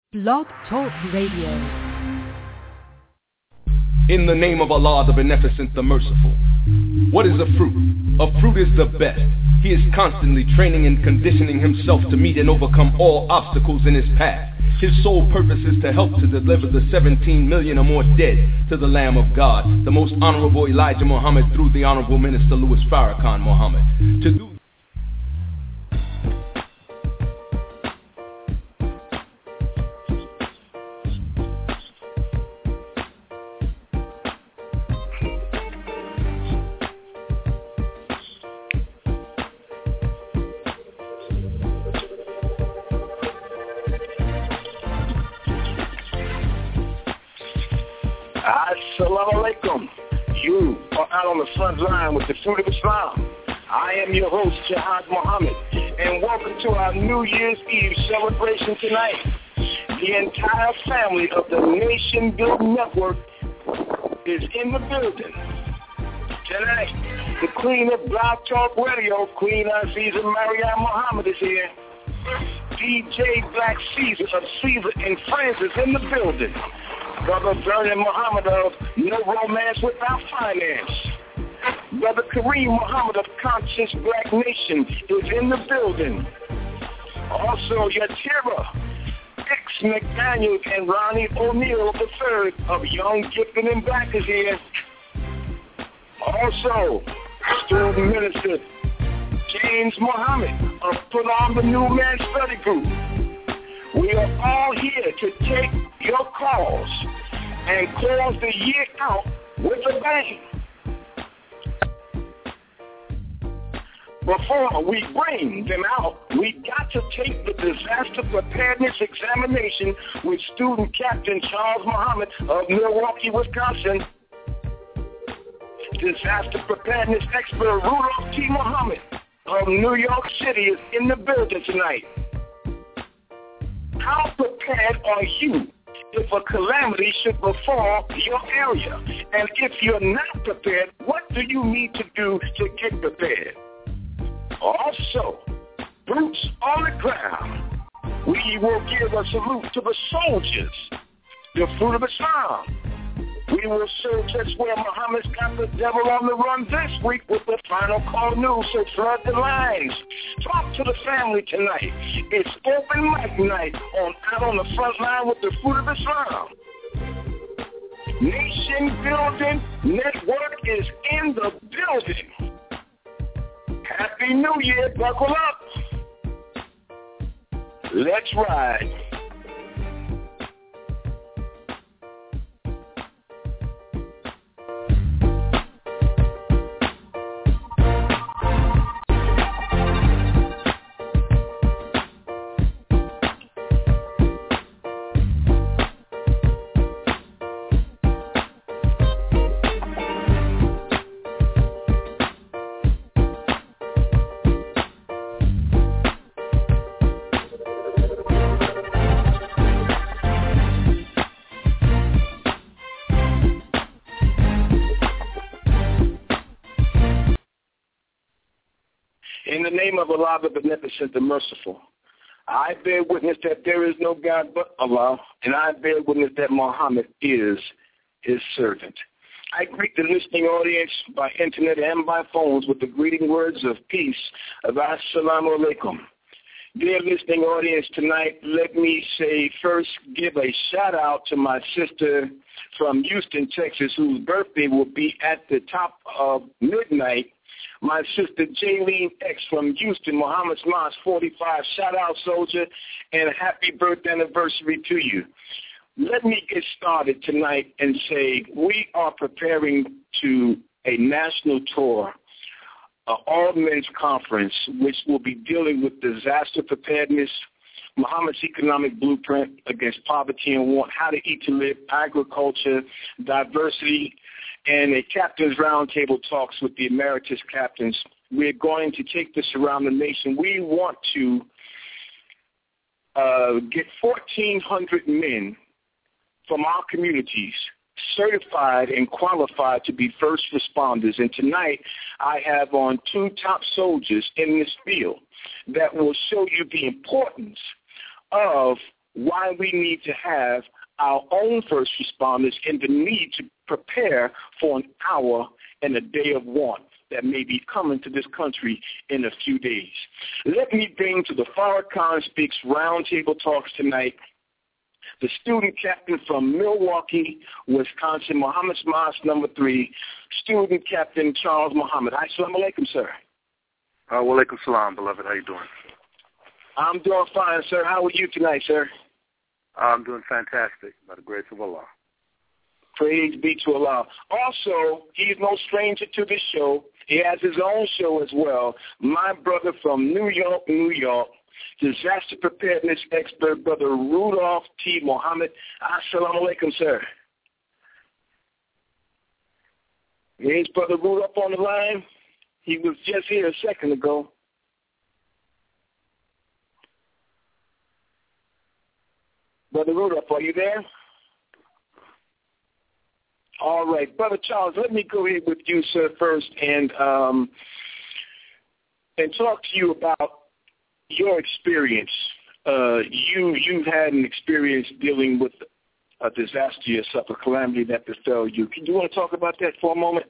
Blog Talk Radio. In the name of Allah, the Beneficent, the Merciful. What is a fruit? A fruit is the best. He is constantly training and conditioning himself to meet and overcome all obstacles in his path. His sole purpose is to help to deliver the 17 million or more dead to the Lamb of God, the most honorable Elijah Muhammad, through the honorable Minister Louis Farrakhan Muhammad. To do Assalamu alaikum. You are out on the front line with the fruit of Islam. I am your host, Jihad Muhammad, and welcome to our New Year's Eve celebration tonight. The entire family of the Nation Building Network is in the building. Tonight, the queen of Blog Talk Radio, Queen Aziza Mariam Muhammad, is here. DJ Black Caesar of Caesar and Friends is in the building. Brother Vernon Muhammad of No Romance Without Finance. Brother Kareem Muhammad of Conscious Black Nation is in the building. Also, Yatira, X McDaniel, and Ronnie O'Neill III of Young, Gifted, and Black is here. Also, Student Minister James Muhammad of Put On the New Man Study Group. We are all here to take your calls and close the year out with a bang. Before we bring them out, we got to take the disaster preparedness examination with student captain Charles Muhammad of Milwaukee, Wisconsin. Disaster preparedness expert Rudolph T. Muhammad of New York City is in the building tonight. How prepared are you if a calamity should befall your area? And if you're not prepared, what do you need to do to get prepared? Also, boots on the ground, we will give a salute to the soldiers, the fruit of Islam. We will show just where Muhammad's got the devil on the run this week with the final call news, so flood the lines. Talk to the family tonight. It's open mic night out on the front line with the fruit of Islam. Nation Building Network is in the building. Happy New Year. Buckle up. Let's ride. In the name of Allah, the Beneficent, the Merciful, I bear witness that there is no God but Allah, and I bear witness that Muhammad is his servant. I greet the listening audience by internet and by phones with the greeting words of peace of Assalamu alaikum. Dear listening audience, tonight, let me say first give a shout-out to my sister from Houston, Texas, whose birthday will be at the top of midnight. My sister Jaylene X from Houston, Muhammad's Mosque 45. Shout out, soldier, and a happy birthday anniversary to you. Let me get started tonight and say we are preparing to a national tour, an all-men's conference, which will be dealing with disaster preparedness, Muhammad's economic blueprint against poverty and want, how to eat to live, agriculture, diversity, and a captain's roundtable talks with the emeritus captains. We're going to take this around the nation. We want to get 1,400 men from our communities certified and qualified to be first responders. And tonight I have on two top soldiers in this field that will show you the importance of why we need to have our own first responders and the need to prepare for an hour and a day of want that may be coming to this country in a few days. Let me bring to the Farrakhan Speaks Roundtable Talks tonight the student captain from Milwaukee, Wisconsin, Muhammad Mosque number 3, student captain Charles Muhammad. Assalamu alaikum, sir. Wa alaikum salam, beloved. How you doing? I'm doing fine, sir. How are you tonight, sir? I'm doing fantastic, by the grace of Allah. Praise be to Allah. Also, he's no stranger to this show. He has his own show as well. My brother from New York, New York, disaster preparedness expert, Brother Rudolph T. Muhammad. Assalamu alaikum, sir. Is Brother Rudolph on the line? He was just here a second ago. Brother Rudolph, are you there? All right. Brother Charles, let me go ahead with you, sir, first and talk to you about your experience. You've had an experience dealing with a disaster, a calamity that befell you. Do you want to talk about that for a moment?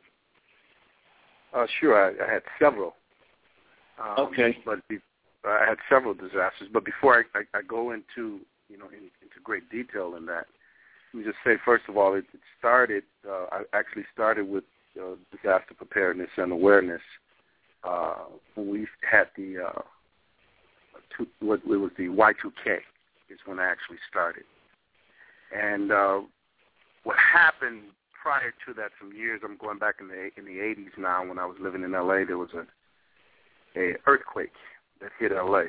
Sure. I had several. Okay. But I had several disasters. But before I go into into great detail in that, let me just say, first of all, I actually started with disaster preparedness and awareness when we had it was the Y2K is when I actually started. And what happened prior to that, some years, I'm going back in the 80s now, when I was living in L.A., there was a earthquake that hit L.A.,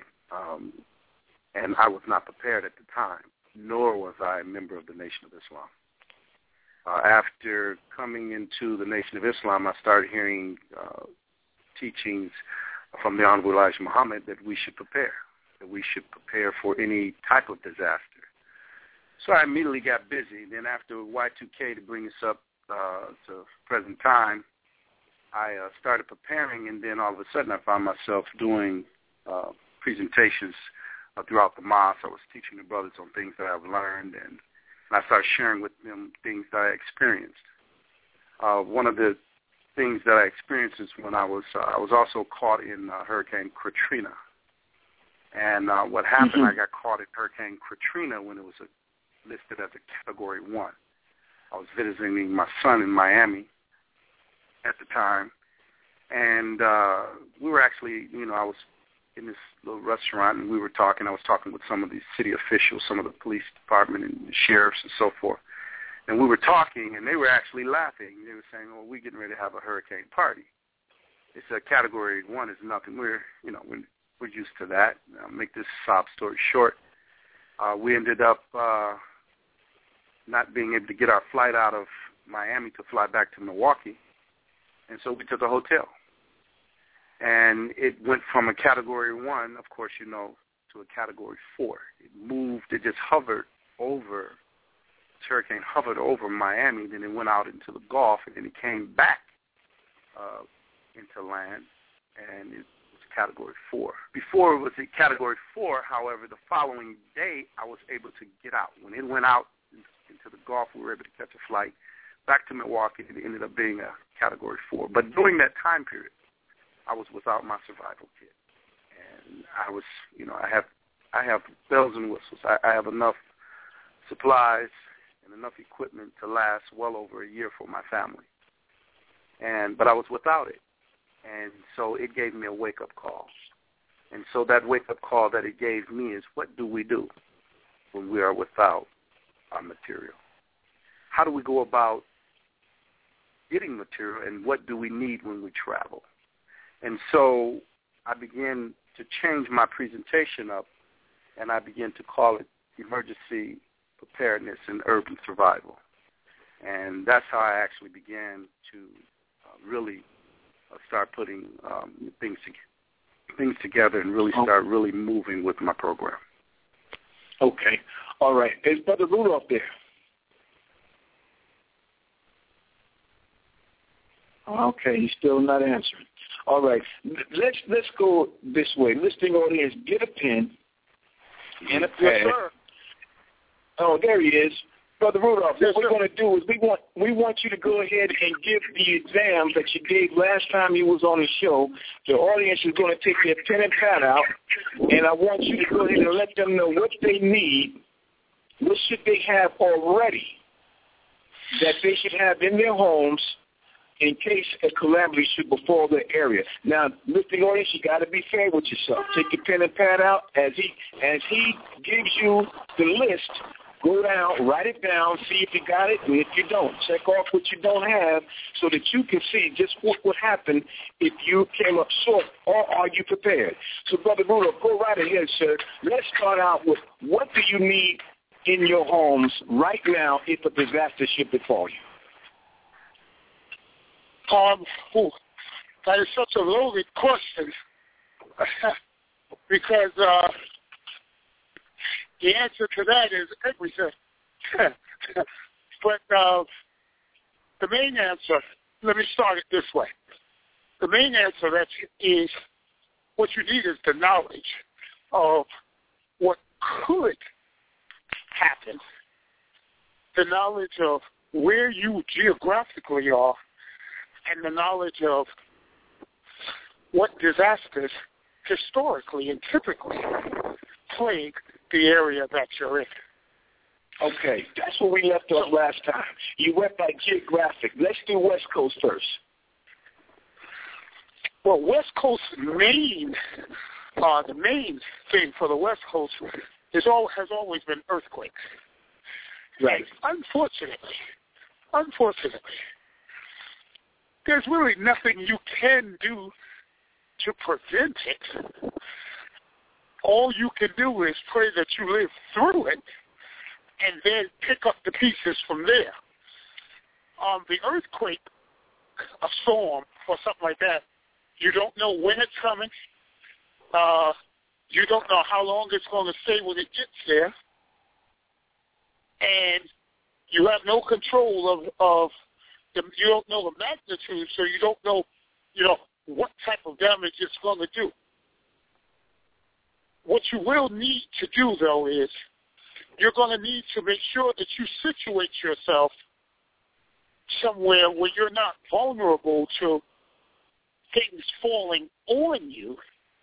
and I was not prepared at the time, nor was I a member of the Nation of Islam. After coming into the Nation of Islam, I started hearing teachings from the Honorable Elijah Muhammad that we should prepare for any type of disaster. So I immediately got busy. Then after Y2K, to bring us up to present time, I started preparing, and then all of a sudden I found myself doing presentations throughout the mosque. I was teaching the brothers on things that I've learned, and I started sharing with them things that I experienced. One of the things that I experienced is when I was also caught in Hurricane Katrina. And what happened, I got caught in Hurricane Katrina when it was listed as a Category 1. I was visiting my son in Miami at the time, and we were actually, I was in this little restaurant, and we were talking. I was talking with some of the city officials, some of the police department and the sheriffs and so forth. And we were talking, and they were actually laughing. They were saying, "Well, we're getting ready to have a hurricane party. It's a Category 1 is nothing. We're used to that." I'll make this sob story short. We ended up not being able to get our flight out of Miami to fly back to Milwaukee, and so we took a hotel. And it went from a Category 1, of course, to a Category 4. It moved. It just hovered over. The hurricane hovered over Miami. Then it went out into the Gulf, and then it came back into land, and it was Category 4. Before it was a Category 4, however, the following day I was able to get out. When it went out into the Gulf, we were able to catch a flight back to Milwaukee. It ended up being a Category 4. But during that time period, I was without my survival kit, and I was, I have bells and whistles. I have enough supplies and enough equipment to last well over a year for my family, but I was without it, and so it gave me a wake-up call. And so that wake-up call that it gave me is, what do we do when we are without our material? How do we go about getting material, and what do we need when we travel? And so I began to change my presentation up, and I began to call it Emergency Preparedness and Urban Survival. And that's how I actually began to really start putting things together and really start really moving with my program. Okay. All right. Is Brother Rudolph there? Okay, he's still not answering. All right, let's go this way. Listening audience, get a pen and a pad, Oh, there he is. Brother Rudolph, what we're going to do is we want you to go ahead and give the exam that you gave last time you was on the show. The audience is going to take their pen and pad out, and I want you to go ahead and let them know what they need, what should they have already that they should have in their homes in case a calamity should befall the area. Now, listening audience, you got to be fair with yourself. Take your pen and pad out as he gives you the list. Go down, write it down, see if you got it, and if you don't, check off what you don't have so that you can see just what would happen if you came up short, or are you prepared? So, Brother Rudolph, go right ahead, sir. Let's start out with what do you need in your homes right now if a disaster should befall you? That is such a loaded question because the answer to that is everything. But the main answer, let me start it this way. The main answer is what you need is the knowledge of what could happen, the knowledge of where you geographically are, and the knowledge of what disasters historically and typically plague the area that you're in. Okay, that's where we left off last time. You went by geographic. Let's do West Coast first. Well, West Coast the main thing for the West Coast has always been earthquakes. Right. And unfortunately, there's really nothing you can do to prevent it. All you can do is pray that you live through it and then pick up the pieces from there. The earthquake, a storm, or something like that, you don't know when it's coming. You don't know how long it's going to stay when it gets there. And you have no control of you don't know the magnitude, so you don't know, what type of damage it's going to do. What you will need to do, though, is you're going to need to make sure that you situate yourself somewhere where you're not vulnerable to things falling on you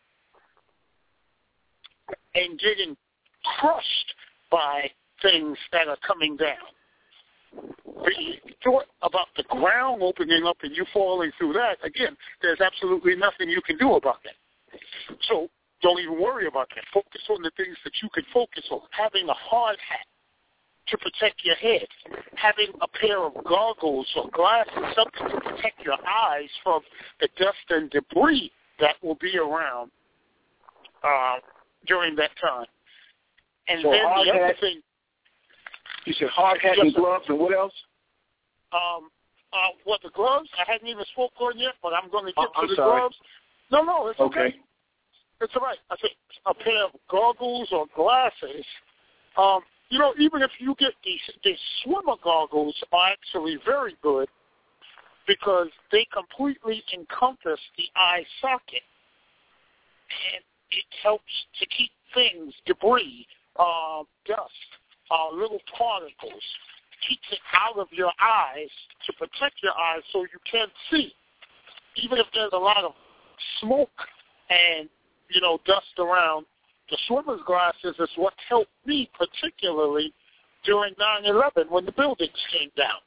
and getting crushed by things that are coming down. The thought about the ground opening up and you falling through that, again, there's absolutely nothing you can do about that. So don't even worry about that. Focus on the things that you can focus on. Having a hard hat to protect your head, having a pair of goggles or glasses, something to protect your eyes from the dust and debris that will be around during that time. And so then the other thing... You said hard hat and gloves, and what else? What, the gloves? I hadn't even spoken on yet, but I'm going to get to the gloves. No, it's okay. It's all right. I think a pair of goggles or glasses. Even if you get these swimmer goggles are actually very good because they completely encompass the eye socket. And it helps to keep things, debris, dust, little particles, keeps it out of your eyes to protect your eyes so you can't see. Even if there's a lot of smoke and, dust around, the swimmer's glasses is what helped me particularly during 9/11 when the buildings came down.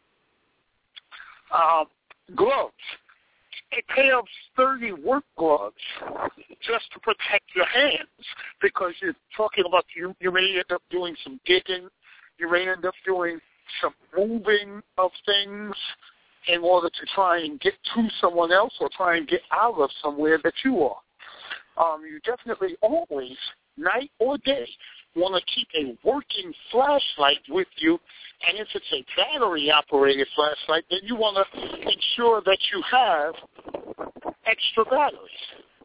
Gloves. A pair of sturdy work gloves just to protect your hands because you're talking about you may end up doing some digging. You may end up doing some moving of things in order to try and get to someone else or try and get out of somewhere that you are. You definitely always, night or day, want to keep a working flashlight with you, and if it's a battery-operated flashlight, then you want to ensure that you have extra batteries.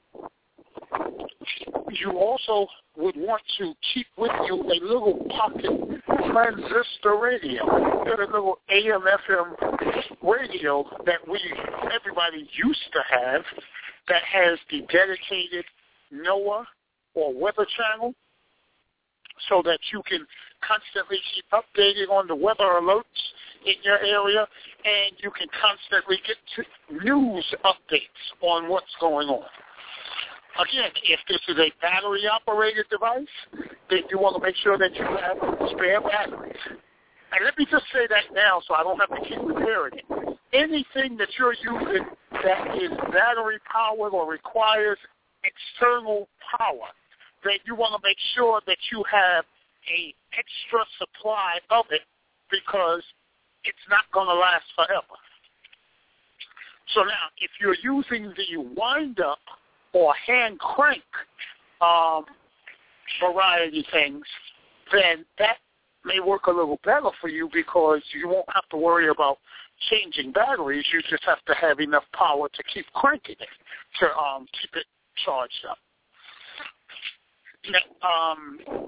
You also would want to keep with you a little pocket transistor radio, a little AM/FM radio that everybody used to have that has the dedicated NOAA or Weather Channel so that you can constantly keep updating on the weather alerts in your area, and you can constantly get news updates on what's going on. Again, if this is a battery-operated device, then you want to make sure that you have spare batteries. And let me just say that now so I don't have to keep repairing it. Anything that you're using that is battery-powered or requires external power, then you want to make sure that you have an extra supply of it because it's not going to last forever. So now, if you're using the wind-up or hand crank variety things, then that may work a little better for you because you won't have to worry about changing batteries. You just have to have enough power to keep cranking it, to keep it charged up. Now,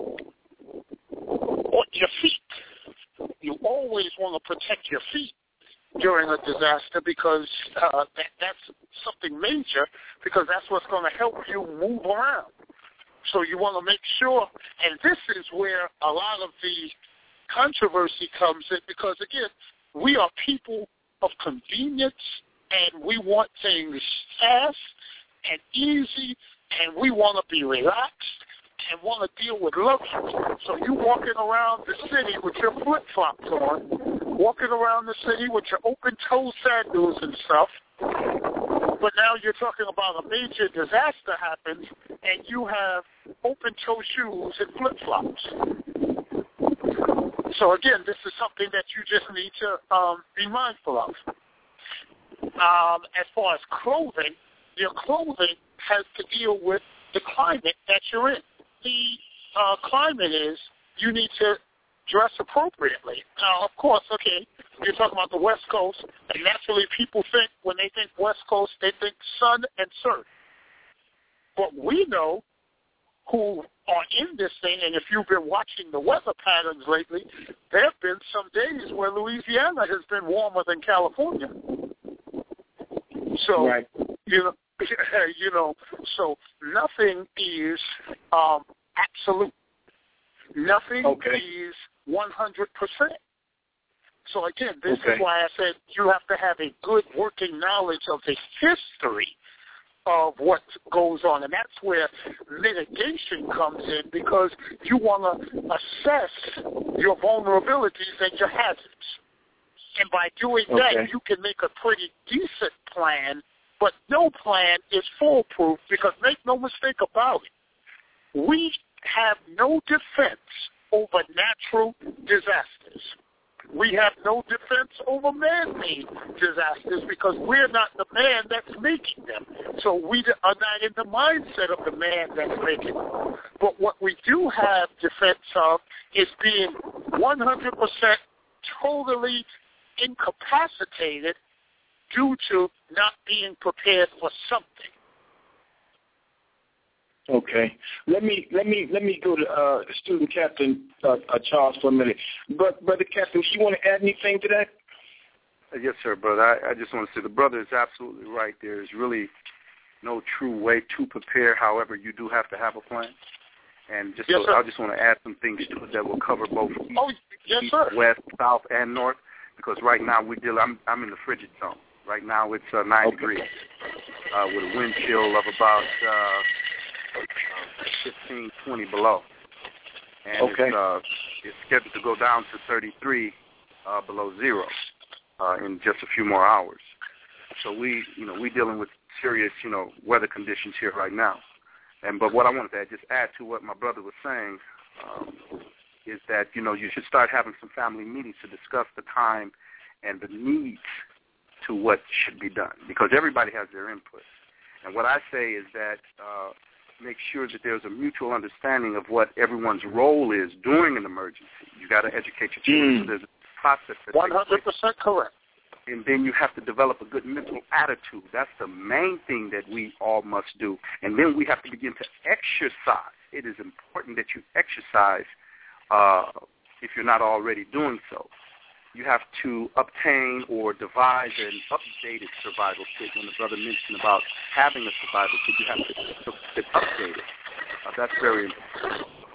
your feet. You always want to protect your feet during a disaster because that's something major, because that's what's going to help you move around. So you want to make sure, and this is where a lot of the controversy comes in, because, again, we are people of convenience, and we want things fast and easy, and we want to be relaxed and want to deal with luxury. So you walking around the city with your flip-flops on, walking around the city with your open-toe sandals and stuff, but now you're talking about a major disaster happens, and you have open-toe shoes and flip-flops. So, again, this is something that you just need to be mindful of. As far as clothing, your clothing has to deal with the climate that you're in. The climate is you need to dress appropriately. Now, of course, okay, you're talking about the West Coast, and naturally people think, when they think West Coast, they think sun and surf. But we know who are in this thing, and if you've been watching the weather patterns lately, there have been some days where Louisiana has been warmer than California. So, right. So nothing is absolute. Nothing is 100%. So again, this is why I said you have to have a good working knowledge of the history of what goes on, and that's where mitigation comes in, because you want to assess your vulnerabilities and your hazards. And by doing that, you can make a pretty decent plan, but no plan is foolproof, because make no mistake about it, we have no defense over natural disasters. We have no defense over man-made disasters because we're not the man that's making them. So we are not in the mindset of the man that's making them. But what we do have defense of is being 100% totally incapacitated due to not being prepared for something. Okay. Let me go to Student Captain Charles for a minute. But Brother Captain, do you want to add anything to that? Yes, sir, brother. I just want to say the brother is absolutely right. There is really no true way to prepare. However, you do have to have a plan. And just I just want to add some things to it that will cover both east, west, south, and north. Because right now I'm in the frigid zone. Right now it's 9 degrees with a wind chill of about 15, 20 below. And it's scheduled to go down to 33 below zero in just a few more hours. So we're dealing with serious, weather conditions here right now. But what I wanted to just add to what my brother was saying is that, you should start having some family meetings to discuss the time and the needs to what should be done, because everybody has their input. And what I say is that make sure that there's a mutual understanding of what everyone's role is during an emergency. You got to educate your children. So there's a process that 100% correct. And then you have to develop a good mental attitude. That's the main thing that we all must do. And then we have to begin to exercise. It is important that you exercise if you're not already doing so. You have to obtain or devise an updated survival kit. When the brother mentioned about having a survival kit, you have to get updated. That's very important.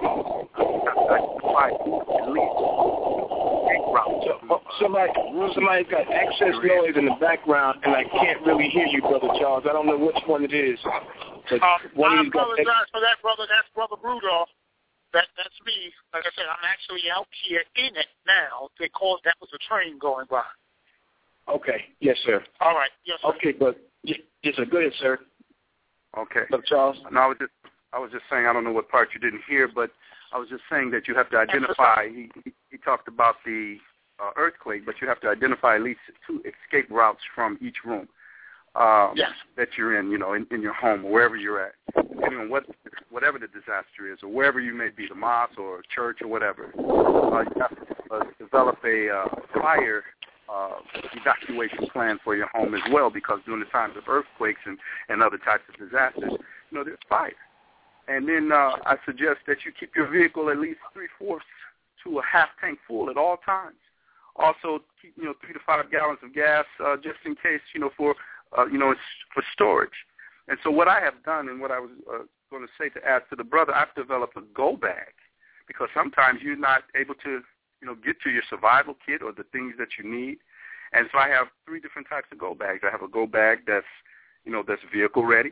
at least escape routes. Somebody's got excess noise in the background, and I can't really hear you, Brother Charles. I don't know which one it is. I apologize for that, brother. That's Brother Rudolph. That's me. Like I said, I'm actually out here in it now because that was a train going by. Okay. Yes, sir. All right. Yes, sir. Okay, but yes, sir. Go ahead, sir. Okay. Brother Charles? No, I was just saying, I don't know what part you didn't hear, but I was just saying that you have to identify. He talked about the earthquake, but you have to identify at least 2 escape routes from each room that you're in, in your home or wherever you're at. Depending on whatever the disaster is or wherever you may be, the mosque or church or whatever, you have to develop a fire evacuation plan for your home as well, because during the times of earthquakes and other types of disasters, there's fire. And then I suggest that you keep your vehicle at least 3/4 to a half tank full at all times. Also, keep 3 to 5 gallons of gas just in case, for storage. And so what I have done, and what I was going to say to add to the brother, I've developed a go bag, because sometimes you're not able to get to your survival kit or the things that you need. And so I have 3 different types of go bags. I have a go bag that's vehicle ready.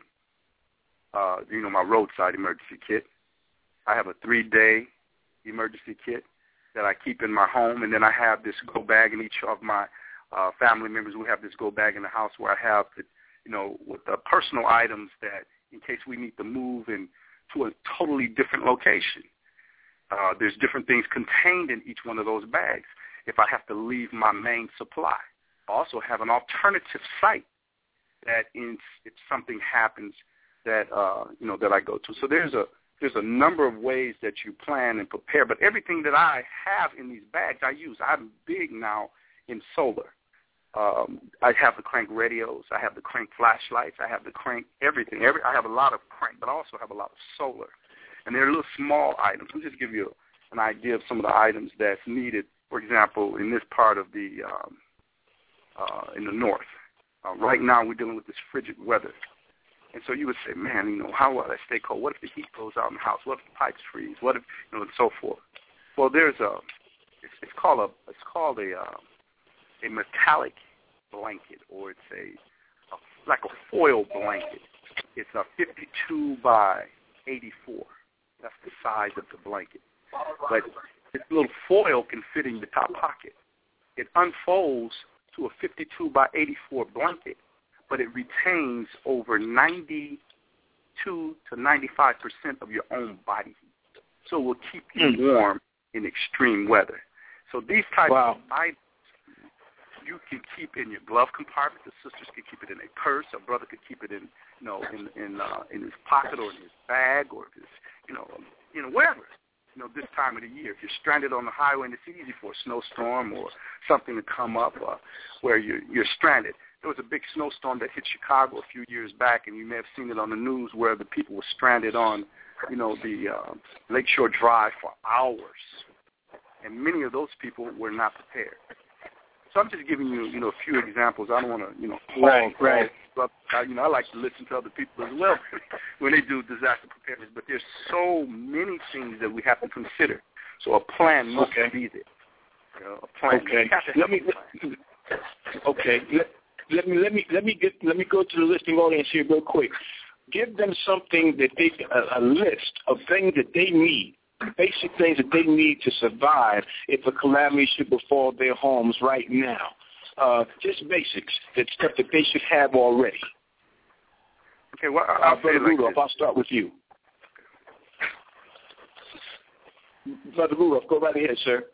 My roadside emergency kit. I have a 3-day emergency kit that I keep in my home, and then I have this go bag, and each of my family members, we have this go bag in the house where I have, with the personal items that in case we need to move to a totally different location. There's different things contained in each one of those bags if I have to leave my main supply. I also have an alternative site that if something happens that that I go to. So there's a number of ways that you plan and prepare, but everything that I have in these bags I use. I'm big now in solar. I have the Crank radios. I have the Crank flashlights. I have the Crank everything. I have a lot of Crank, but I also have a lot of solar. And they're little small items. I'll just give you an idea of some of the items that's needed. For example, in this part of the in the north, right now we're dealing with this frigid weather. And so you would say, man, how will I stay cold? What if the heat goes out in the house? What if the pipes freeze? What if, and so forth? Well, there's it's called a metallic blanket, or it's like a foil blanket. It's a 52 by 84. That's the size of the blanket. But this little foil can fit in the top pocket. It unfolds to a 52 by 84 blanket, but it retains over 92 to 95% of your own body heat. So it will keep you warm in extreme weather. So these types of items you can keep in your glove compartment. The sisters can keep it in a purse. A brother could keep it in his pocket or in his bag, or if it's, wherever. This time of the year, if you're stranded on the highway and it's easy for a snowstorm or something to come up where you're stranded. There was a big snowstorm that hit Chicago a few years back, and you may have seen it on the news where the people were stranded on, the Lakeshore Drive for hours. And many of those people were not prepared. So I'm just giving you, a few examples. I don't want to, Right. But, I like to listen to other people as well when they do disaster preparedness. But there's so many things that we have to consider. So a plan must be there. A plan. Okay. Let me go to the listening audience here real quick. Give them something that a list of things that they need. Basic things that they need to survive if a calamity should befall their homes right now. Just basics, that stuff that they should have already. Okay, well, Brother Rudolph, I'll start with you. Brother Rudolph, go right ahead, sir.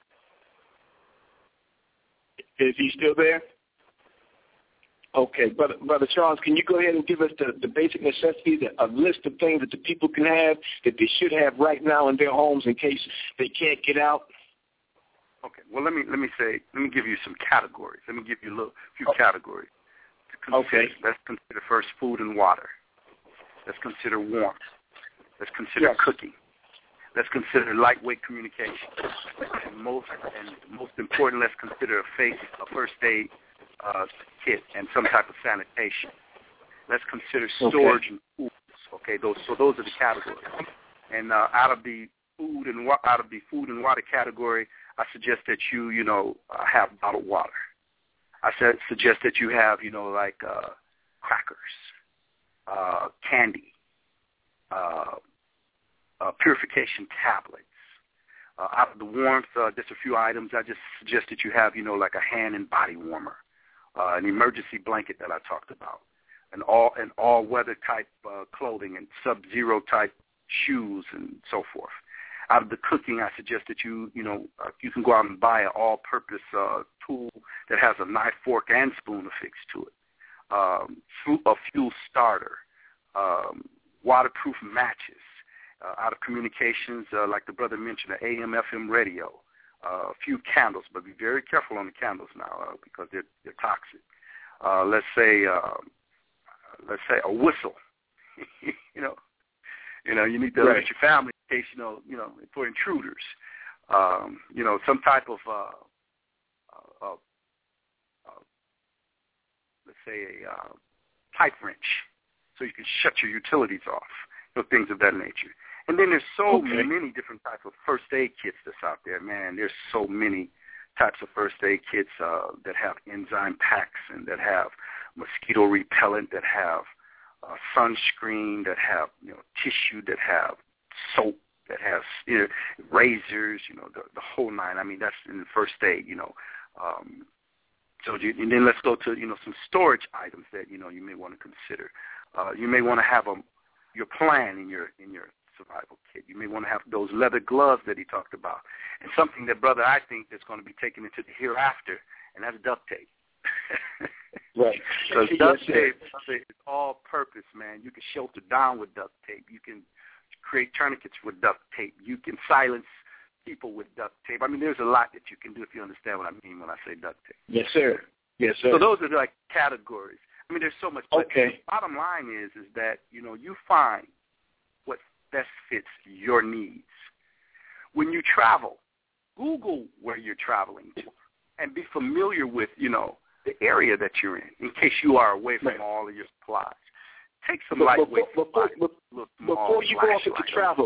Is he still there? Okay, Brother Charles, can you go ahead and give us the basic necessities, a list of things that the people can have, that they should have right now in their homes in case they can't get out? Okay, well, let me give you some categories. Let me give you a few categories to consider. Okay. Let's consider first food and water. Let's consider warmth. Let's consider cooking. Let's consider lightweight communication. And most important, let's consider a first aid kit and some type of sanitation. Let's consider storage and tools. Okay, those are the categories. And out of the food and water category, I suggest that you have bottled water. I suggest that you have like crackers, candy, purification tablets. Out of the warmth, just a few items. I just suggest that you have like a hand and body warmer, an emergency blanket that I talked about, an all weather type clothing and sub-zero type shoes and so forth. Out of the cooking, I suggest that you can go out and buy an all-purpose tool that has a knife, fork, and spoon affixed to it. A fuel starter, waterproof matches. Out of communications, like the brother mentioned, an AM, FM radio, a few candles, but be very careful on the candles now because they're toxic. Let's say a whistle. You need to let your family in case for intruders. Some type of let's say a pipe wrench, so you can shut your utilities off. Things of that nature. And then there's so many different types of first aid kits that's out there, man. There's so many types of first aid kits that have enzyme packs and that have mosquito repellent, that have sunscreen, that have tissue, that have soap, that has razors, the whole nine. I mean, that's in the first aid, and then let's go to some storage items that you may want to consider. You may want to have your plan in your survival kit. You may want to have those leather gloves that he talked about, and something that, brother, I think that's going to be taken into the hereafter, and that's duct tape. Right. Because duct tape is all purpose, man. You can shelter down with duct tape. You can create tourniquets with duct tape. You can silence people with duct tape. I mean, there's a lot that you can do if you understand what I mean when I say duct tape. Yes, sir. Yes, sir. So those are like categories. I mean, there's so much. Okay. The bottom line is that, you find what best fits your needs. When you travel, Google where you're traveling to and be familiar with, the area that you're in case you are away from all of your supplies. Take some lightweight supplies. Before you go off into travel,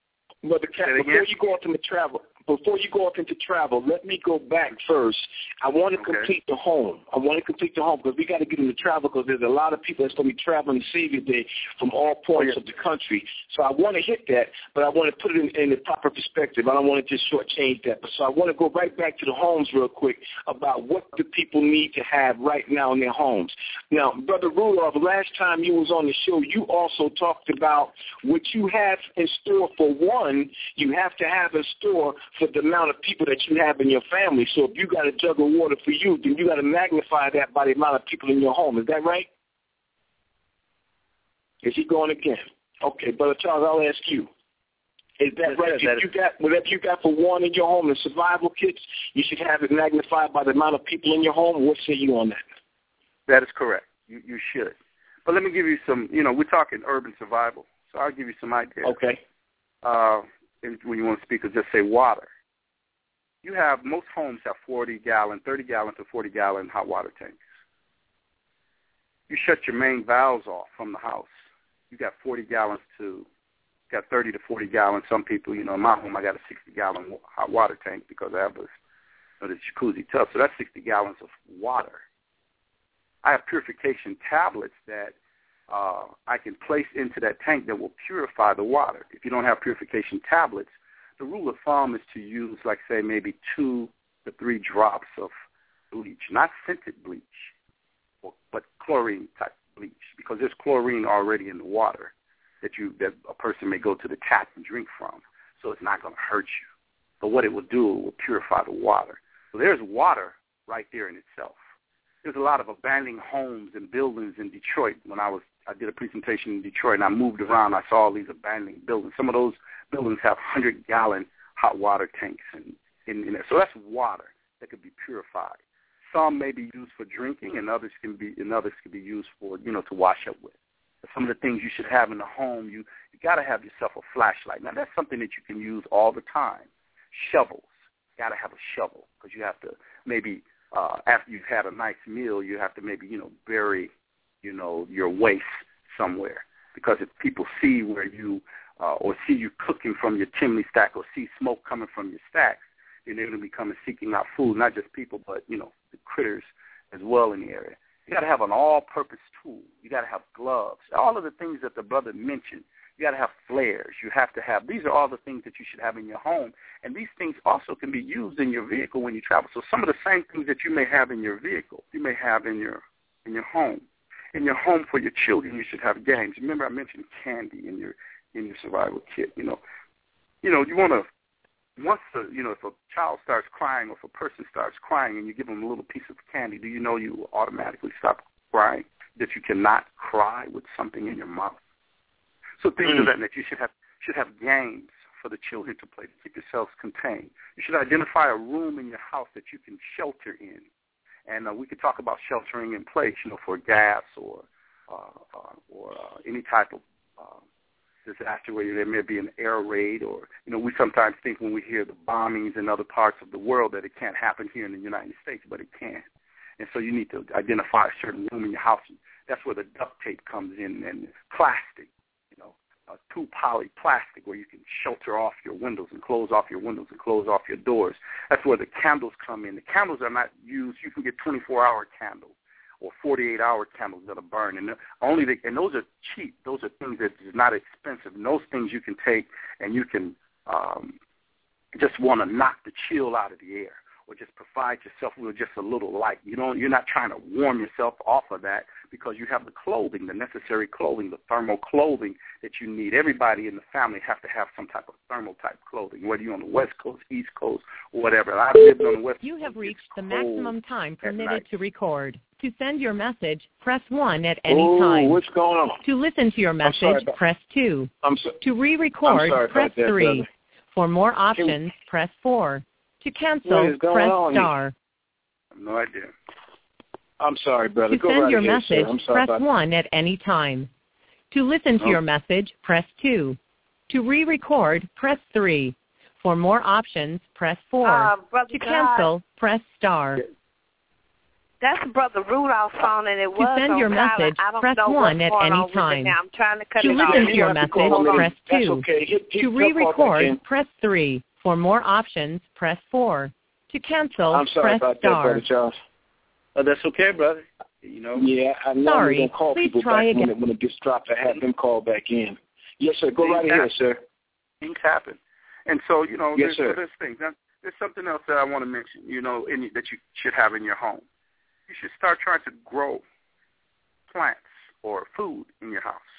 before you go off into travel, let me go back first. I want to complete the home. Because we got to get into travel because there's a lot of people that's going to be traveling Savior Day from all points of the country. So I want to hit that, but I want to put it in the proper perspective. I don't want to just shortchange that. So I want to go right back to the homes real quick about what the people need to have right now in their homes. Now, Brother Rudolph, last time you was on the show, you also talked about what you have in store. For one, you have to have in store for the amount of people that you have in your family. So if you got a jug of water for you, then you got to magnify that by the amount of people in your home. Is that right? Is he going again? Okay, Brother Charles, I'll ask you. Is that right? Whatever you got for one in your home, the survival kits, you should have it magnified by the amount of people in your home. What say you on that? That is correct. You should. But let me give you some, we're talking urban survival, so I'll give you some ideas. Okay. When you want to speak of just say water. Most homes have 40-gallon, 30-gallon to 40-gallon hot water tanks. You shut your main valves off from the house. You got 40 gallons got 30 to 40 gallons. Some people, in my home, I got a 60-gallon hot water tank because I have this jacuzzi tub. So that's 60 gallons of water. I have purification tablets that I can place into that tank that will purify the water. If you don't have purification tablets, the rule of thumb is to use, like, say, maybe 2 to 3 drops of bleach, not scented bleach, but chlorine-type bleach, because there's chlorine already in the water that a person may go to the tap and drink from, so it's not going to hurt you. But what it will do, it will purify the water. So there's water right there in itself. There's a lot of abandoned homes and buildings in Detroit. When I did a presentation in Detroit, and I moved around, I saw all these abandoned buildings. Some of those buildings have 100-gallon hot water tanks in there. So that's water that could be purified. Some may be used for drinking, and others can be used for, to wash up with. But some of the things you should have in the home, you got to have yourself a flashlight. Now, that's something that you can use all the time. Shovels. You got to have a shovel because you have to maybe, after you've had a nice meal, you have to maybe, bury, your waste somewhere. Because if people see where you or see you cooking from your chimney stack or see smoke coming from your stacks, then they're going to be coming seeking out food, not just people, but, the critters as well in the area. You got to have an all-purpose tool. You got to have gloves. All of the things that the brother mentioned. You got to have flares. You have to have. These are all the things that you should have in your home, and these things also can be used in your vehicle when you travel. So some of the same things that you may have in your vehicle, you may have in your home. In your home for your children, you should have games. Remember, I mentioned candy in your survival kit. You want to. Once if a child starts crying or if a person starts crying and you give them a little piece of candy, do you know you will automatically stop crying? That you cannot cry with something in your mouth. So things of that you should have games for the children to play to keep yourselves contained. You should identify a room in your house that you can shelter in, and we could talk about sheltering in place, for gas or any type of disaster where there may be an air raid, or we sometimes think when we hear the bombings in other parts of the world that it can't happen here in the United States, but it can. And so you need to identify a certain room in your house. That's where the duct tape comes in, and plastic, 2-poly plastic where you can shelter off your windows and close off your windows and close off your doors. That's where the candles come in. The candles are not used. You can get 24-hour candles or 48-hour candles that'll burn, and those are cheap. Those are things that is not expensive. And those things you can take and you can just want to knock the chill out of the air, or just provide yourself with just a little light. You're not trying to warm yourself off of that because you have the clothing, the necessary clothing, the thermal clothing that you need. Everybody in the family has to have some type of thermal type clothing, whether you're on the West Coast, East Coast, or whatever. I've lived on the West Coast. You have reached the maximum time permitted to record. To send your message, press 1 at any time. What's going on? To listen to your message, press 2. To re-record, press 3. Brother. For more options, press 4. To cancel, press star. I have no idea. I'm sorry, brother. To send your message, press 1 at any time. To listen to your message, press 2. To re-record, press 3. For more options, press 4. To cancel, press star. That's Brother Rudolph's phone, and it was to send your message, press 1 at any time. I'm trying to cut to it off. listen to your message, press 2. Okay. To re-record, press 3. For more options, press 4. To cancel, I'm sorry press about star. that, Brother Charles. That's okay, brother. Yeah, I know Sorry, going to call please people try back again. when it gets dropped. I have them call back in. Yes, sir. Go right ahead, sir. Things happen. And so, yes, there's things. Now, there's something else that I want to mention, that you should have in your home. You should start trying to grow plants or food in your house.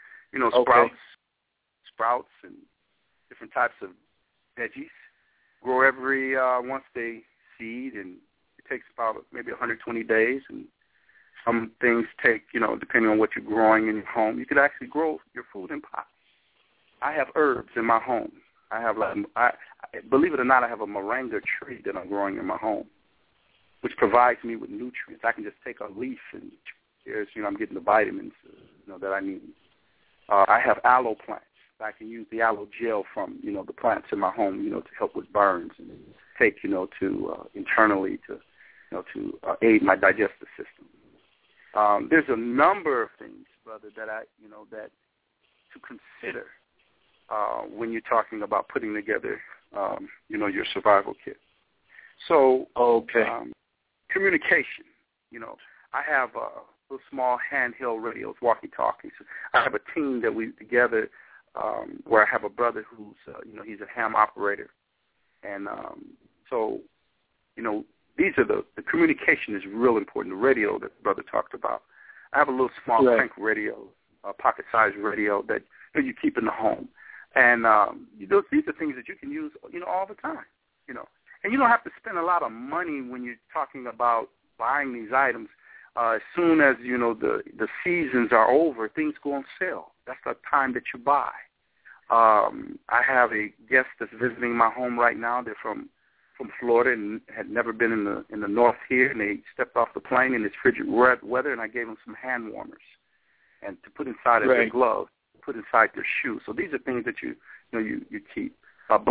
Sprouts and different types of veggies grow every once they seed, and it takes about maybe 120 days. And some things take, depending on what you're growing in your home, you could actually grow your food in pots. I have herbs in my home. I have, believe it or not, I have a moringa tree that I'm growing in my home, which provides me with nutrients. I can just take a leaf and here's, I'm getting the vitamins, that I need. I have aloe plants. I can use the aloe gel from, the plants in my home, to help with burns and take, to internally to aid my digestive system. There's a number of things, brother, that that to consider when you're talking about putting together, your survival kit. So, communication. I have little small handheld radios, walkie-talkies. I have a team that we together where I have a brother who's, he's a ham operator. And so, these are the communication is real important, the radio that the brother talked about. I have a little small crank radio, a pocket-sized radio that you keep in the home. And these are things that you can use, all the time, And you don't have to spend a lot of money when you're talking about buying these items. As soon as, the seasons are over, things go on sale. That's the time that you buy. I have a guest that's visiting my home right now. They're from Florida and had never been in the north here, and they stepped off the plane in this frigid weather, and I gave them some hand warmers and to put inside of their gloves, put inside their shoes. So these are things that you keep.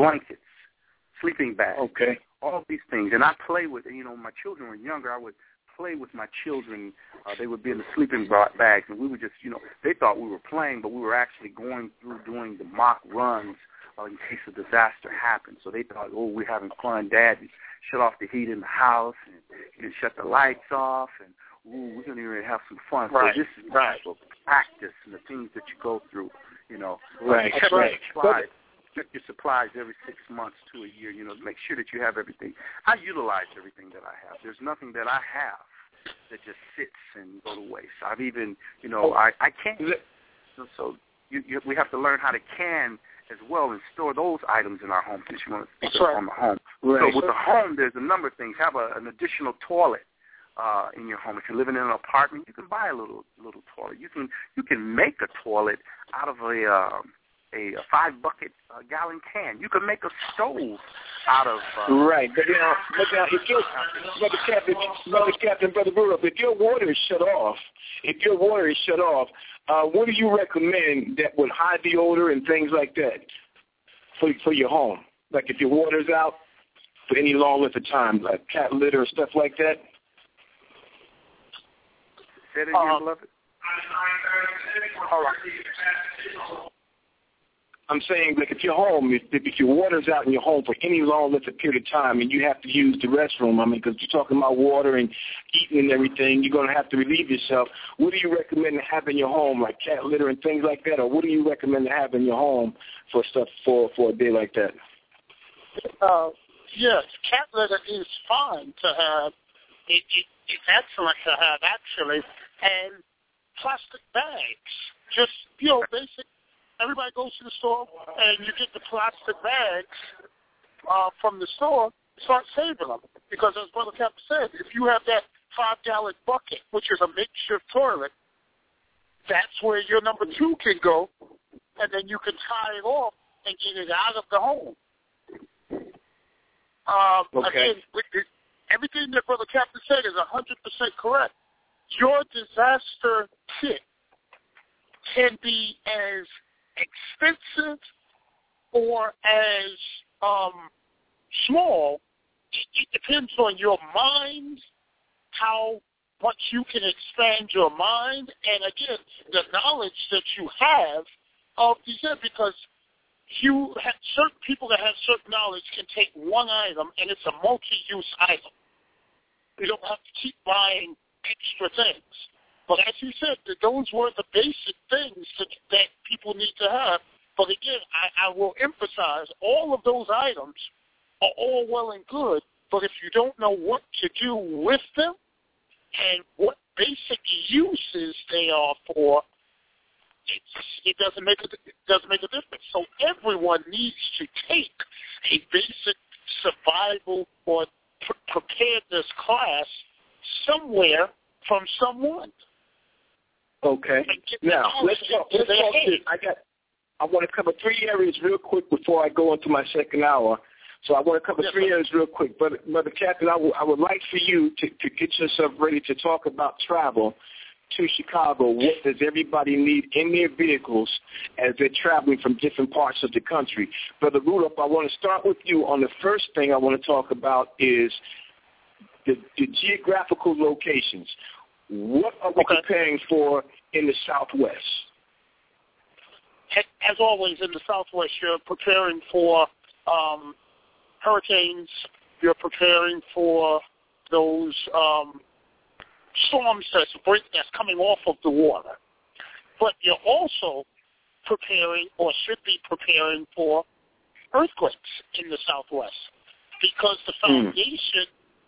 Blankets, sleeping bags, all these things. And I play with, when my children were younger, I would play with my children. They would be in the sleeping bags, and we would just, they thought we were playing, but we were actually going through doing the mock runs in case a disaster happened. So they thought, oh, we're having fun. Dad, shut off the heat in the house, and you can shut the lights off, and ooh, we're going to really have some fun. Right. So this is the practice and the things that you go through, Right. Check your supplies every 6 months to a year, make sure that you have everything. I utilize everything that I have. There's nothing that I have that just sits and go to waste. I've even, I can't. So we have to learn how to can as well and store those items in our home, since you want to speak on the home. Right. So with the home, there's a number of things. Have an additional toilet in your home. If you're living in an apartment, you can buy a little toilet. You can make a toilet out of a 5-bucket gallon can. You can make a stove out of right. But now, if your Brother Rudolph, if your water is shut off, what do you recommend that would hide the odor and things like that for your home? Like if your water's out for any long length of time, like cat litter or stuff like that? Say it again, beloved. I'm saying, like, if you're home, if your water's out in your home for any long length of period of time and you have to use the restroom, because you're talking about water and eating and everything, you're going to have to relieve yourself. What do you recommend to have in your home, like cat litter and things like that? Or what do you recommend to have in your home for stuff for a day like that? Yes, cat litter is fine to have. It's excellent to have, actually. And plastic bags, just, basic. Everybody goes to the store, and you get the plastic bags from the store, start saving them. Because as Brother Captain said, if you have that 5-gallon bucket, which is a makeshift toilet, that's where your number 2 can go, and then you can tie it off and get it out of the home. Again, everything that Brother Captain said is 100% correct. Your disaster kit can be as expensive or as small. It depends on your mind, how much you can expand your mind, and again, the knowledge that you have of these things, because you have certain people that have certain knowledge can take one item and it's a multi-use item. You don't have to keep buying extra things. But as you said, those were the basic things that people need to have. But again, I will emphasize, all of those items are all well and good, but if you don't know what to do with them and what basic uses they are for, it doesn't make a difference. So everyone needs to take a basic survival or preparedness class somewhere from someone. Okay. Now, let's talk this. I want to cover 3 areas real quick before I go into my second hour. So I want to cover 3 areas real quick. But Brother Captain, I would like for you to get yourself ready to talk about travel to Chicago. What does everybody need in their vehicles as they're traveling from different parts of the country? Brother Rudolph, I want to start with you on the first thing I want to talk about is the geographical locations. What are we preparing for in the Southwest? As always, in the Southwest, you're preparing for hurricanes. You're preparing for those storms that's coming off of the water. But you're also preparing, or should be preparing, for earthquakes in the Southwest, because the foundation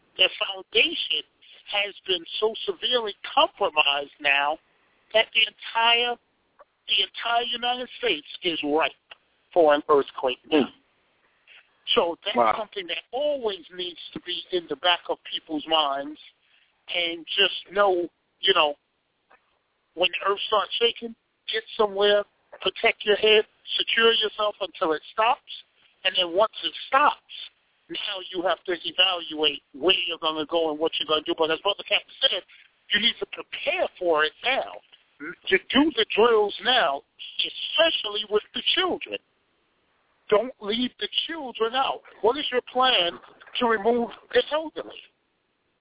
has been so severely compromised now that the entire United States is ripe for an earthquake now. So that's something that always needs to be in the back of people's minds, and just know, when the earth starts shaking, get somewhere, protect your head, secure yourself until it stops, and then once it stops, now you have to evaluate where you're going to go and what you're going to do. But as Brother Captain said, you need to prepare for it now. To do the drills now, especially with the children. Don't leave the children out. What is your plan to remove the elderly?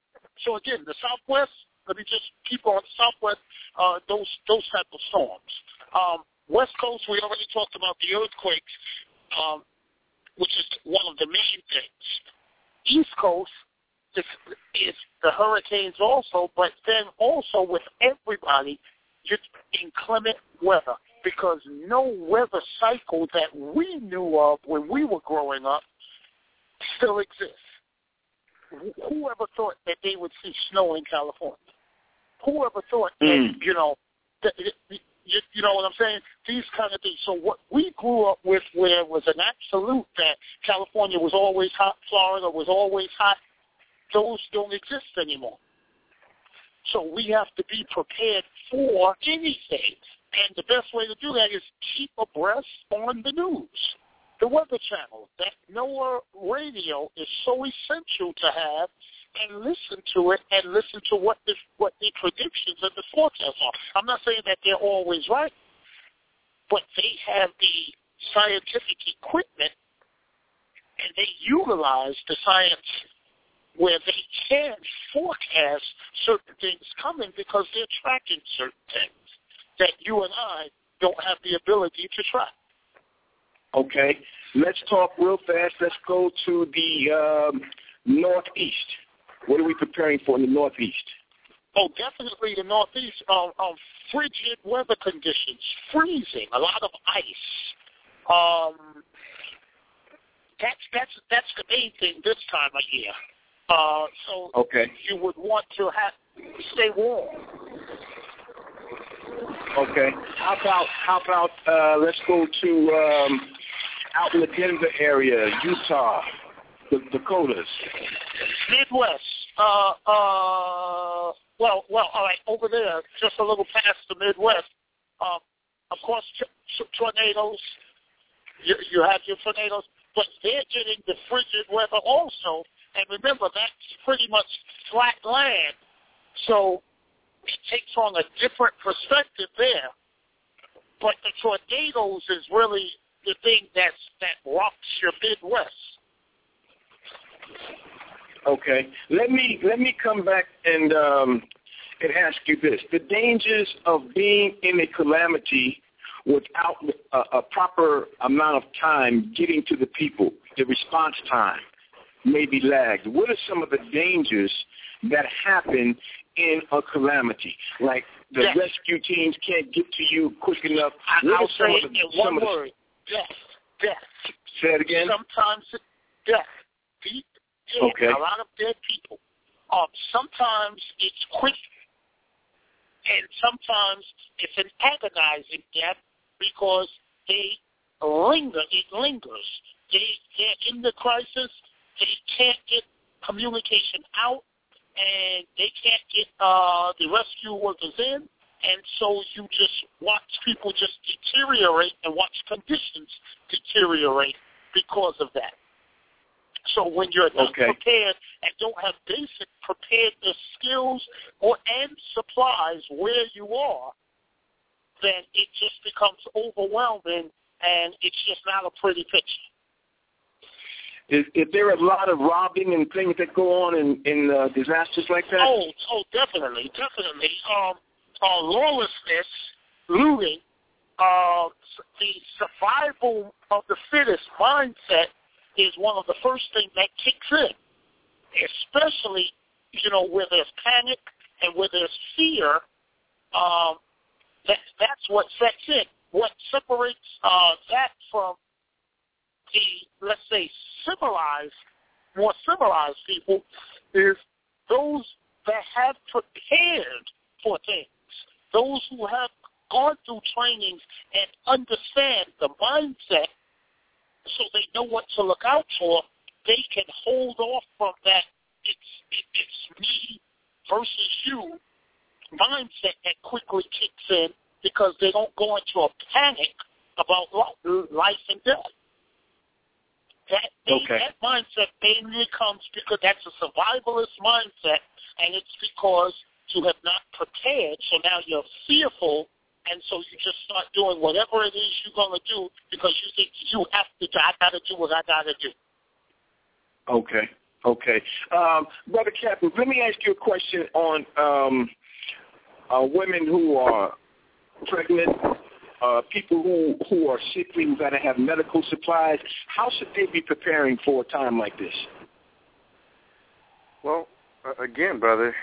So again, the Southwest. Let me just keep on Southwest. Those type of storms. West Coast, we already talked about the earthquakes, which is one of the main things. East Coast is the hurricanes also, but then also with everybody, you're inclement weather, because no weather cycle that we knew of when we were growing up still exists. Whoever thought that they would see snow in California? Whoever thought that, you know what I'm saying? These kind of things. So what we grew up with, where it was an absolute that California was always hot, Florida was always hot, those don't exist anymore. So we have to be prepared for anything. And the best way to do that is keep abreast on the news. The Weather Channel, that NOAA radio is so essential to have, and listen to it and listen to what the predictions and the forecasts are. I'm not saying that they're always right, but they have the scientific equipment and they utilize the science where they can forecast certain things coming because they're tracking certain things that you and I don't have the ability to track. Okay. Let's talk real fast. Let's go to the Northeast. What are we preparing for in the Northeast? Oh, definitely the Northeast. Frigid weather conditions, freezing, a lot of ice. That's the main thing this time of year. So okay. You would want to stay warm. Okay. How about let's go to out in the Denver area, Utah, the Dakotas. Midwest. Well, all right, over there, just a little past the Midwest. Of course, tornadoes. You have your tornadoes, but they're getting the frigid weather also. And remember, that's pretty much flat land, so it takes on a different perspective there. But the tornadoes is really the thing that rocks your Midwest. Okay. Let me come back and ask you this: the dangers of being in a calamity without a proper amount of time getting to the people, the response time may be lagged. What are some of the dangers that happen in a calamity? Like the rescue teams can't get to you quick enough. I'll say it in one word: death. Say it again. Sometimes death. Okay. A lot of dead people. Sometimes it's quick, and sometimes it's an agonizing death because they linger. It lingers. They're in the crisis. They can't get communication out, and they can't get the rescue workers in, and so you just watch people just deteriorate and watch conditions deteriorate because of that. So when you're not prepared and don't have basic preparedness skills and supplies where you are, then it just becomes overwhelming, and it's just not a pretty picture. Is there a lot of robbing and things that go on in disasters like that? Oh, definitely. Lawlessness, looting, the survival of the fittest mindset is one of the first things that kicks in, especially, where there's panic and where there's fear. That's what sets in. What separates that from the, let's say, more civilized people is those that have prepared for things, those who have gone through trainings and understand the mindset so they know what to look out for. They can hold off from that it's me versus you mindset that quickly kicks in because they don't go into a panic about life and death. That mindset mainly comes because that's a survivalist mindset, and it's because you have not prepared, so now you're fearful, and so you just start doing whatever it is you're going to do because you think you have to, I got to do what I got to do. Okay. Okay. Brother Captain, let me ask you a question on women who are pregnant, people who are sickly, who got to have medical supplies. How should they be preparing for a time like this? Well, again, brother,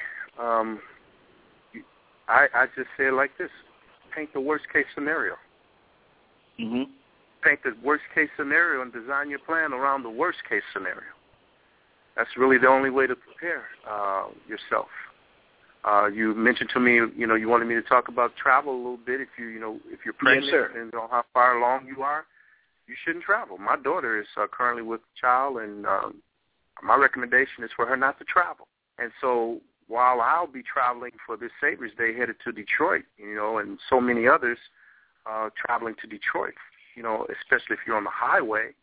I just say it like this. Paint the worst-case scenario. Mm-hmm. Paint the worst-case scenario and design your plan around the worst-case scenario. That's really the only way to prepare yourself. You mentioned to me, you wanted me to talk about travel a little bit. If you're pregnant, yes, sir, and don't know how far along you are, you shouldn't travel. My daughter is currently with child, and my recommendation is for her not to travel. And so while I'll be traveling for this Savior's Day headed to Detroit, and so many others traveling to Detroit, especially if you're on the highway,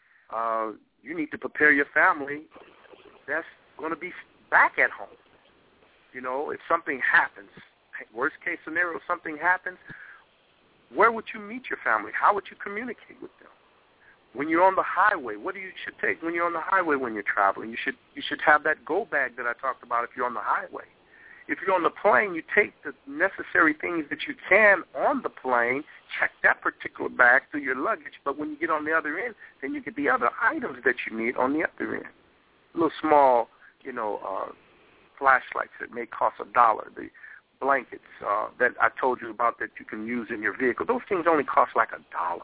you need to prepare your family that's going to be back at home. If something happens, worst case scenario, something happens, where would you meet your family? How would you communicate with them? When you're on the highway, what should take when you're on the highway when you're traveling? You should have that go bag that I talked about if you're on the highway. If you're on the plane, you take the necessary things that you can on the plane, check that particular bag through your luggage, but when you get on the other end, then you get the other items that you need on the other end. Little small, flashlights that may cost $1, the blankets that I told you about that you can use in your vehicle. Those things only cost like $1.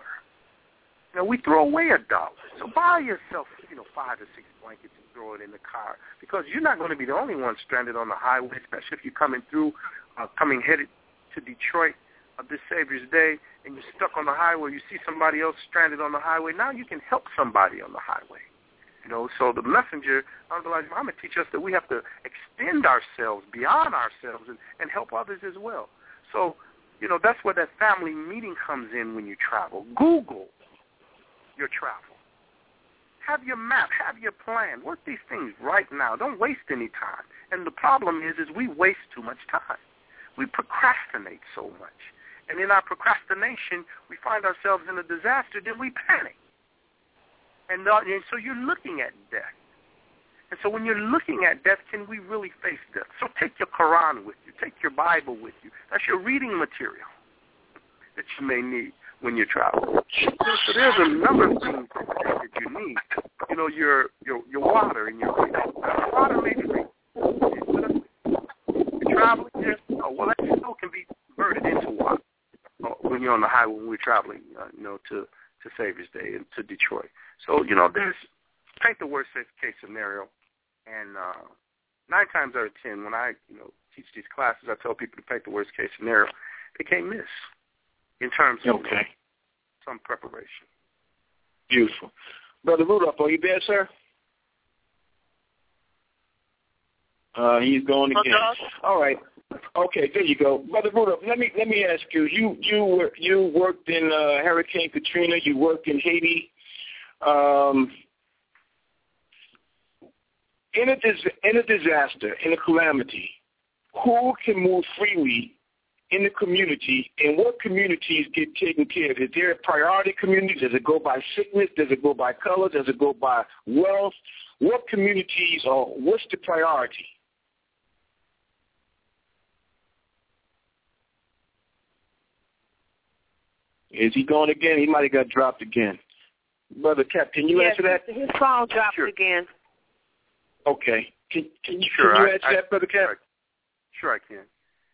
We throw away $1. So buy yourself, 5 or 6 blankets and throw it in the car, because you're not going to be the only one stranded on the highway, especially if you're coming headed to Detroit this Savior's Day, and you're stuck on the highway. You see somebody else stranded on the highway. Now you can help somebody on the highway. So the messenger, Elijah Muhammad, teaches us that we have to extend ourselves beyond ourselves and help others as well. So, that's where that family meeting comes in when you travel. Google your travel. Have your map. Have your plan. Work these things right now. Don't waste any time. And the problem is we waste too much time. We procrastinate so much. And in our procrastination, we find ourselves in a disaster, then we panic. And so you're looking at death. And so when you're looking at death, can we really face death? So take your Quran with you. Take your Bible with you. That's your reading material that you may need when you travel. So there's a number of things that you need. Your water and your food. Water may be free. You're traveling, yes. Oh, well, that still can be converted into water when you're on the highway when we're traveling, to Savior's Day and to Detroit. So, there's paint the worst case scenario, and 9 times out of 10, when I, teach these classes, I tell people to paint the worst case scenario. They can't miss in terms of some preparation. Beautiful. Brother Rudolph, are you there, sir? He's going again. All right. Okay, there you go, Brother Rudolph. Let me ask you. You worked in Hurricane Katrina. You worked in Haiti. In a disaster, in a calamity, who can move freely in the community, and what communities get taken care of? Is there a priority community? Does it go by sickness? Does it go by color? Does it go by wealth? What communities, or what's the priority? Is he going again? He might have got dropped again. Brother Cap, can you answer that? His phone dropped again. Okay. Can you answer that, Brother Cap? Sure, I can.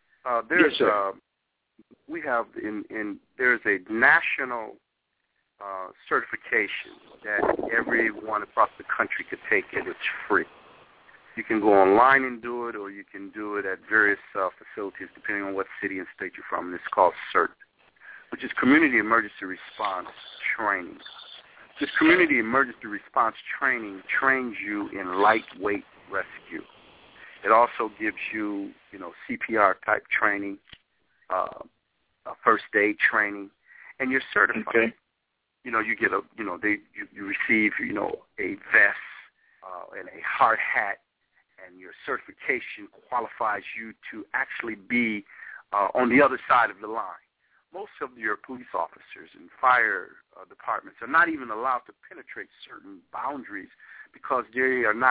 We have there's a national certification that everyone across the country could take, and it's free. You can go online and do it, or you can do it at various facilities, depending on what city and state you're from. And it's called CERT, which is Community Emergency Response Training. This Community Emergency Response Training trains you in lightweight rescue. It also gives you, CPR type training, first aid training, and you're certified. Okay. You get you receive, a vest and a hard hat, and your certification qualifies you to actually be on the other side of the line. Most of your police officers and fire departments are not even allowed to penetrate certain boundaries because they are not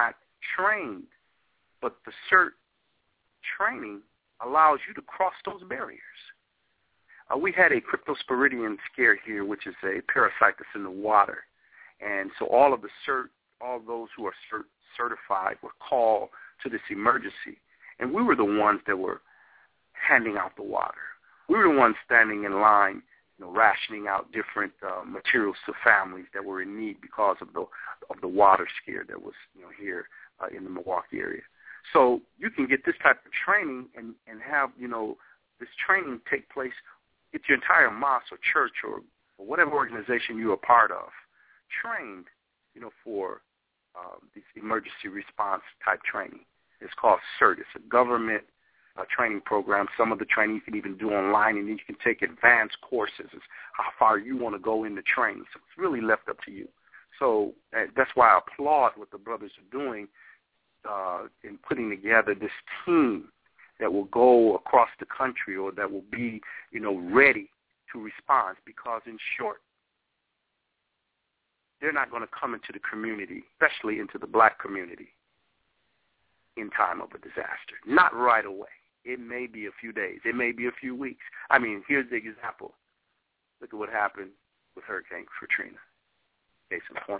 trained, but the CERT training allows you to cross those barriers. We had a cryptosporidium scare here, which is a parasite that's in the water. And so all of the CERT, all those who are certified were called to this emergency. And we were the ones that were handing out the water. We were the ones standing in line, rationing out different materials to families that were in need because of the water scare that was here in the Milwaukee area. So you can get this type of training and have this training take place. Get your entire mosque or church or whatever organization you're a part of trained, for this emergency response type training. It's called CERT. It's a government training program. Some of the training you can even do online, and then you can take advanced courses. It's how far you want to go in the training. So it's really left up to you. So that's why I applaud what the brothers are doing in putting together this team that will go across the country or that will be, ready to respond. Because in short, they're not going to come into the community, especially into the black community, in time of a disaster. Not right away. It may be a few days. It may be a few weeks. I mean, here's the example. Look at what happened with Hurricane Katrina. Case in point.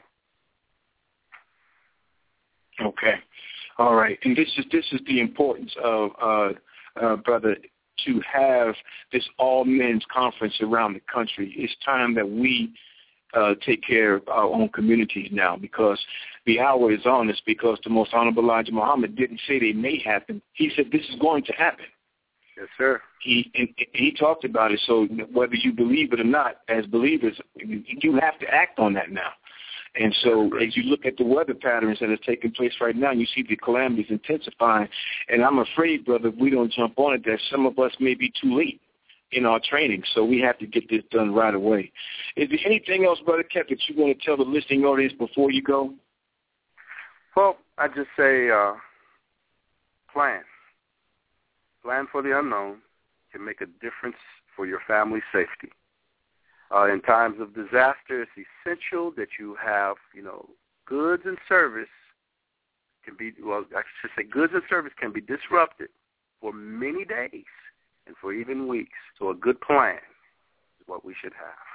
Okay. All right. And this is the importance of, brother, to have this all-men's conference around the country. It's time that we take care of our own communities now, because the hour is on us, because the Most Honorable Elijah Muhammad didn't say they may happen. He said this is going to happen. Yes, sir. He talked about it. So whether you believe it or not, as believers, you have to act on that now. And so as you look at the weather patterns that are taking place right now, you see the calamities intensifying. And I'm afraid, brother, if we don't jump on it, that some of us may be too late in our training. So we have to get this done right away. Is there anything else, Brother Kev, that you want to tell the listening audience before you go? Well, I just say plan. Plan for the unknown can make a difference for your family's safety. In times of disaster, it's essential that you have, goods and service can be, goods and service can be disrupted for many days and for even weeks. So a good plan is what we should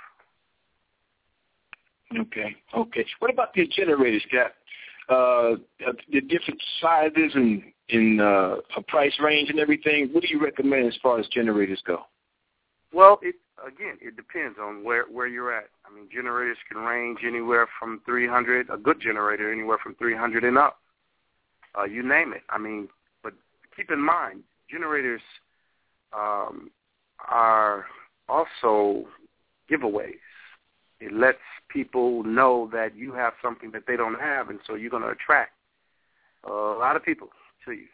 have. Okay. What about the generators, Cap? The different sizes and in a price range and everything. What do you recommend as far as generators go? Well, it depends on where you're at. I mean, generators can range anywhere from $300, a good generator, anywhere from $300 and up. You name it. I mean, but keep in mind, generators are also giveaways. It lets people know that you have something that they don't have, and so you're going to attract a lot of people to you.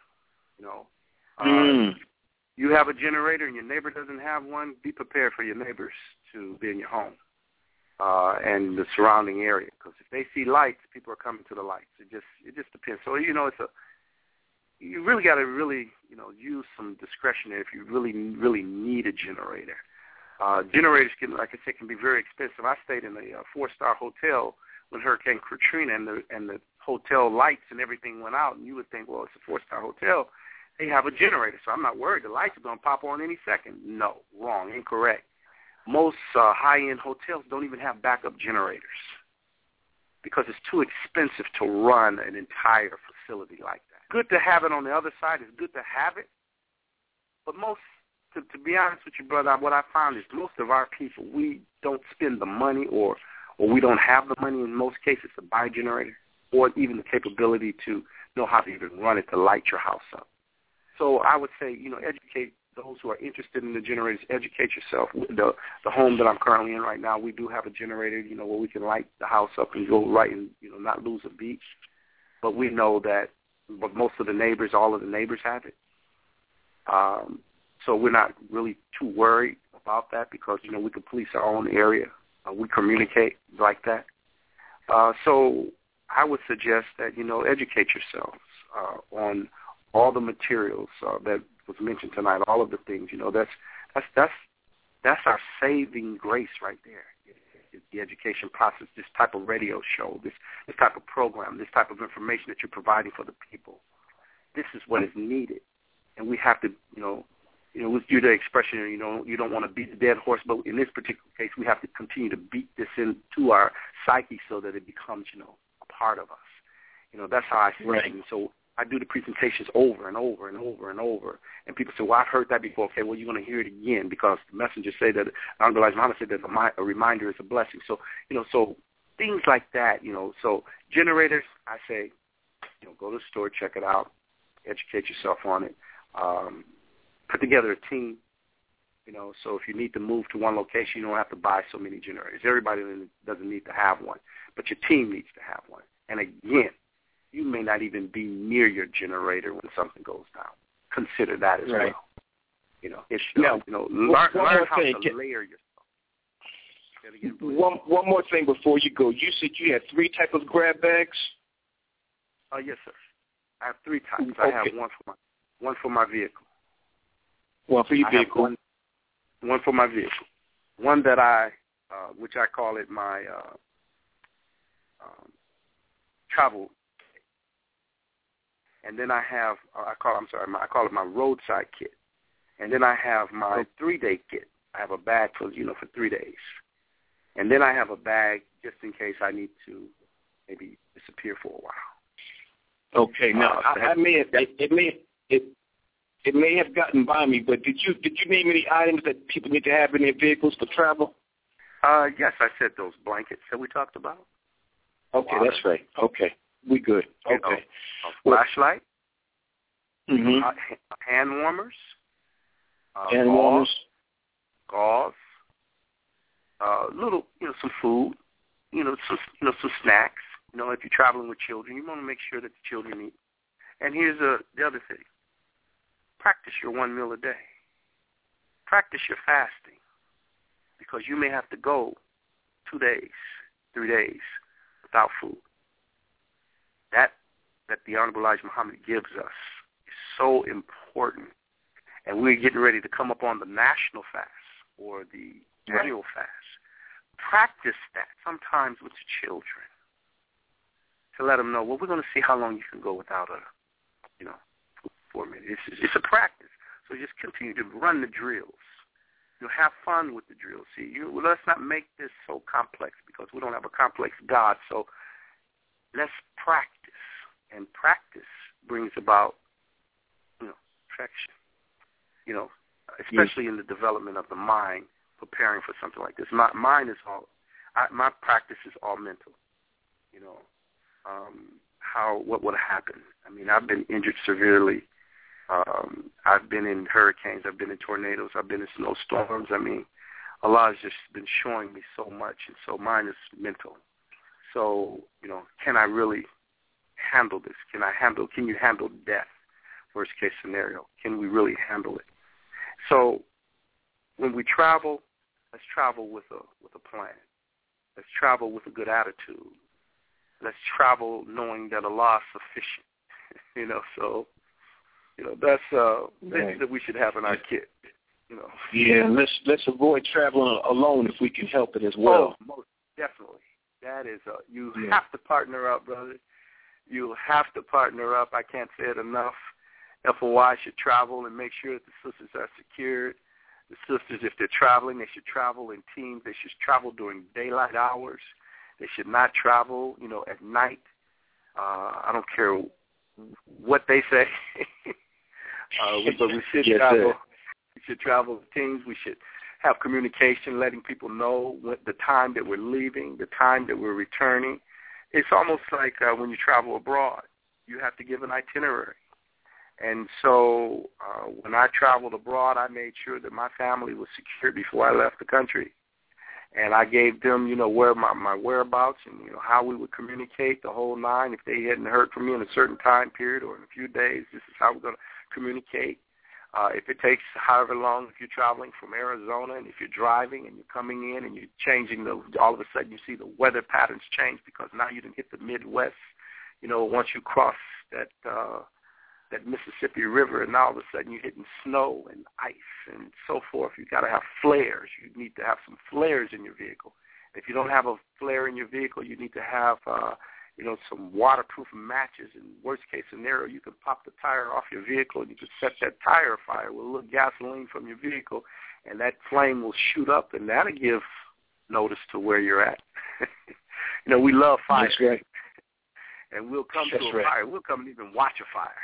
You have a generator and your neighbor doesn't have one, be prepared for your neighbors to be in your home and the surrounding area. Because if they see lights, people are coming to the lights. It just depends. So, you really got to use some discretion there if you really need a generator. Generators can, like I said, can be very expensive. I stayed in a 4-star hotel when Hurricane Katrina and the hotel lights and everything went out, and you would think, well, it's a 4-star hotel. They have a generator, so I'm not worried. The lights are going to pop on any second. No, wrong, incorrect. Most high-end hotels don't even have backup generators because it's too expensive to run an entire facility like that. Good to have it on the other side. It's good to have it. But to be honest with you, brother, what I found is most of our people, we don't spend the money or we don't have the money in most cases to buy a generator or even the capability to know how to even run it to light your house up. So I would say, educate those who are interested in the generators. Educate yourself. The home that I'm currently in right now, we do have a generator, where we can light the house up and go right and, not lose a beat. But we know that most of the neighbors, all of the neighbors have it. So we're not really too worried about that because, we can police our own area. We communicate like that. So I would suggest that, educate yourselves on all the materials that was mentioned tonight, all of the things, that's our saving grace right there. the education process, this type of radio show, this type of program, this type of information that you're providing for the people. This is what is needed. And we have to, with your expression, you don't want to beat the dead horse, but in this particular case, we have to continue to beat this into our psyche so that it becomes, a part of us. That's how I see it. And so I do the presentations over and over and over and over. And people say, well, I've heard that before. Okay, well, you're going to hear it again because the messenger said that, Honorable Elijah Muhammad said that a reminder is a blessing. So, so things like that, So generators, I say, go to the store, check it out, educate yourself on it. Put together a team, so if you need to move to one location, you don't have to buy so many generators. Everybody doesn't need to have one, but your team needs to have one. And again, you may not even be near your generator when something goes down. Consider that as well. Learn how to layer yourself. One more thing before you go. You said you had 3 types of grab bags? Yes, sir. I have 3 types. Okay. I have one for my vehicle. One for your vehicle. One for my vehicle. One that which I call it my travel. And then I have, I call it my roadside kit. And then I have my 3-day kit. I have a bag for 3 days. And then I have a bag just in case I need to maybe disappear for a while. Okay. Now, it may have gotten by me, but did you name any items that people need to have in their vehicles for travel? Yes, I said those blankets that we talked about. Okay, water. That's right. Okay, we good. Okay. A flashlight. Mm-hmm. Hand warmers. Gauze. Little, some food. Some snacks. If you're traveling with children, you want to make sure that the children eat. And here's the other thing. Practice your 1 meal a day. Practice your fasting because you may have to go 2 days, 3 days without food. That the Honorable Elijah Muhammad gives us is so important. And we're getting ready to come up on the national fast or the annual fast. Practice that sometimes with the children to let them know, well, we're going to see how long you can go without for a minute. It's a practice. So just continue to run the drills. Have fun with the drills. See, let's not make this so complex because we don't have a complex God. So let's practice. And practice brings about, perfection. Especially in the development of the mind, preparing for something like this. My practice is all mental. What would happen? I mean, I've been injured severely. I've been in hurricanes. I've been in tornadoes. I've been in snowstorms. I mean, Allah has just been showing me so much, and so mine is mental. So, can I really handle this? Can you handle death? Worst case scenario. Can we really handle it? So, when we travel, let's travel with a plan. Let's travel with a good attitude. Let's travel knowing that Allah is sufficient. That's things that we should have in our kit. Yeah, let's avoid traveling alone if we can help it as well. Oh, most definitely. That is you have to partner up, brother. You have to partner up. I can't say it enough. FOI should travel and make sure that the sisters are secured. The sisters, if they're traveling, they should travel in teams. They should travel during daylight hours. They should not travel, at night. I don't care what they say. But we should travel. We should travel with teams. We should have communication, letting people know the time that we're leaving, the time that we're returning. It's almost like when you travel abroad, you have to give an itinerary. And so when I traveled abroad, I made sure that my family was secure before I left the country. And I gave them, where my whereabouts and, how we would communicate, the whole nine. If they hadn't heard from me in a certain time period or in a few days, this is how we're going to communicate. If it takes however long, if you're traveling from Arizona and if you're driving and you're coming in and you're changing, all of a sudden you see the weather patterns change because now you didn't hit the Midwest. Once you cross that Mississippi River, and all of a sudden you're hitting snow and ice and so forth. You got to have flares. You need to have some flares in your vehicle. If you don't have a flare in your vehicle, you need to have, some waterproof matches. In worst case scenario, you can pop the tire off your vehicle and you can set that tire afire with a little gasoline from your vehicle, and that flame will shoot up, and that'll give notice to where you're at. We love fire. That's right. And we'll come to a fire. We'll come and even watch a fire.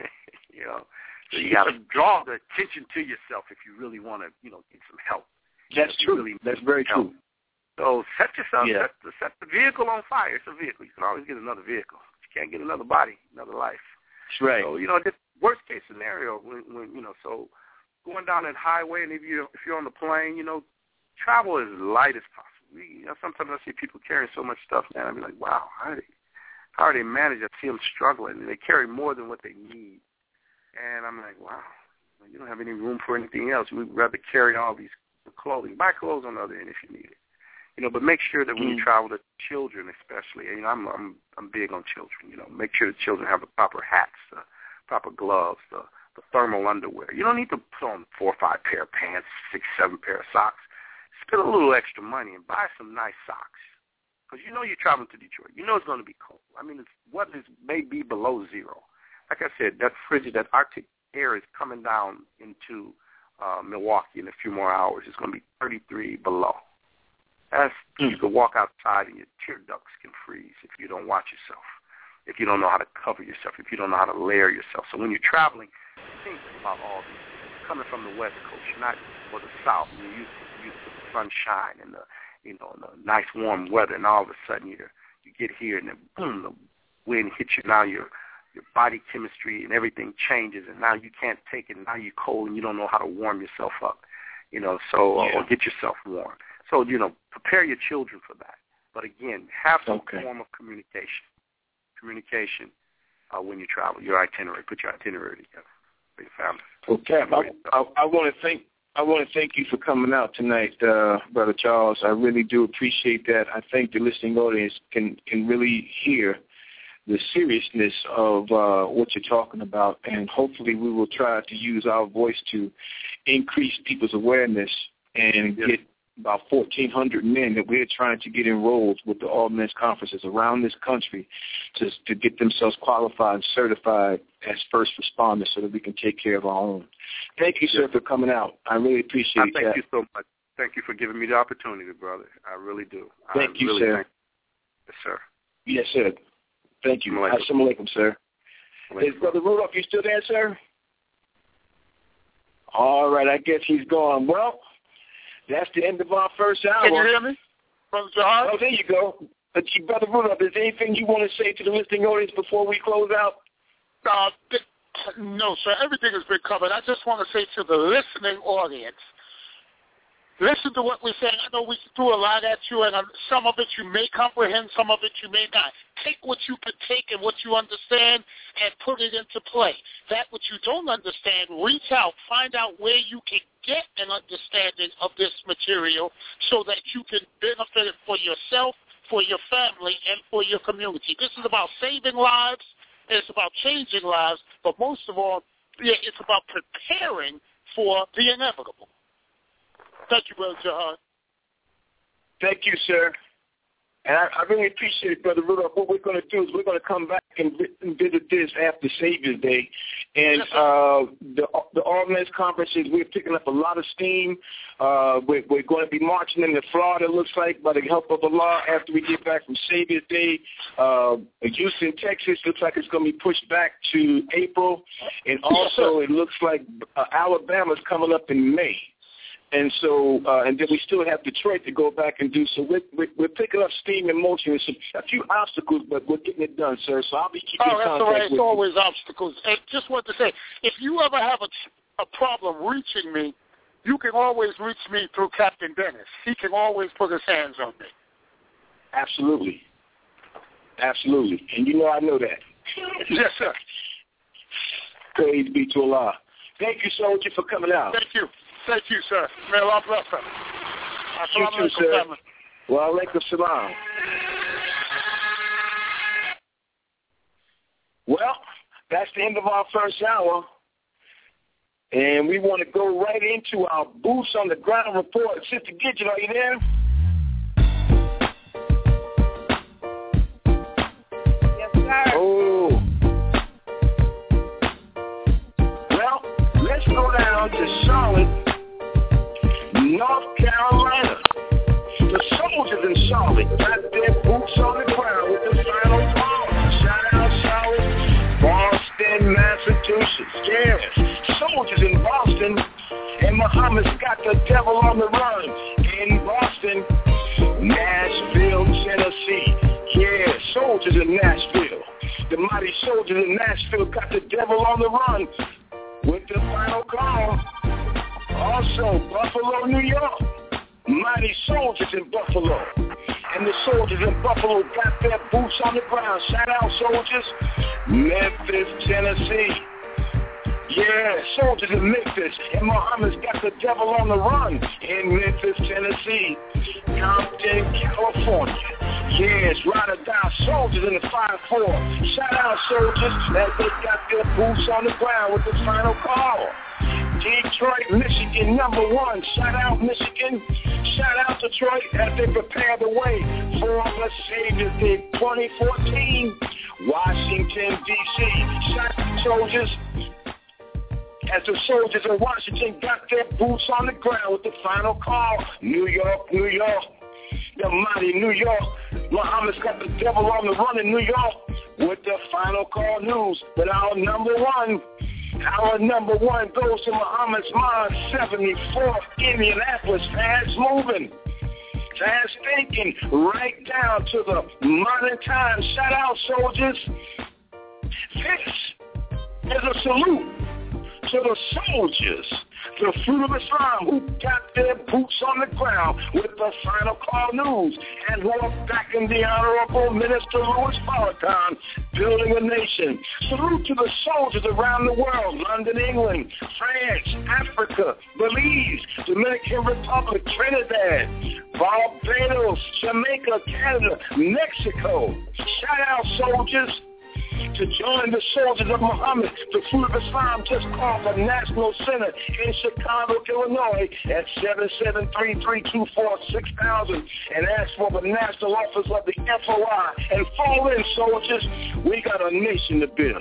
So you got to draw the attention to yourself if you really want to, get some help. That's true. That's very true. So set yourself, set the vehicle on fire. It's a vehicle. You can always get another vehicle. You can't get another body, another life. That's right. So, this worst case scenario, when so going down that highway, and if you're on the plane, travel as light as possible. Sometimes I see people carrying so much stuff, man. I be like, wow, how are they managing? I see them struggling, and they carry more than what they need. And I'm like, wow, you don't have any room for anything else. We'd rather carry all these clothing. Buy clothes on the other end if you need it. But make sure that when you travel to children especially, I'm big on children, make sure the children have the proper hats, the proper gloves, the thermal underwear. You don't need to put on 4 or 5 pair of pants, 6, 7 pair of socks. Spend a little extra money and buy some nice socks. Because you're traveling to Detroit. It's going to be cold. Weather may be below zero. Like I said, that Arctic air is coming down into Milwaukee in a few more hours. It's going to be 33 below. You can walk outside and your tear ducts can freeze if you don't watch yourself, if you don't know how to cover yourself, if you don't know how to layer yourself. So when you're traveling, think about all these things. Coming from the West Coast, you're not for the South. You're used to the sunshine and the the nice warm weather, and all of a sudden you get here and then boom, the wind hits you. Now your body chemistry and everything changes, and now you can't take it. Now you're cold and you don't know how to warm yourself up, or get yourself warm. So, prepare your children for that. But again, have some form of communication. When you travel, your itinerary. Put your itinerary together for your family. Well, Cap, I want to thank you for coming out tonight, Brother Charles. I really do appreciate that. I think the listening audience can really hear the seriousness of what you're talking about, and hopefully we will try to use our voice to increase people's awareness and get about 1,400 men that we're trying to get enrolled with the All Men's Conferences around this country to get themselves qualified and certified as first responders so that we can take care of our own. Thank you, sir, for coming out. I really appreciate that. Thank you so much. Thank you for giving me the opportunity, brother. I really do. Thank you, sir. Yes, sir. Yes, sir. Thank you. Assalamu alaikum, sir. Is Brother Rudolph, you still there, sir? All right, I guess he's gone. Well, that's the end of our first hour. Can you hear me, Brother John? Oh, there you go. Brother Rudolph, is there anything you want to say to the listening audience before we close out? No, sir. Everything has been covered. I just want to say to the listening audience, listen to what we're saying. I know we threw a lot at you, and some of it you may comprehend, some of it you may not. Take what you can take and what you understand and put it into play. That which you don't understand, reach out, find out where you can get an understanding of this material so that you can benefit it for yourself, for your family, and for your community. This is about saving lives, it's about changing lives, but most of all, it's about preparing for the inevitable. Thank you, Brother Jahan. Thank you, sir. And I really appreciate it, Brother Rudolph. What we're going to do is we're going to come back and visit this after Savior's Day. And the All Men's Conferences, we're picking up a lot of steam. We're going to be marching into Florida, it looks like, by the help of Allah, after we get back from Savior's Day. Houston, Texas, looks like it's going to be pushed back to April. And also it looks like Alabama's coming up in May. And so, and then we still have Detroit to go back and do. So we're picking up steam and motion. There's a few obstacles, but we're getting it done, sir. So I'll be keeping in contact with you. Oh, that's all right. It's always obstacles. And just want to say, if you ever have a problem reaching me, you can always reach me through Captain Dennis. He can always put his hands on me. Absolutely. Absolutely. And I know that. Yes, sir. Praise be to Allah. Thank you, soldier, for coming out. Thank you. Thank you, sir. May Allah bless him. You too, sir. Wa alaikum salam. Well, that's the end of our first hour. And we want to go right into our Boots on the Ground report. Sister Gidget, are you there? down to Charlotte, North Carolina. The soldiers in Charlotte got their boots on the ground with the final call. Shout out Charlotte, Boston, Massachusetts. Yes, soldiers in Boston, and Muhammad's got the devil on the run in Boston. Nashville, Tennessee. Yeah, soldiers in Nashville. The mighty soldiers in Nashville got the devil on the run with the final call. Also, Buffalo, New York. Mighty soldiers in Buffalo. And the soldiers in Buffalo got their boots on the ground. Shout out, soldiers. Memphis, Tennessee. Yeah, soldiers in Memphis. And Muhammad's got the devil on the run in Memphis, Tennessee. Compton, California. Yes, ride or die soldiers in the 5-4. Shout out, soldiers, as they got their boots on the ground with the final call. Detroit, Michigan, #1. Shout out, Michigan. Shout out, Detroit, as they prepare the way for the Savior's Day 2014. Washington, D.C. Shout out, soldiers, as the soldiers in Washington got their boots on the ground with the final call. New York, New York. The mighty New York. Muhammad's got the devil on the run in New York with the final call news. But our number one goes to Muhammad's Mine 74, Indianapolis. Fast moving, fast thinking, right down to the modern time. Shout out, soldiers. This is a salute to the soldiers, the Fruit of Islam, who got their boots on the ground with the final call news, and who are backing the Honorable Minister Louis Farrakhan, building a nation. Salute to the soldiers around the world, London, England, France, Africa, Belize, Dominican Republic, Trinidad, Barbados, Jamaica, Canada, Mexico. Shout out, soldiers. To join the soldiers of Muhammad, the Fruit of Islam just called the National Center in Chicago, Illinois at 773-324-6000 and ask for the National Office of the FOI. And fall in, soldiers. We got a nation to build.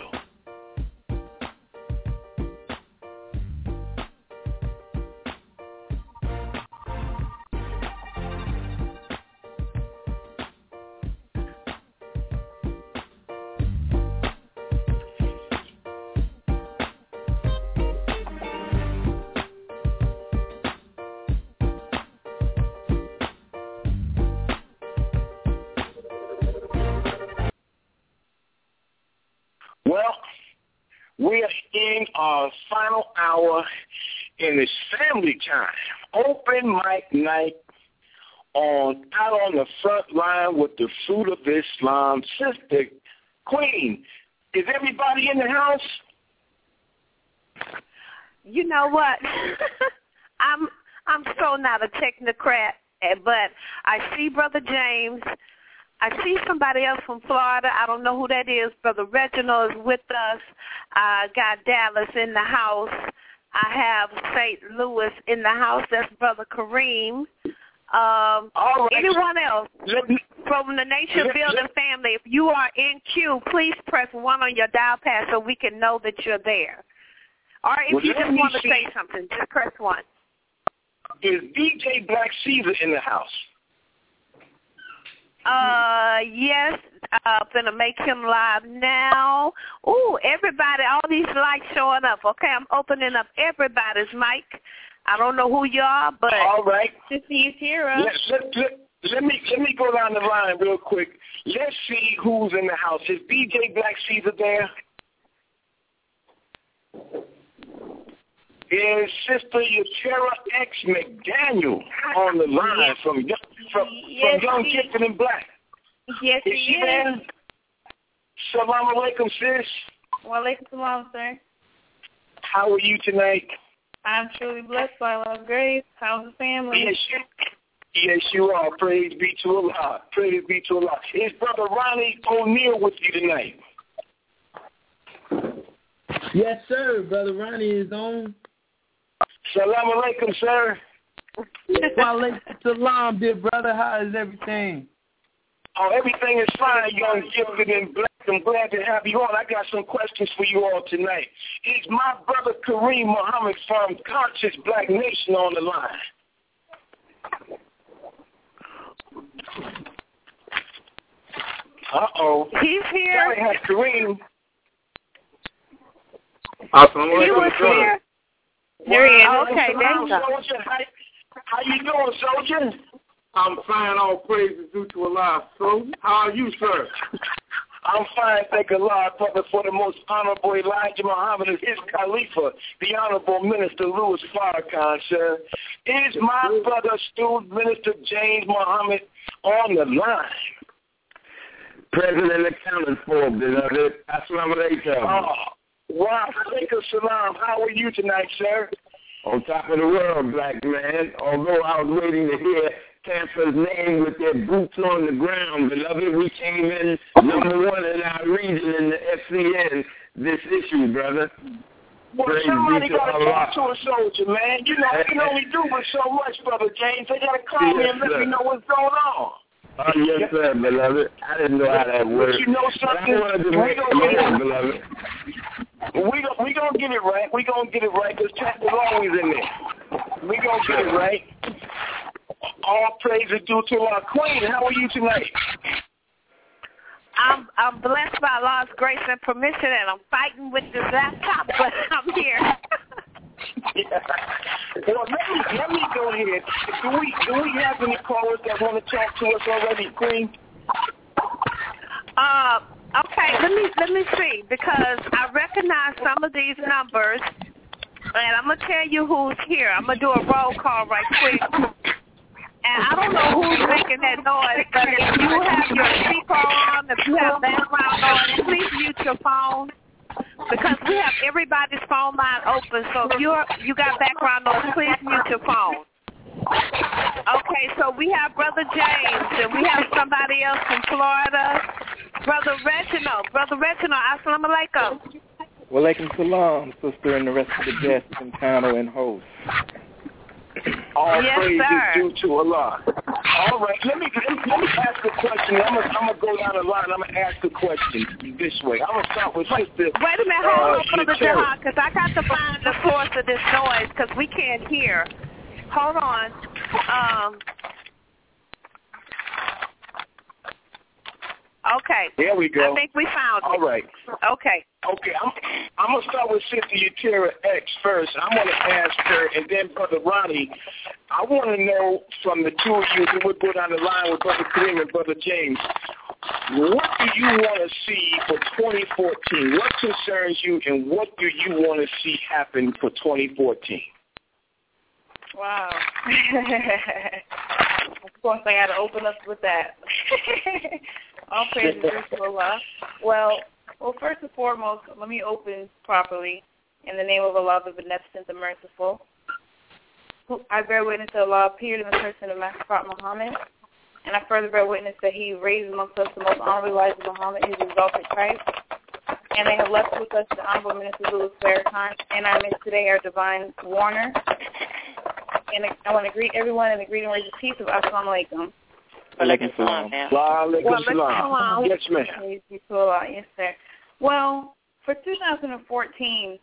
Well, we are in our final hour in this family time. Open mic night out on the front line with the Fruit of Islam. Sister Queen, is everybody in the house? You know what? I'm so not a technocrat, but I see Brother James. I see somebody else from Florida. I don't know who that is. Brother Reginald is with us. I got Dallas in the house. I have St. Louis in the house. That's Brother Kareem. All right. Anyone else from the Nation Building family, if you are in queue, please press 1 on your dial pad so we can know that you're there. Or if you just want to say something, just press 1. Is DJ Black Caesar in the house? Yes, gonna make him live now. Ooh, everybody, all these lights showing up. Okay, I'm opening up everybody's mic. I don't know who you are, but all right. Sissy's here. Let me go down the line real quick. Let's see who's in the house. Is DJ Black Caesar there? Is Sister Yatera X McDaniel on the line from Young Gifted and Black? Yes, is she there? Salam alaikum, sis. Wa alaikum salam, sir. How are you tonight? I'm truly blessed by Allah's grace. How's the family? Yes, you are. Praise be to Allah. Praise be to Allah. Is Brother Ronnie O'Neal with you tonight? Yes, sir. Brother Ronnie is on. Salam alaikum, sir. Wa alaikum salam, dear brother. How is everything? Oh, everything is fine, Young Gifted and Black. I'm glad to have you on. I got some questions for you all tonight. Is my brother Kareem Muhammad from Conscious Black Nation on the line? Uh-oh. He's here. I have Kareem. He was here. There he is. Okay, there you go. How you doing, Soldier? I'm fine. All praise is due to Allah. So, how are you, sir? I'm fine, thank Allah, brother, for the most honorable Elijah Muhammad and his Khalifa, the Honorable Minister Louis Farrakhan, sir. Is my brother, student Minister James Muhammad, on the line? President accounted for, beloved. Assalamu alaikum. Wa alaikum salam. How are you tonight, sir? On top of the world, black man. Although I was waiting to hear Tampa's name with their boots on the ground, beloved, we came in #1 in our region in the FCN this issue, brother. Well, Praise somebody got to Allah. talk to a soldier, man. You know, I can only do but so much, brother James. They got to call me and let me know what's going on. Oh, yes, sir, beloved. I didn't know how that worked. But you know something? I wanted to make it, beloved. We gonna get it right. We gonna get it right because Chapter always in there. We gonna get it right. All praise is due to our Queen. How are you tonight? I'm blessed by Allah's grace and permission, and I'm fighting with this laptop, but I'm here. Yeah. Well, let me go ahead. Do we have any callers that want to talk to us already, Queen? Okay, let me see, because I recognize some of these numbers, and I'm gonna tell you who's here. I'm gonna do a roll call right quick. And I don't know who's making that noise, but if you have your speaker on, if you have background noise, please mute your phone, because we have everybody's phone line open. So if you got background noise, please mute your phone. Okay, so we have Brother James, and we have somebody else from Florida, Brother Reginald. Brother Reginald, assalamu alaikum. Wa alaikum salam, sister, and the rest of the guests and panel and hosts. All praise is due to Allah. All right, let me ask a question. I'm gonna go down the line. I'm gonna ask a question this way. I'm gonna start with Sister. Wait a minute, hold on, Brother Jahad, because I got to find the source of this noise because we can't hear. Hold on. Okay. There we go. I think we found it. All right. Okay. Okay, I'm going to start with Sister Yatira X first. I'm going to ask her, and then Brother Ronnie, I want to know from the two of you, who would go down the line with Brother Kareem and Brother James, what do you want to see for 2014? What concerns you, and what do you want to see happen for 2014? Wow. Of course, I got to open up with that. All praises to Allah. Well, first and foremost, let me open properly in the name of Allah, the Beneficent, the Merciful. I bear witness that Allah appeared in the person of Master Prophet Muhammad, and I further bear witness that he raised amongst us the most honorable Elijah Muhammad, his exalted Christ, and they have left with us the Honorable Minister Louis Farrakhan, and I miss today our divine warner. And I want to greet everyone in the greeting words of peace of Assalamu alaikum. Alaikum salam. Yes, ma'am. Yes, sir. Well, for 2014,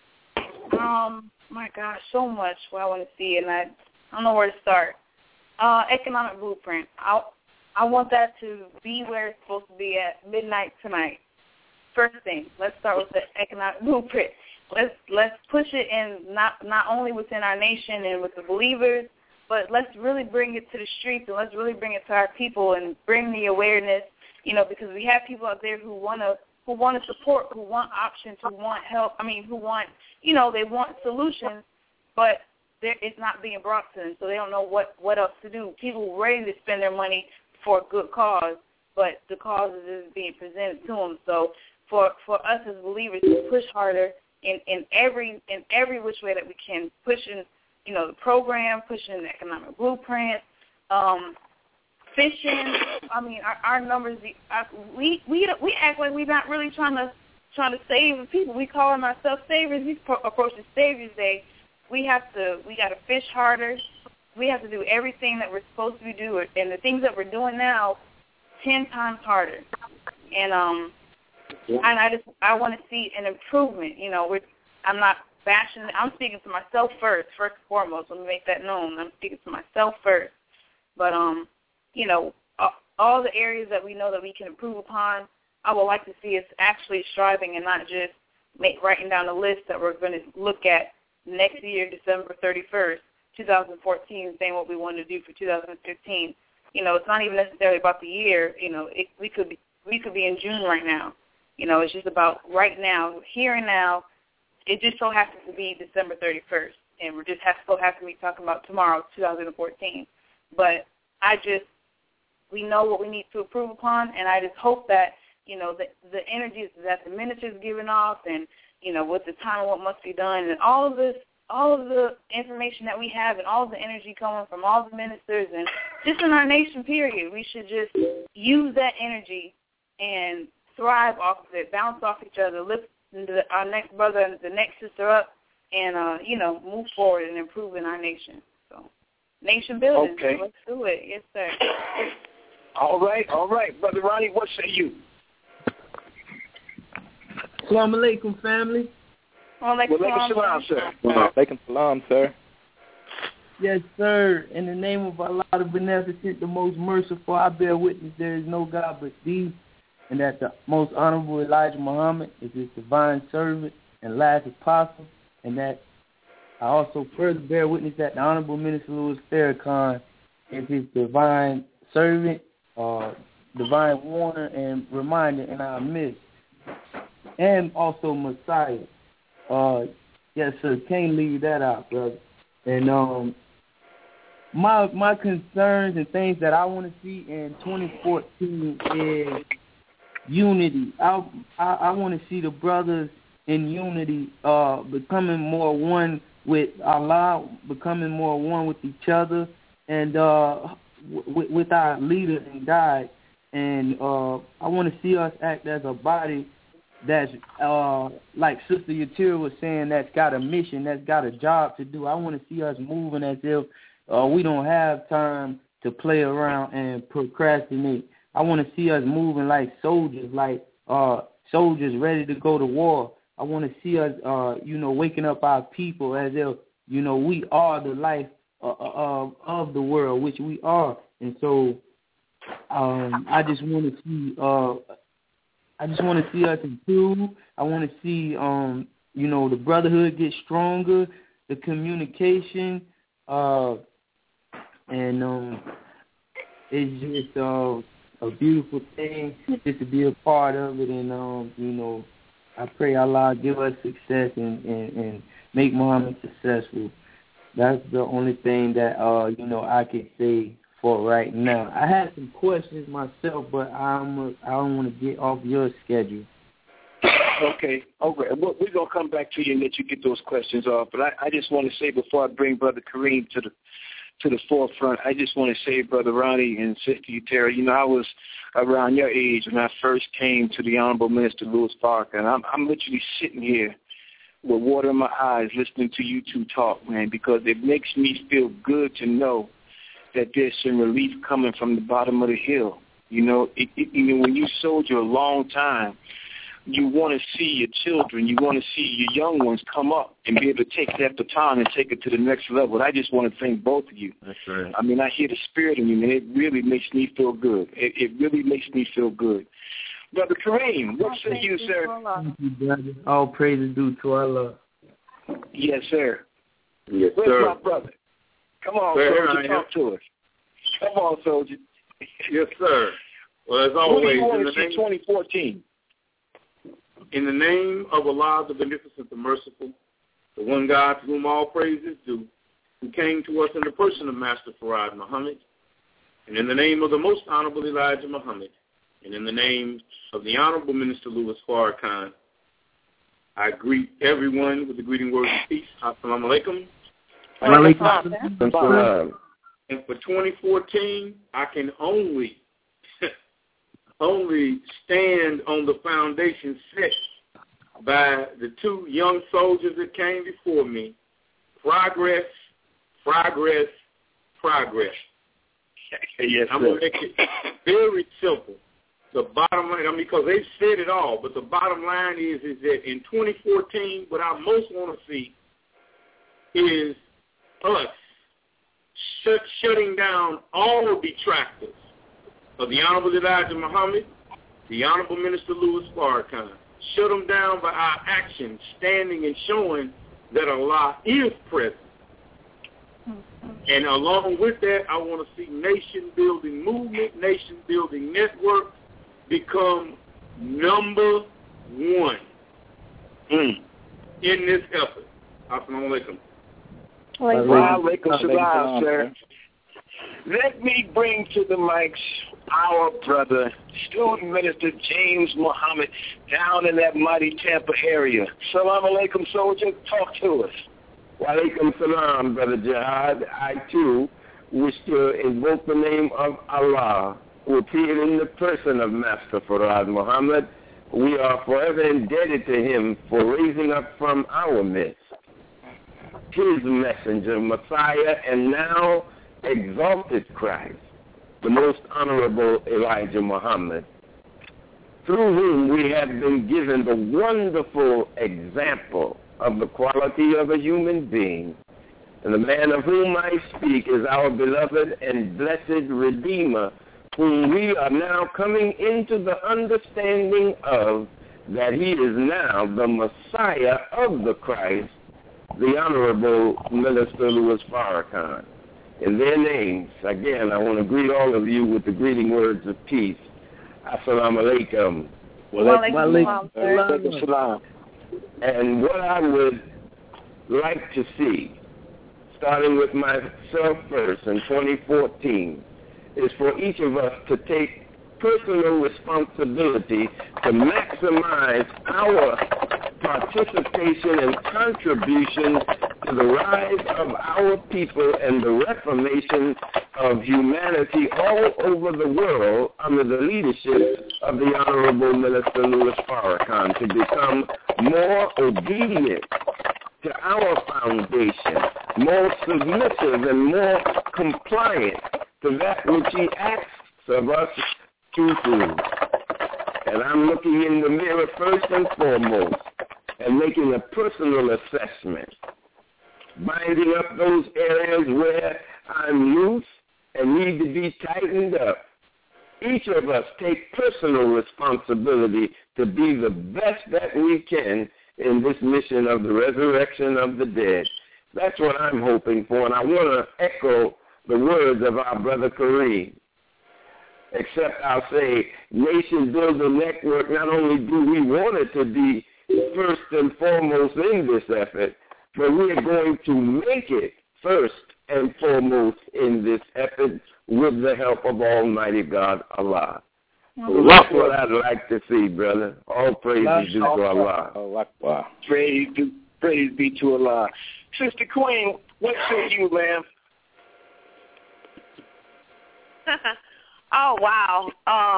my gosh, so much what I want to see, and I don't know where to start. Economic blueprint. I want that to be where it's supposed to be at midnight tonight. First thing, let's start with the economic blueprint. Let's push it in not only within our nation and with the believers, but let's really bring it to the streets and let's really bring it to our people and bring the awareness, because we have people out there who want to support, who want options, who want help. Who want, they want solutions, but it's not being brought to them, so they don't know what else to do. People ready to spend their money for a good cause, but the cause isn't being presented to them. So for us as believers to push harder in every which way that we can, pushing the program, pushing the economic blueprint, fishing. Our numbers. We act like we're not really trying to save people. We call ourselves savers. We approaching Savior's Day. We got to fish harder. We have to do everything that we're supposed to do, and the things that we're doing now, 10 times harder. And And I want to see an improvement. You know, I'm not bashing. I'm speaking to myself first and foremost. Let me make that known. I'm speaking to myself first. But you know, all the areas that we know that we can improve upon, I would like to see us actually striving and not just writing down a list that we're going to look at next year, December 31st, 2014, saying what we want to do for 2015. You know, it's not even necessarily about the year. You know, we could be in June right now. You know, it's just about right now, here and now. It just so happens to be December 31st, and we just so happen to be talking about tomorrow, 2014. But we know what we need to improve upon, and I just hope that, you know, the energies that the ministers giving off, and, you know, with the time of what must be done, and all of the information that we have, and all of the energy coming from all the ministers, and just in our nation, period, we should just use that energy and thrive off of it, bounce off each other, lift our next brother and the next sister up, and, you know, move forward and improve in our nation. So, nation building. Okay. So let's do it. Yes, sir. All right. Brother Ronnie, what say you? Assalamu alaikum, family. Walaikum salam, sir. Walaikum salam, sir. Yes, sir. In the name of Allah, the Beneficent, the Most Merciful, I bear witness there is no God but Thee, and that the Most Honorable Elijah Muhammad is His divine servant and last apostle, and that I also further bear witness that the Honorable Minister Louis Farrakhan is His divine servant, divine warner and reminder in our midst, and also Messiah. Yes, sir, can't leave that out, brother. And my concerns and things that I want to see in 2014 is unity. I want to see the brothers in unity, becoming more one with Allah, becoming more one with each other, and with our leader and guide. And I want to see us act as a body that's, like Sister Yatira was saying, that's got a mission, that's got a job to do. I want to see us moving as if we don't have time to play around and procrastinate. I want to see us moving like soldiers ready to go to war. I want to see us, waking up our people as if, we are the life of the world, which we are. And so I just want to see us improve. I want to see, the brotherhood get stronger, the communication, and it's just a beautiful thing just to be a part of it. And, I pray Allah give us success and make Muhammad successful. That's the only thing that, I can say for right now. I had some questions myself, but I don't want to get off your schedule. Okay. Well, we're going to come back to you and let you get those questions off. But I just want to say, before I bring Brother Kareem to the forefront, I just want to say, Brother Ronnie and Sister Yatira, I was around your age when I first came to the Honorable Minister Louis Farrakhan. I'm literally sitting here with water in my eyes listening to you two talk, man, because it makes me feel good to know that there's some relief coming from the bottom of the hill. When you soldier a long time, you want to see your children, you want to see your young ones come up and be able to take that baton and take it to the next level. And I just want to thank both of you. That's right. I mean, I hear the spirit in you, and it really makes me feel good. It really makes me feel good. Brother Kareem, what say you, sir? Thank you, brother. All praise is due to Allah. Yes, sir. Yes, Where's sir. my brother? Come on, soldier, talk to us. Come on, soldier. Yes, sir. Well, as always, what do you want to see 2014? In the name of Allah, the Beneficent, the Merciful, the one God to whom all praise is due, who came to us in the person of Master Farad Muhammad, and in the name of the Most Honorable Elijah Muhammad, and in the name of the Honorable Minister Louis Farrakhan, I greet everyone with the greeting words of peace. Assalamu alaikum. And for 2014, I can only stand on the foundation set by the two young soldiers that came before me. Progress, progress, progress. Yes, I'm going to make it very simple. The bottom line, because they've said it all, but the bottom line is that in 2014, what I most want to see is us shutting down all detractors of the Honorable Elijah Muhammad, the Honorable Minister Louis Farrakhan. Shut them down by our actions, standing and showing that Allah is present. And along with that, I want to see nation-building movement, nation-building network become number one in this effort. Assalamu alaikum. Wa alaikum salam, sir. Let me bring to the mics our brother, student minister James Muhammad, down in that mighty Tampa area. Salam alaikum, soldier. Talk to us. Wa alaikum salam, Brother Jihad. I, too, wish to invoke the name of Allah, who appeared in the person of Master Farad Muhammad. We are forever indebted to him for raising up from our midst his messenger, Messiah, and now exalted Christ, the most honorable Elijah Muhammad, through whom we have been given the wonderful example of the quality of a human being. And the man of whom I speak is our beloved and blessed Redeemer, whom we are now coming into the understanding of, that he is now the Messiah of the Christ, the Honorable Minister Louis Farrakhan. In their names, again, I want to greet all of you with the greeting words of peace. Assalamu alaikum. Wa alaikum salam. And what I would like to see, starting with myself first in 2014, is for each of us to take personal responsibility to maximize our participation and contribution to the rise of our people and the reformation of humanity all over the world under the leadership of the Honorable Minister Louis Farrakhan, to become more obedient to our foundation, more submissive and more compliant to that which he asks of us to do. And I'm looking in the mirror first and foremost and making a personal assessment, binding up those areas where I'm loose and need to be tightened up. Each of us take personal responsibility to be the best that we can in this mission of the resurrection of the dead. That's what I'm hoping for, and I want to echo the words of our brother Kareem. Except I'll say, Nation Builder Network, not only do we want it to be first and foremost in this effort, but we are going to make it first and foremost in this effort with the help of Almighty God, Allah. So that's what I'd like to see, brother. All praises due to Allah. Praise be to Allah. Sister Queen, what say you, ma'am? Oh, wow.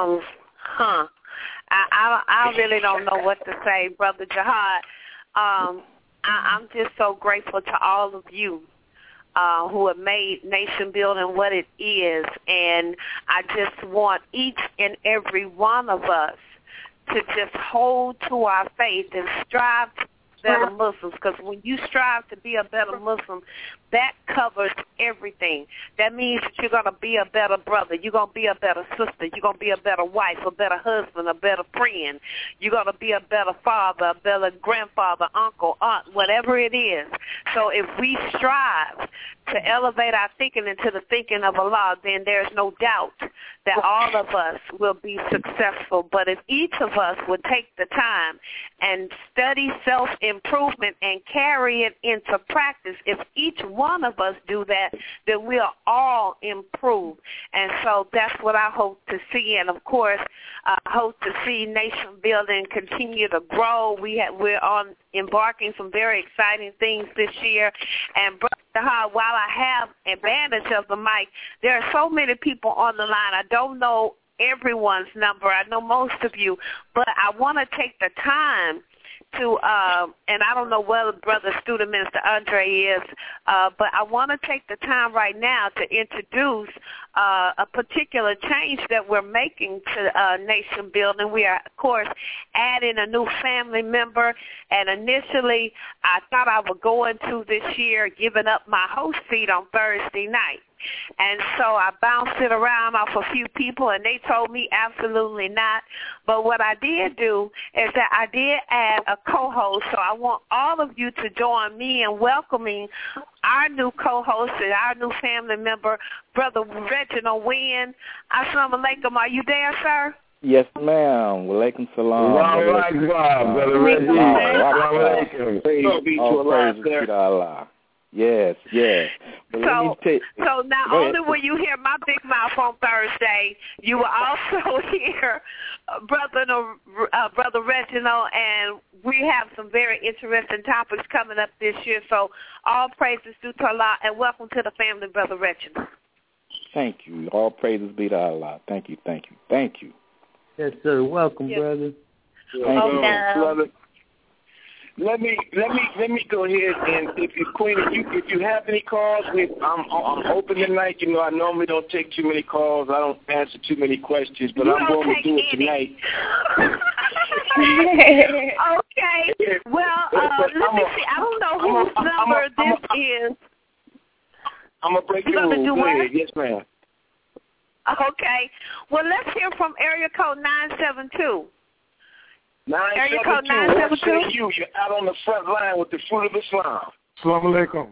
I really don't know what to say, Brother Jihad. I'm just so grateful to all of you who have made nation building what it is, and I just want each and every one of us to just hold to our faith and strive to be better Muslims, because when you strive to be a better Muslim, that covers everything. That means that you're going to be a better brother. You're going to be a better sister. You're going to be a better wife, a better husband, a better friend. You're going to be a better father, a better grandfather, uncle, aunt, whatever it is. So if we strive to elevate our thinking into the thinking of Allah, then there's no doubt that all of us will be successful. But if each of us would take the time and study self-improvement and carry it into practice, if each one of us do that, then we'll all improve. And so that's what I hope to see. And, of course, I hope to see nation building continue to grow. We're on embarking some very exciting things this year. And, Brother Jihad, while I have advantage of the mic, there are so many people on the line. I don't know everyone's number. I know most of you. But I want to take the time to, and I don't know where Brother Student Minister Andre is, but I want to take the time right now to introduce a particular change that we're making to Nation Building. We are, of course, adding a new family member, and initially I thought I would go into this year giving up my host seat on Thursday night. And so I bounced it around off a few people, and they told me absolutely not. But what I did do is that I did add a co-host, so I want all of you to join me in welcoming our new co-host and our new family member, Brother Reginald Wynn. Assalamu alaikum. Are you there, sir? Yes, ma'am. Walaikum salam. Brother Reginald. Assalamu alaikum. Praise be to Allah. Yes. But so not only will you hear my big mouth on Thursday, you will also hear Brother Reginald, and we have some very interesting topics coming up this year. So all praises due to Allah, and welcome to the family, Brother Reginald. Thank you. All praises be to Allah. Thank you. Yes, sir. Welcome, brother. Brother. Let me go ahead, and if you have any calls, I'm open tonight. You know, I normally don't take too many calls. I don't answer too many questions, but I'm going to do it tonight. Okay. Well, let me see. I don't know whose number this is. I'm gonna break your rules. Go ahead. Yes, ma'am. Okay. Well, let's hear from area code 972. Area code 972. You're out on the front line with the fruit of Islam. Assalamu alaikum.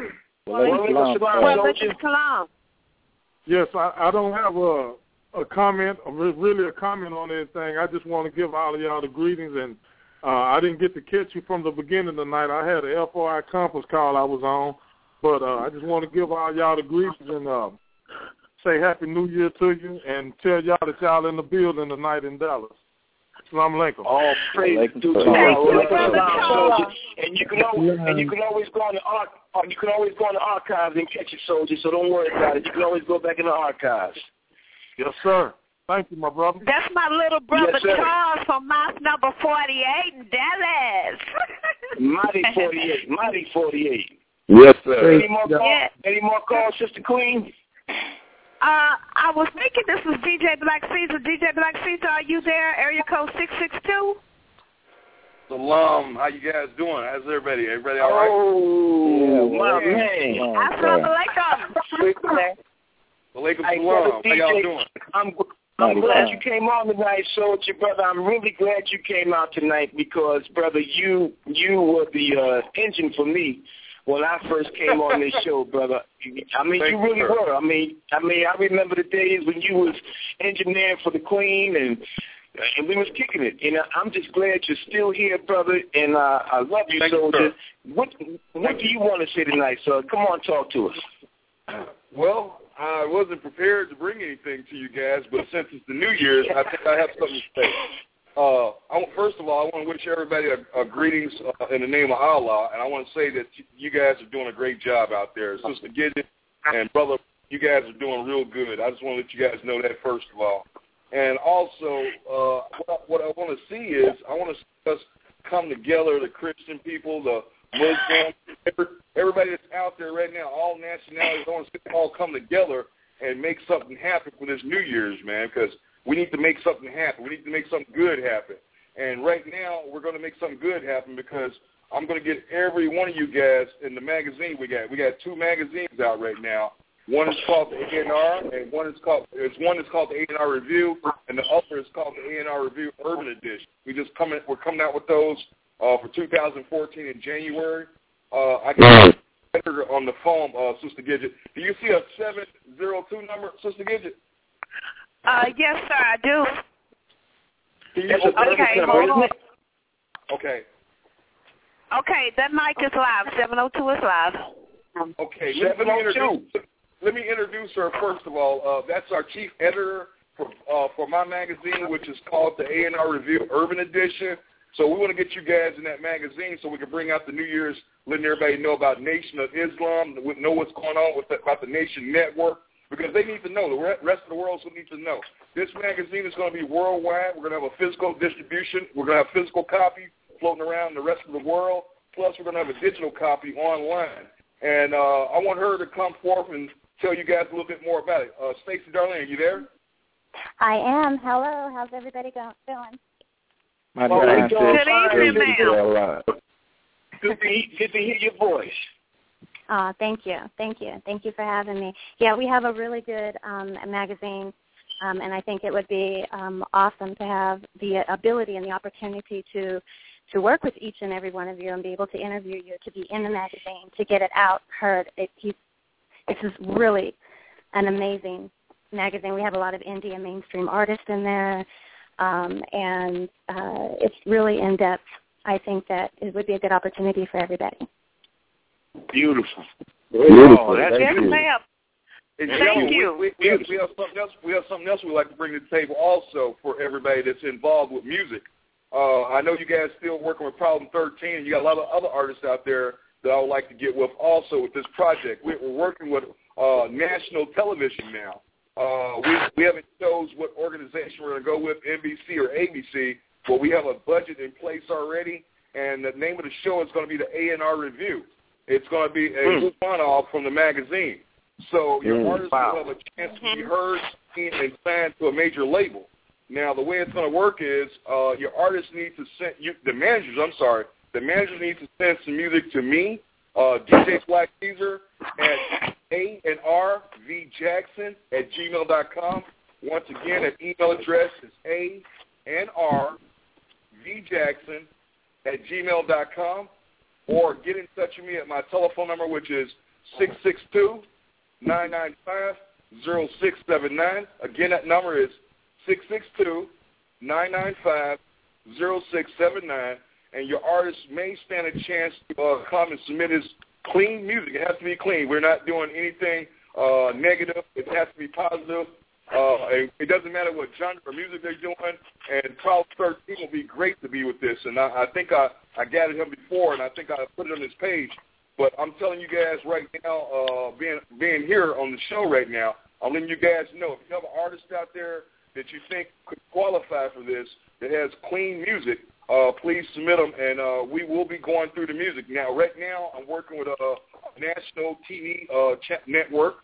Walaikum salam. Yes, I don't have a comment, really a comment on anything. I just want to give all of y'all the greetings, and I didn't get to catch you from the beginning tonight. I had a FOI conference call I was on, but I just want to give all y'all the greetings and say Happy New Year to you, and tell y'all that y'all in the building tonight in Dallas. Assalamu alaikum. All praise to Allah. And you can always go on the archives and catch it, soldier. So don't worry about it. You can always go back in the archives. Yes, sir. Thank you, my brother. That's my little brother Charles from mouth number 48 in Dallas. Mighty 48. Yes, sir. Any more calls, Sister Queen? I was thinking this was DJ Black Caesar. DJ Black Caesar, are you there? Area code 662. Salam. How you guys doing? How's everybody? Everybody all right? Oh, my man. Assalamu alaikum. Walaikum salam. How y'all doing? I'm glad you came on tonight, soldier, brother. I'm really glad you came out tonight because, brother, you were the engine for me when I first came on this show, brother. I mean, you really were. I mean, I remember the days when you was engineering for the Queen, and we was kicking it. And I'm just glad you're still here, brother, and I love you, soldier. What do you want to say tonight, sir? Come on, talk to us. Well, I wasn't prepared to bring anything to you guys, but since it's the New Year's, I think I have something to say. First of all, I want to wish everybody a greetings in the name of Allah, and I want to say that you guys are doing a great job out there. Sister Gidget and brother, you guys are doing real good. I just want to let you guys know that first of all. And also, what I want to see is I want to see us come together, the Christian people, the Muslims, everybody that's out there right now, all nationalities, I want to see them all come together and make something happen for this New Year's, man, because we need to make something happen. We need to make something good happen. And right now, we're going to make something good happen because I'm going to get every one of you guys in the magazine we got. We got 2 magazines out right now. One is called the A&R, and one is called the A&R Review, and the other is called the A&R Review Urban Edition. We're coming out with those for 2014 in January. I got on the phone, Sister Gidget. Do you see a 702 number, Sister Gidget? Yes, sir, I do. Okay, hold on. Okay. Okay, that mic is live. 702 is live. Okay, let me introduce her first of all. That's our chief editor for my magazine, which is called the A&R Review Urban Edition. So we want to get you guys in that magazine so we can bring out the New Year's, letting everybody know about Nation of Islam, know what's going on about the Nation Network. Because they need to know. The rest of the world will need to know. This magazine is going to be worldwide. We're going to have a physical distribution. We're going to have a physical copy floating around the rest of the world. Plus, we're going to have a digital copy online. And I want her to come forth and tell you guys a little bit more about it. Stacey Darlene, are you there? I am. Hello. How's everybody doing? Good evening, ma'am. Good to hear your voice. Thank you. Thank you for having me. Yeah, we have a really good magazine, and I think it would be awesome to have the ability and the opportunity to work with each and every one of you and be able to interview you, to be in the magazine, to get it out, heard. This is really an amazing magazine. We have a lot of indie and mainstream artists in there, and it's really in-depth. I think that it would be a good opportunity for everybody. Beautiful. Yes, ma'am. Thank you. We have something else we'd like to bring to the table also for everybody that's involved with music. I know you guys still working with Problem 13, and you got a lot of other artists out there that I would like to get with also with this project. We're working with national television now. We haven't chose what organization we're going to go with, NBC or ABC, but we have a budget in place already, and the name of the show is going to be the A&R Review. It's going to be a one-off from the magazine. So your artists will have a chance to be heard, seen, and signed to a major label. Now, the way it's going to work is your artists need to send the managers need to send some music to me, DJ Black Caesar, at ANRVJackson@gmail.com. Once again, that email address is ANRVJackson@gmail.com, or get in touch with me at my telephone number, which is 662-995-0679. Again, that number is 662-995-0679, and your artist may stand a chance to come and submit his clean music. It has to be clean. We're not doing anything negative. It has to be positive. It doesn't matter what genre of music they're doing, and Problem 13 will be great to be with this. And I think I gathered him before, and I think I put it on this page. But I'm telling you guys right now, being here on the show right now, I'm letting you guys know, if you have an artist out there that you think could qualify for this, that has clean music, please submit them, and we will be going through the music. Now, right now, I'm working with a national TV network,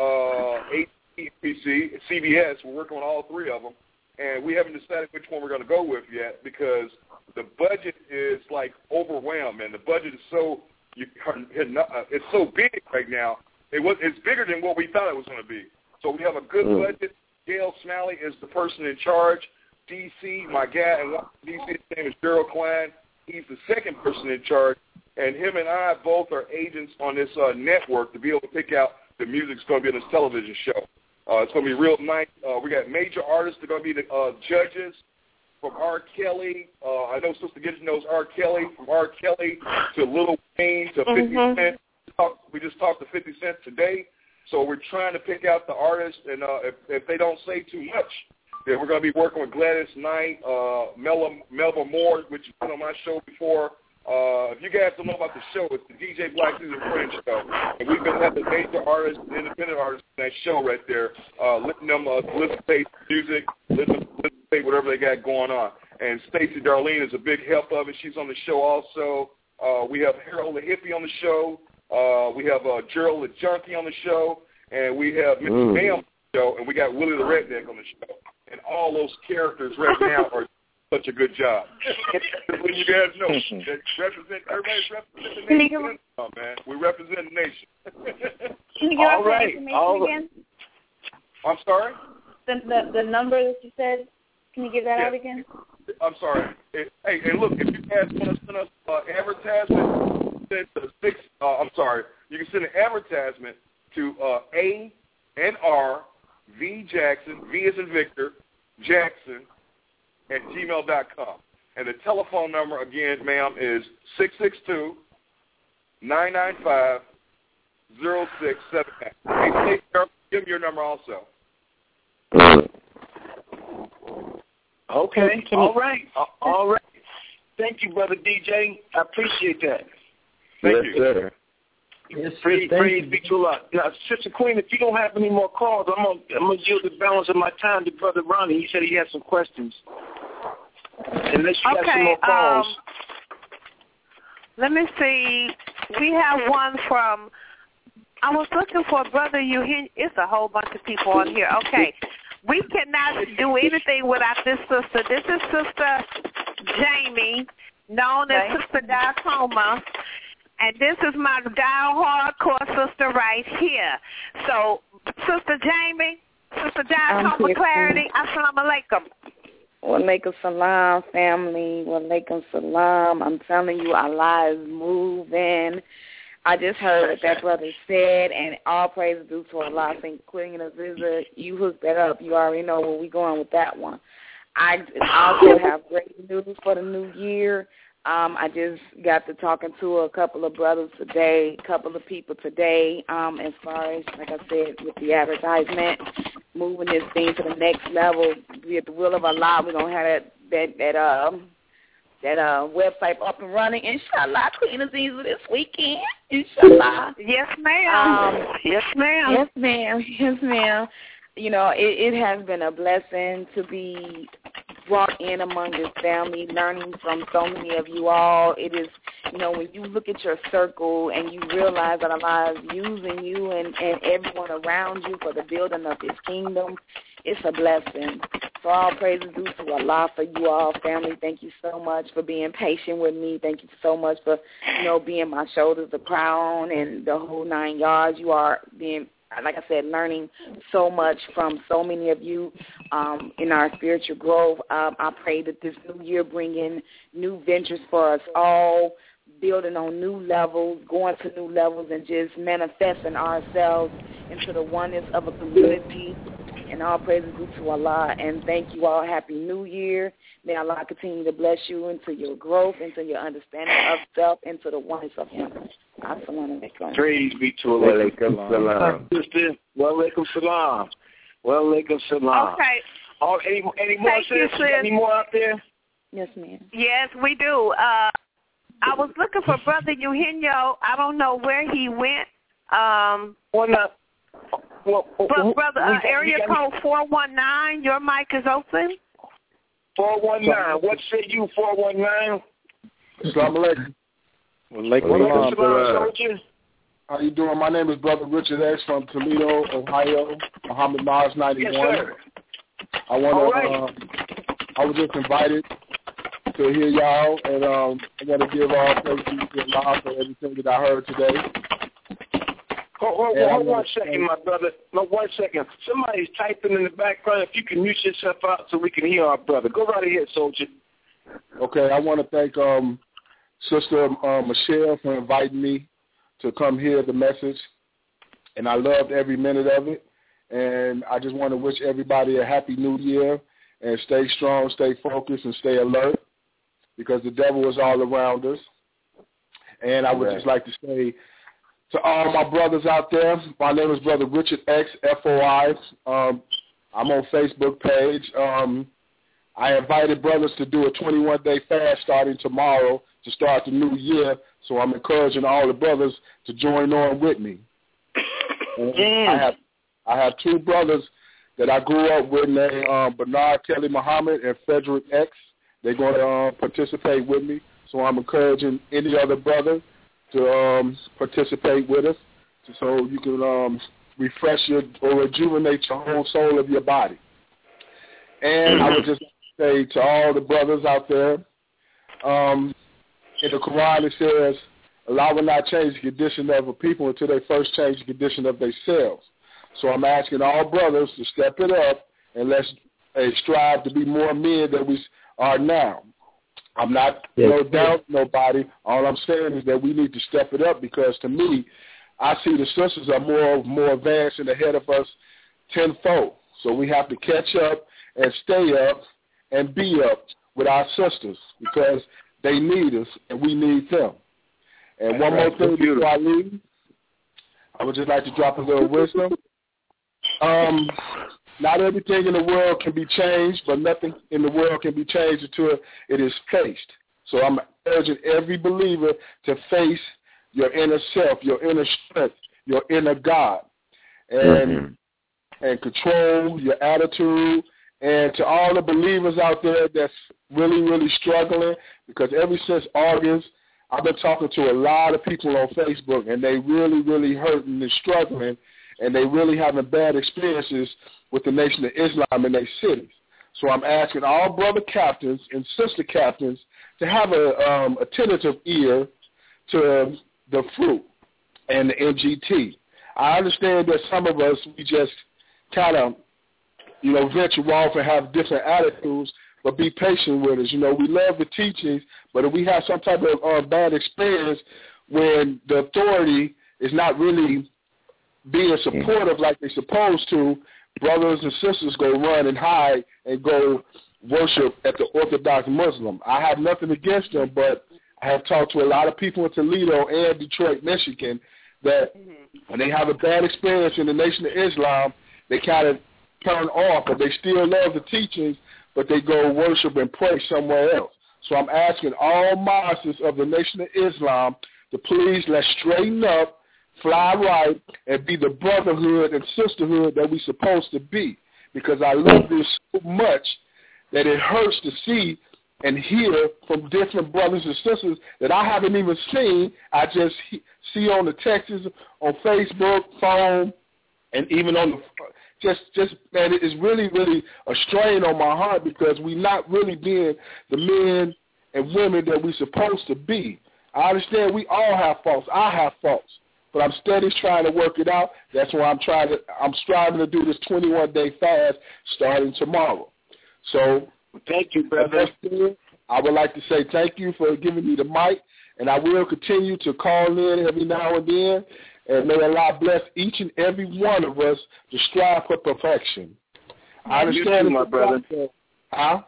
ABC, CBS. We're working on all three of them, and we haven't decided which one we're going to go with yet because the budget is, like, overwhelmed, and the budget is it's so big right now. It's bigger than what we thought it was going to be. So we have a good budget. Gail Smalley is the person in charge. DC, my guy in DC, his name is Gerald Klein. He's the second person in charge, and him and I both are agents on this network to be able to pick out the music that's going to be on this television show. It's going to be real nice. We got major artists that are going to be the judges, from R. Kelly. I know Sister Gibbs knows R. Kelly. From R. Kelly to Lil Wayne to 50 Cent. We just talked to 50 Cent today. So we're trying to pick out the artists, and if they don't say too much, then we're going to be working with Gladys Knight, Melba Moore, which has been on my show before. If you guys don't know about the show, it's the DJ Black Caesar Friends show. And we've been having major artists, independent artists in that show right there, letting them listen to music, listen to whatever they got going on. And Stacey Darlene is a big help of it. She's on the show also. We have Harold the Hippie on the show. We have Gerald the Junkie on the show. And we have Mr. Bam on the show. And we got Willie the Redneck on the show. And all those characters right now are such a good job. When you guys know, everybody's representing the nation. Oh, man, we represent the nation. Can you give us that information again? I'm sorry? The number that you said, can you give that out again? I'm sorry. Hey, look, if you guys want to send us advertisement, send to you can send an advertisement to ANRVJackson, V as in Victor, Jackson, @gmail.com. And the telephone number, again, ma'am, is 662-995-0679. Hey, give me your number also. Okay. All right. Thank you, Brother DJ. I appreciate that. Thank you. Sir. Yes, praise be to Allah. Now, Sister Queen, if you don't have any more calls, I'm gonna yield the balance of my time to Brother Ronnie. He said he had some questions. Unless you have some more calls. Let me see. We have one from I was looking for Brother Eugenio. It's a whole bunch of people on here. Okay. We cannot do anything without this sister. This is Sister Jamie, known as Sister Diacoma. And this is my hardcore sister right here. So, Sister Jamie, Sister Diacoma Clarity, Assalamu alaikum. Walaikum salam, family. Walaikum salam. I'm telling you, Allah is moving. I just heard what that brother said, and all praise is due to Allah. I think Queen Aziza, you hooked that up. You already know where we're going with that one. I also have great news for the new year. I just got to talking to a couple of brothers today, a couple of people today, as far as, like I said, with the advertisement, moving this thing to the next level. With the will of Allah, we're going to have that website up and running, inshallah, Queen Aziza, this weekend, inshallah. Yes, ma'am. Yes, ma'am. Yes, ma'am. Yes, ma'am. You know, it has been a blessing to be brought in among this family, learning from so many of you all. It is, you know, when you look at your circle and you realize that Allah is using you and everyone around you for the building of His kingdom, it's a blessing. So all praise is due to Allah for you all, family. Thank you so much for being patient with me. Thank you so much for, you know, being my shoulders to cry on and the whole 9 yards. You are being, like I said, learning so much from so many of you in our spiritual growth. I pray that this new year bring in new ventures for us all, building on new levels, going to new levels, and just manifesting ourselves into the oneness of a community. And all praises due to Allah. And thank you all. Happy New Year. May Allah continue to bless you into your growth, into your understanding of self, into the oneness of Him. Assalamu alaikum. Praise be to Allah. Sister, walaikum salam. Walaikum salam. Okay. Oh, any more, sis? Any more out there? Yes, ma'am. Yes, we do. I was looking for Brother Eugenio. I don't know where he went. Well, not. But brother, area code 419, your mic is open. 419. What say you, 419? Assalamu alaikum. How you doing? My name is Brother Richard X from Toledo, Ohio. Muhammad Mars 91. Yes, sir. I was just invited to hear y'all, and I want to give all praise to Allah for everything that I heard today. Hold 1 second, my brother. No, 1 second. Somebody's typing in the background. If you can mute yourself out so we can hear our brother. Go right ahead, soldier. Okay, I want to thank Sister Michelle for inviting me to come hear the message, and I loved every minute of it. And I just want to wish everybody a happy New Year, and stay strong, stay focused, and stay alert, because the devil is all around us. And I would just like to say, to all my brothers out there, my name is Brother Richard X, FOI. I'm on Facebook page. I invited brothers to do a 21-day fast starting tomorrow to start the new year, so I'm encouraging all the brothers to join on with me. I have 2 brothers that I grew up with named Bernard Kelly Muhammad and Frederick X. They're going to participate with me, so I'm encouraging any other brother to participate with us, so you can refresh or rejuvenate your whole soul of your body. And I would just say to all the brothers out there, in the Quran it says, Allah will not change the condition of a people until they first change the condition of themselves. So I'm asking all brothers to step it up, and let's strive to be more men than we are now. I'm not doubting nobody. All I'm saying is that we need to step it up, because to me, I see the sisters are more advanced and ahead of us tenfold. So we have to catch up and stay up and be up with our sisters, because they need us and we need them. And one more thing before I leave, I would just like to drop a little wisdom. Not everything in the world can be changed, but nothing in the world can be changed until it is faced. So I'm urging every believer to face your inner self, your inner strength, your inner God, and control your attitude. And to all the believers out there that's really, really struggling, because ever since August, I've been talking to a lot of people on Facebook, and they really, really hurting and struggling, and they really having bad experiences with the Nation of Islam in their cities. So I'm asking all brother captains and sister captains to have a attentive ear to the fruit and the NGT. I understand that some of us, we just kind of, venture off and have different attitudes, but be patient with us. We love the teachings, but if we have some type of bad experience when the authority is not really being supportive like they're supposed to, brothers and sisters go run and hide and go worship at the Orthodox Muslim. I have nothing against them, but I have talked to a lot of people in Toledo and Detroit, Michigan, that when they have a bad experience in the Nation of Islam, they kind of turn off, but they still love the teachings, but they go worship and pray somewhere else. So I'm asking all mosques of the Nation of Islam to please let's straighten up, fly right, and be the brotherhood and sisterhood that we're supposed to be. Because I love this so much that it hurts to see and hear from different brothers and sisters that I haven't even seen. I just see on the texts, on Facebook, phone, and even on the man, it is really, really a strain on my heart because we're not really being the men and women that we're supposed to be. I understand we all have faults. I have faults. But I'm steady trying to work it out. That's why I'm striving to do this 21-day fast starting tomorrow. So thank you, brother. I would like to say thank you for giving me the mic, and I will continue to call in every now and then, and may Allah bless each and every one of us to strive for perfection. I understand, you too, my brother. Huh?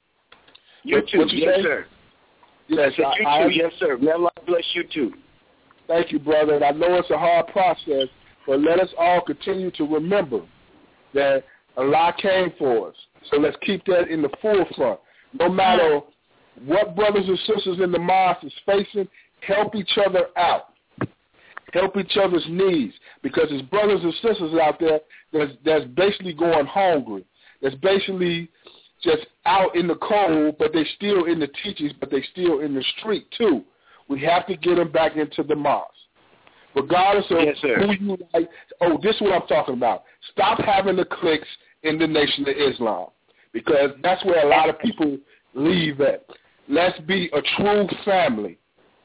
You too, yes, sir. Yes, you too, yes, sir. May Allah bless you too. Thank you, brother. And I know it's a hard process, but let us all continue to remember that Allah came for us. So let's keep that in the forefront. No matter what brothers and sisters in the mosque is facing, help each other out. Help each other's needs. Because there's brothers and sisters out there that's basically going hungry. That's basically just out in the cold, but they still in the teachings, but they still in the street too. We have to get them back into the mosque. Regardless of who you like. Oh, this is what I'm talking about. Stop having the cliques in the Nation of Islam, because that's where a lot of people leave at. Let's be a true family.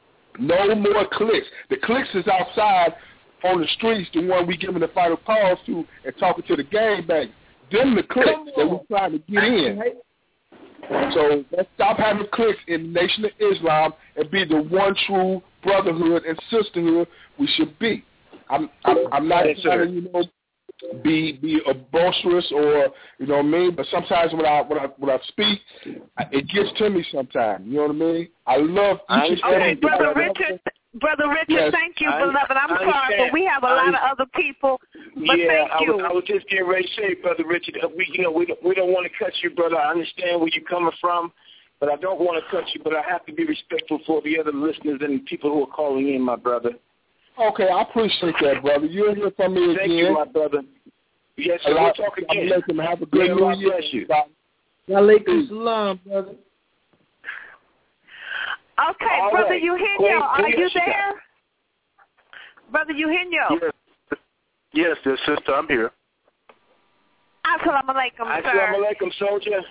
No more cliques. The cliques is outside on the streets, the one we giving the final calls to and talking to the gangbangers. Them the cliques that we're trying to get in. So let's stop having cliques in the Nation of Islam and be the one true brotherhood and sisterhood we should be. I'm not trying to, be a boisterous or, but sometimes when I speak, it gets to me sometimes. You know what I mean? I love each and every Brother Richard, thank you, beloved. I'm sorry, but we have a lot of other people. But thank you. I was just getting ready to say, Brother Richard, we don't want to cut you, brother. I understand where you're coming from, but I don't want to cut you. But I have to be respectful for the other listeners and people who are calling in, my brother. Okay, I appreciate that, brother. You'll hear from me again. Thank you, my brother. Yes, sir. We'll talk again. Have a good New Year. Bless you. Walaikum salam, brother. Okay, all Brother right. Eugenio, are you there? Brother Eugenio. Yes, sister, I'm here. Assalamu alaikum, sir. Assalamu alaikum, soldier.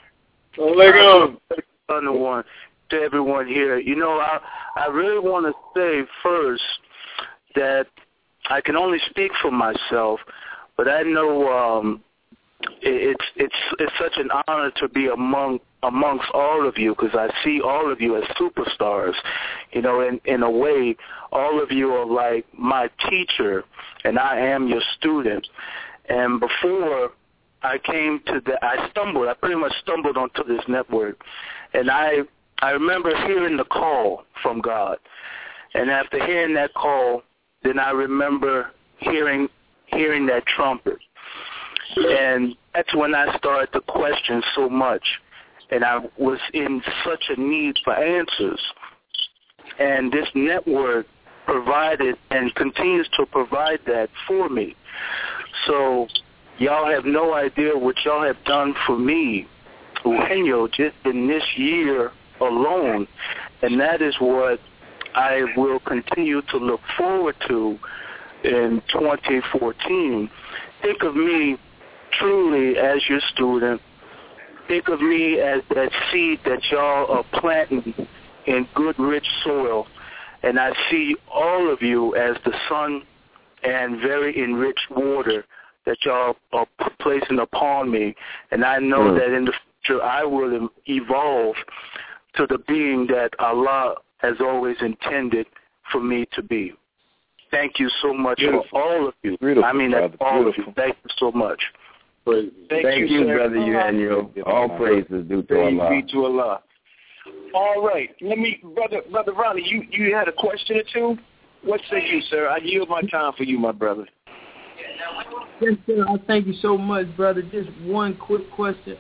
Assalamu to everyone here. I really want to say first that I can only speak for myself, but I know it's such an honor to be amongst all of you, because I see all of you as superstars. In a way, all of you are like my teacher, and I am your student. And before I came to I pretty much stumbled onto this network, and I remember hearing the call from God. And after hearing that call, then I remember hearing that trumpet. And that's when I started to question so much. And I was in such a need for answers. And this network provided and continues to provide that for me. So y'all have no idea what y'all have done for me, Eugenio, just in this year alone. And that is what I will continue to look forward to in 2014. Think of me truly as your student. Think of me as that seed that y'all are planting in good, rich soil. And I see all of you as the sun and very enriched water that y'all are placing upon me. And I know that in the future I will evolve to the being that Allah has always intended for me to be. Thank you so much for all of you. I mean, all of you. Thank you so much. Thank you, Brother Emmanuel. All praises due to Allah. Praise be to Allah. All right. Brother Ronnie, you had a question or two? What say you, sir? I yield my time for you, my brother. Yes, sir. I thank you so much, brother. Just one quick question.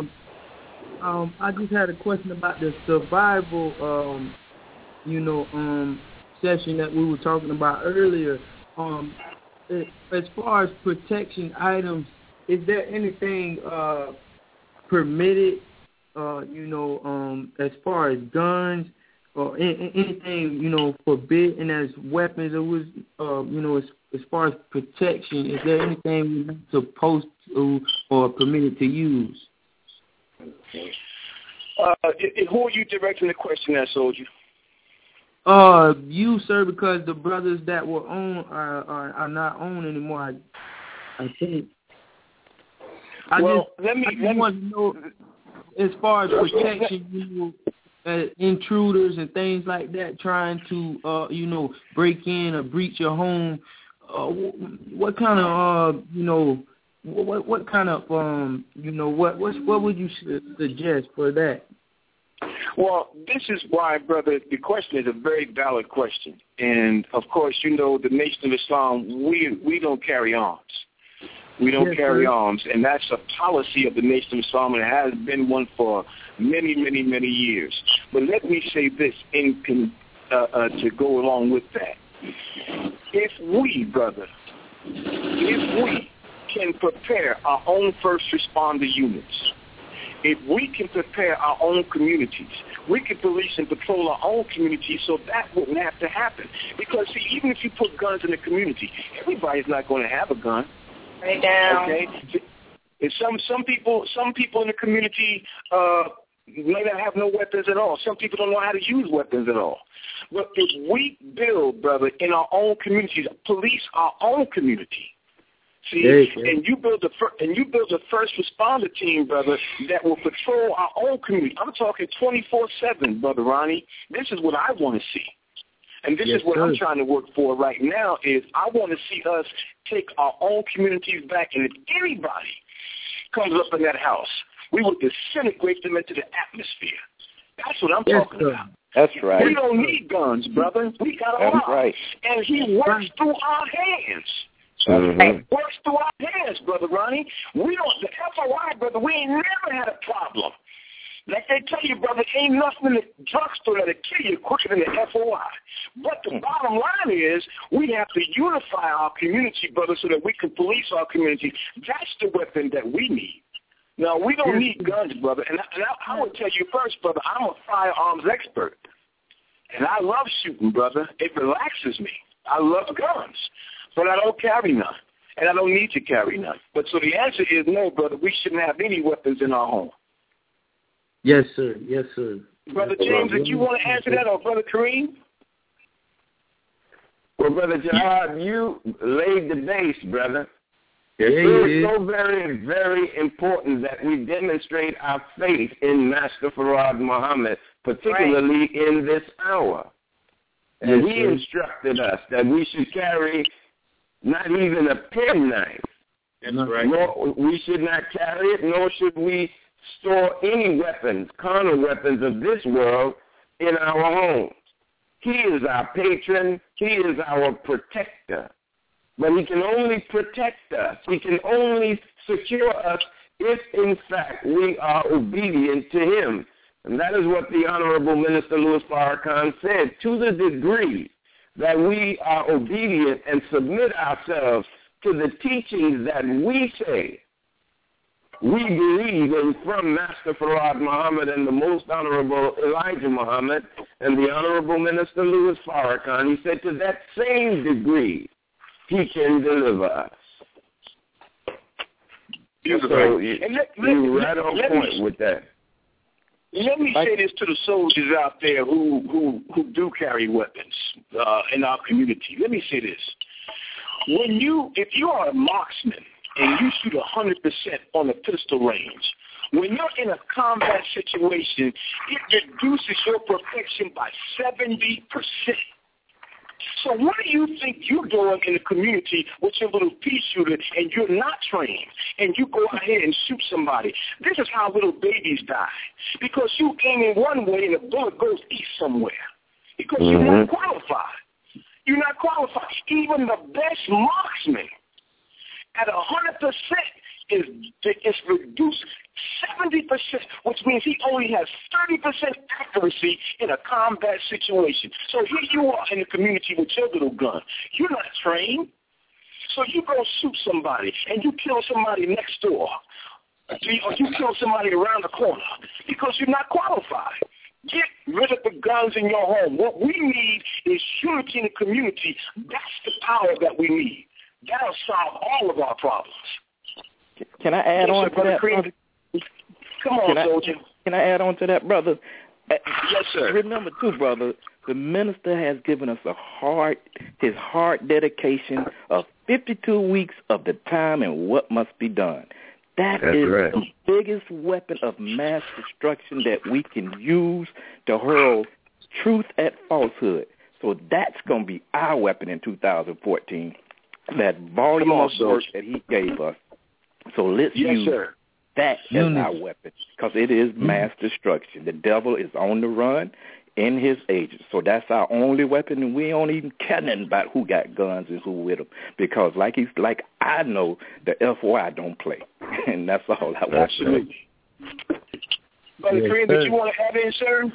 I just had a question about the survival, session that we were talking about earlier. As far as protection items, is there anything permitted, as far as guns or anything, forbidden as weapons? It was, as far as protection, is there anything we're not supposed to or permitted to use? Who are you directing the question at, soldier? You, sir, because the brothers that were on are not on anymore. I think. Let me want to know, as far as protection, intruders and things like that, trying to, break in or breach your home. What kind of, what kind of, what would you suggest for that? Well, this is why, brother, the question is a very valid question. And, of course, the Nation of Islam, we don't carry arms. We don't carry arms, and that's a policy of the Nation of Islam, and it has been one for many, many, many years. But let me say this to go along with that. If we can prepare our own first responder units, if we can prepare our own communities, we can police and patrol our own communities so that wouldn't have to happen. Because, see, even if you put guns in the community, everybody's not going to have a gun. Right down. Okay? And some people in the community may not have no weapons at all. Some people don't know how to use weapons at all. But if we build, brother, in our own communities, police our own community, see, and you build a first responder team, brother, that will patrol our own community. I'm talking 24/7, brother Ronnie. This is what I want to see. And this is what I'm trying to work for right now is I want to see us take our own communities back. And if anybody comes up in that house, we will disintegrate them into the atmosphere. That's what I'm talking about. That's right. We don't need guns, brother. We got a lot. Right. And he works through our hands. Works through our hands, brother Ronnie. We don't, the FOI, brother, we ain't never had a problem. Like they tell you, brother, ain't nothing in the drugstore that'll kill you quicker than the FOI. But the bottom line is we have to unify our community, brother, so that we can police our community. That's the weapon that we need. Now, we don't need guns, brother. And I will tell you first, brother, I'm a firearms expert. And I love shooting, brother. It relaxes me. I love guns. But I don't carry none. And I don't need to carry none. But so the answer is no, brother. We shouldn't have any weapons in our home. Yes, sir. Yes, sir. Brother James, did you want to answer that, or Brother Kareem? Well, Brother Jihad, you laid the base, brother. It is so very, very important that we demonstrate our faith in Master Farad Muhammad, particularly in this hour. And he instructed us that we should carry not even a penknife. That's right. Nor, we should not carry it, nor should we store any weapons, carnal weapons of this world in our homes. He is our patron. He is our protector. But he can only protect us. He can only secure us if, in fact, we are obedient to him. And that is what the Honorable Minister Louis Farrakhan said. To the degree that we are obedient and submit ourselves to the teachings that we say, we believe in from Master Farad Muhammad and the Most Honorable Elijah Muhammad and the Honorable Minister Louis Farrakhan. He said to that same degree, he can deliver us. So you're right on point with that. Let me say this to the soldiers out there who do carry weapons in our community. Let me say this. If you are a marksman and you shoot 100% on a pistol range, when you're in a combat situation, it reduces your protection by 70%. So what do you think you're doing in the community with your little pea shooter and you're not trained and you go out here and shoot somebody? This is how little babies die. Because you aim in one way and the bullet goes east somewhere. Because you're not qualified. You're not qualified. Even the best marksman at 100% is reduced 70%, which means he only has 30% accuracy in a combat situation. So here you are in the community with your little gun. You're not trained. So you go shoot somebody and you kill somebody next door. Or you kill somebody around the corner because you're not qualified. Get rid of the guns in your home. What we need is unity in the community. That's the power that we need. That'll solve all of our problems. Can I add on to that, brother? Come on, soldier. Can I add on to that, brother? Yes, sir. Remember, too, brother, the minister has given us his heart dedication of 52 weeks of the time and what must be done. That's is right. The biggest weapon of mass destruction that we can use to hurl truth at falsehood. So that's going to be our weapon in 2014, that volume of work that he gave us. So let's use that as our weapon, because it is mass destruction. The devil is on the run in his agents. So that's our only weapon, and we don't even care nothing about who got guns and who with them, because like I know the FY don't play, and that's all I want to say. Brother Kareem, did you want to add in, sir?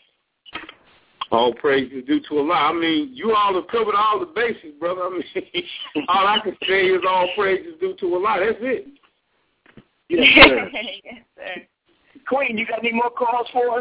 All praise is due to Allah. I mean, you all have covered all the bases, brother. I mean, all I can say is all praise is due to Allah. That's it. Yes, sir. Yes, sir. Queen, you got any more calls for us?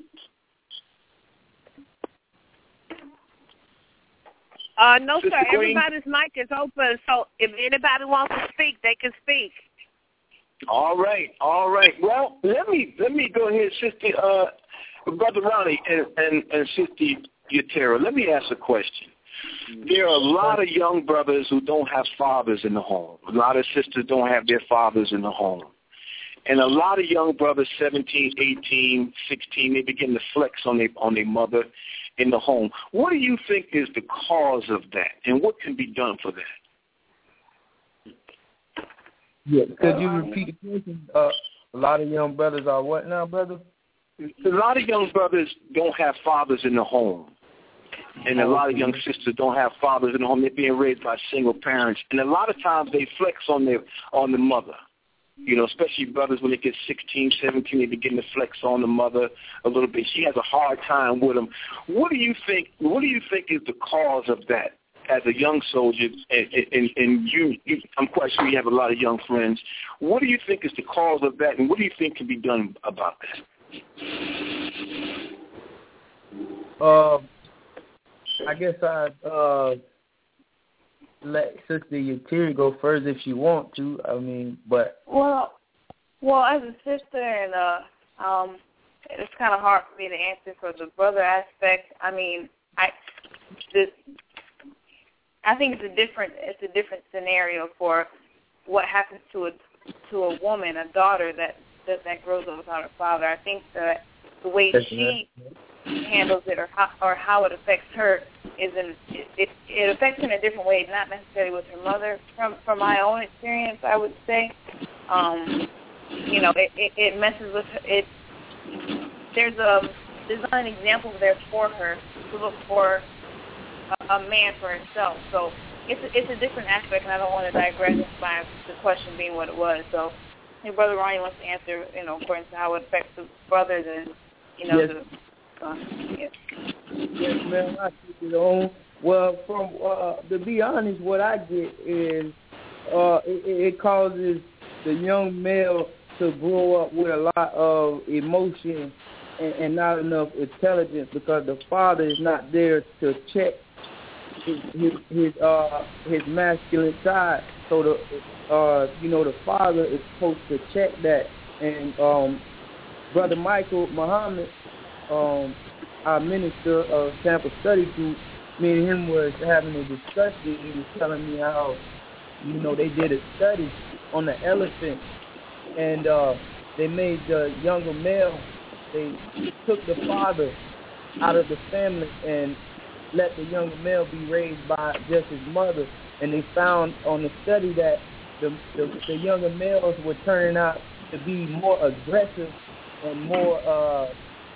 No, Sister sir. Queen? Everybody's mic is open, so if anybody wants to speak, they can speak. All right. Well, let me go ahead, Sister, Brother Ronnie and Sister Yatera. Let me ask a question. There are a lot of young brothers who don't have fathers in the home. A lot of sisters don't have their fathers in the home. And a lot of young brothers, 17, 18, 16, they begin to flex on their mother in the home. What do you think is the cause of that, and what can be done for that? Yeah, could you repeat the question? A lot of young brothers are what now, brother? A lot of young brothers don't have fathers in the home. And a lot of young sisters don't have fathers in the home. They're being raised by single parents. And a lot of times they flex on the mother. You know, especially brothers when they get 16, 17, they begin to flex on the mother a little bit. She has a hard time with them. What do you think is the cause of that as a young soldier? And you, I'm quite sure you have a lot of young friends. What do you think is the cause of that, and what do you think can be done about that? I guess I'd let Sister Yateri go first if she want to. I mean, but well, as a sister, and it's kind of hard for me to answer for the brother aspect. I mean, I think it's a different scenario for what happens to a woman, a daughter that grows up without her father. I think that the way she handles it or how it affects her it affects her in a different way, not necessarily with her mother. From my own experience, I would say, you know, it messes with her. There's not an example there for her to look for a man for herself. So it's a different aspect, and I don't want to digress by the question being what it was. So if Brother Ronnie wants to answer, you know, according to how it affects the brothers and, you know, yes. Yes, ma'am, I keep it on. Well, to be honest, what I get is it causes the young male to grow up with a lot of emotion and not enough intelligence, because the father is not there to check his masculine side. So the father is supposed to check that. And Brother Michael Muhammad, our minister of Tampa Study Group, me and him was having a discussion. He was telling me how, they did a study on the elephant, and they made the younger male, they took the father out of the family and let the younger male be raised by just his mother. And they found on the study that the younger males were turning out to be more aggressive and more,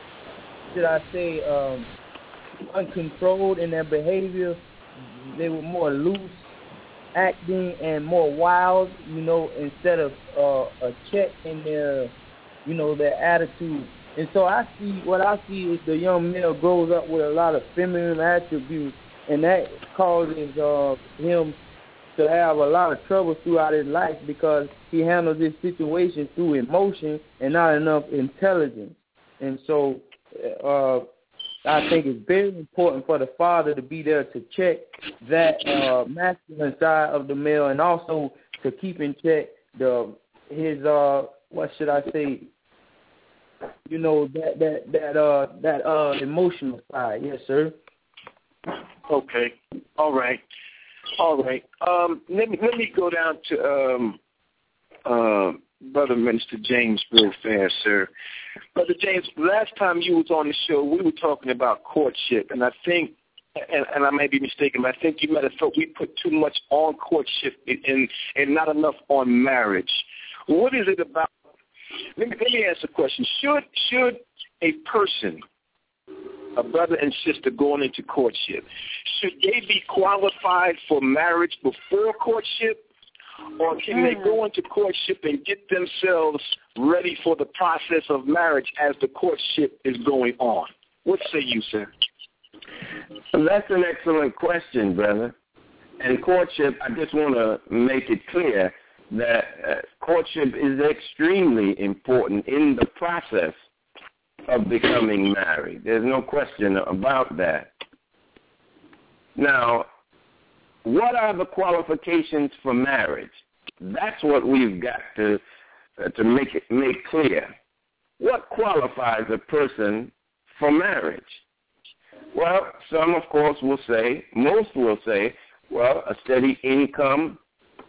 uncontrolled in their behavior. They were more loose acting and more wild, instead of a check in their, their attitude. And so what I see is the young male grows up with a lot of feminine attributes, and that causes him to have a lot of trouble throughout his life, because he handles this situation through emotion and not enough intelligence. And so I think it's very important for the father to be there to check that masculine side of the male, and also to keep in check his that emotional side. Yes, sir. Okay. All right. Let me go down to Brother Minister James real fast, sir. Brother James, last time you was on the show, we were talking about courtship, and I think, and I may be mistaken, but I think you might have thought we put too much on courtship and not enough on marriage. What is it about? Let me ask a question. Should a person, a brother and sister going into courtship, should they be qualified for marriage before courtship? Or can they go into courtship and get themselves ready for the process of marriage as the courtship is going on? What say you, sir? That's an excellent question, brother. And courtship, I just want to make it clear that courtship is extremely important in the process of becoming married. There's no question about that. Now, what are the qualifications for marriage? That's what we've got to make clear. What qualifies a person for marriage? Well, some, of course, will say, most will say, well, a steady income.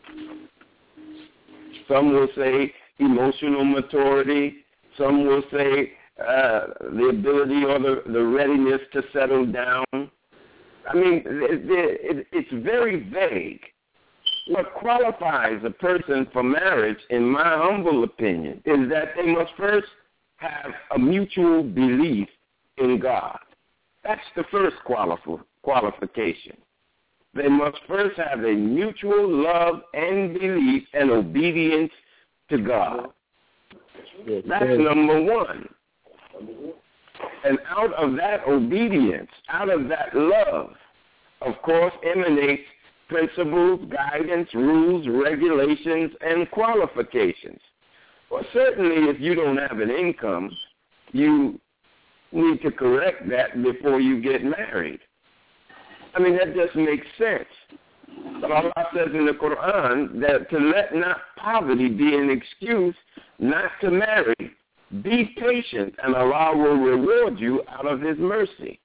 Some will say emotional maturity. Some will say the ability or the readiness to settle down. I mean, it's very vague. What qualifies a person for marriage, in my humble opinion, is that they must first have a mutual belief in God. That's the first qualification. They must first have a mutual love and belief and obedience to God. That's number one. And out of that obedience, out of that love, of course, emanates principles, guidance, rules, regulations, and qualifications. Well, certainly if you don't have an income, you need to correct that before you get married. I mean, that just makes sense. But Allah says in the Quran that to let not poverty be an excuse not to marry. Be patient, and Allah will reward you out of His mercy.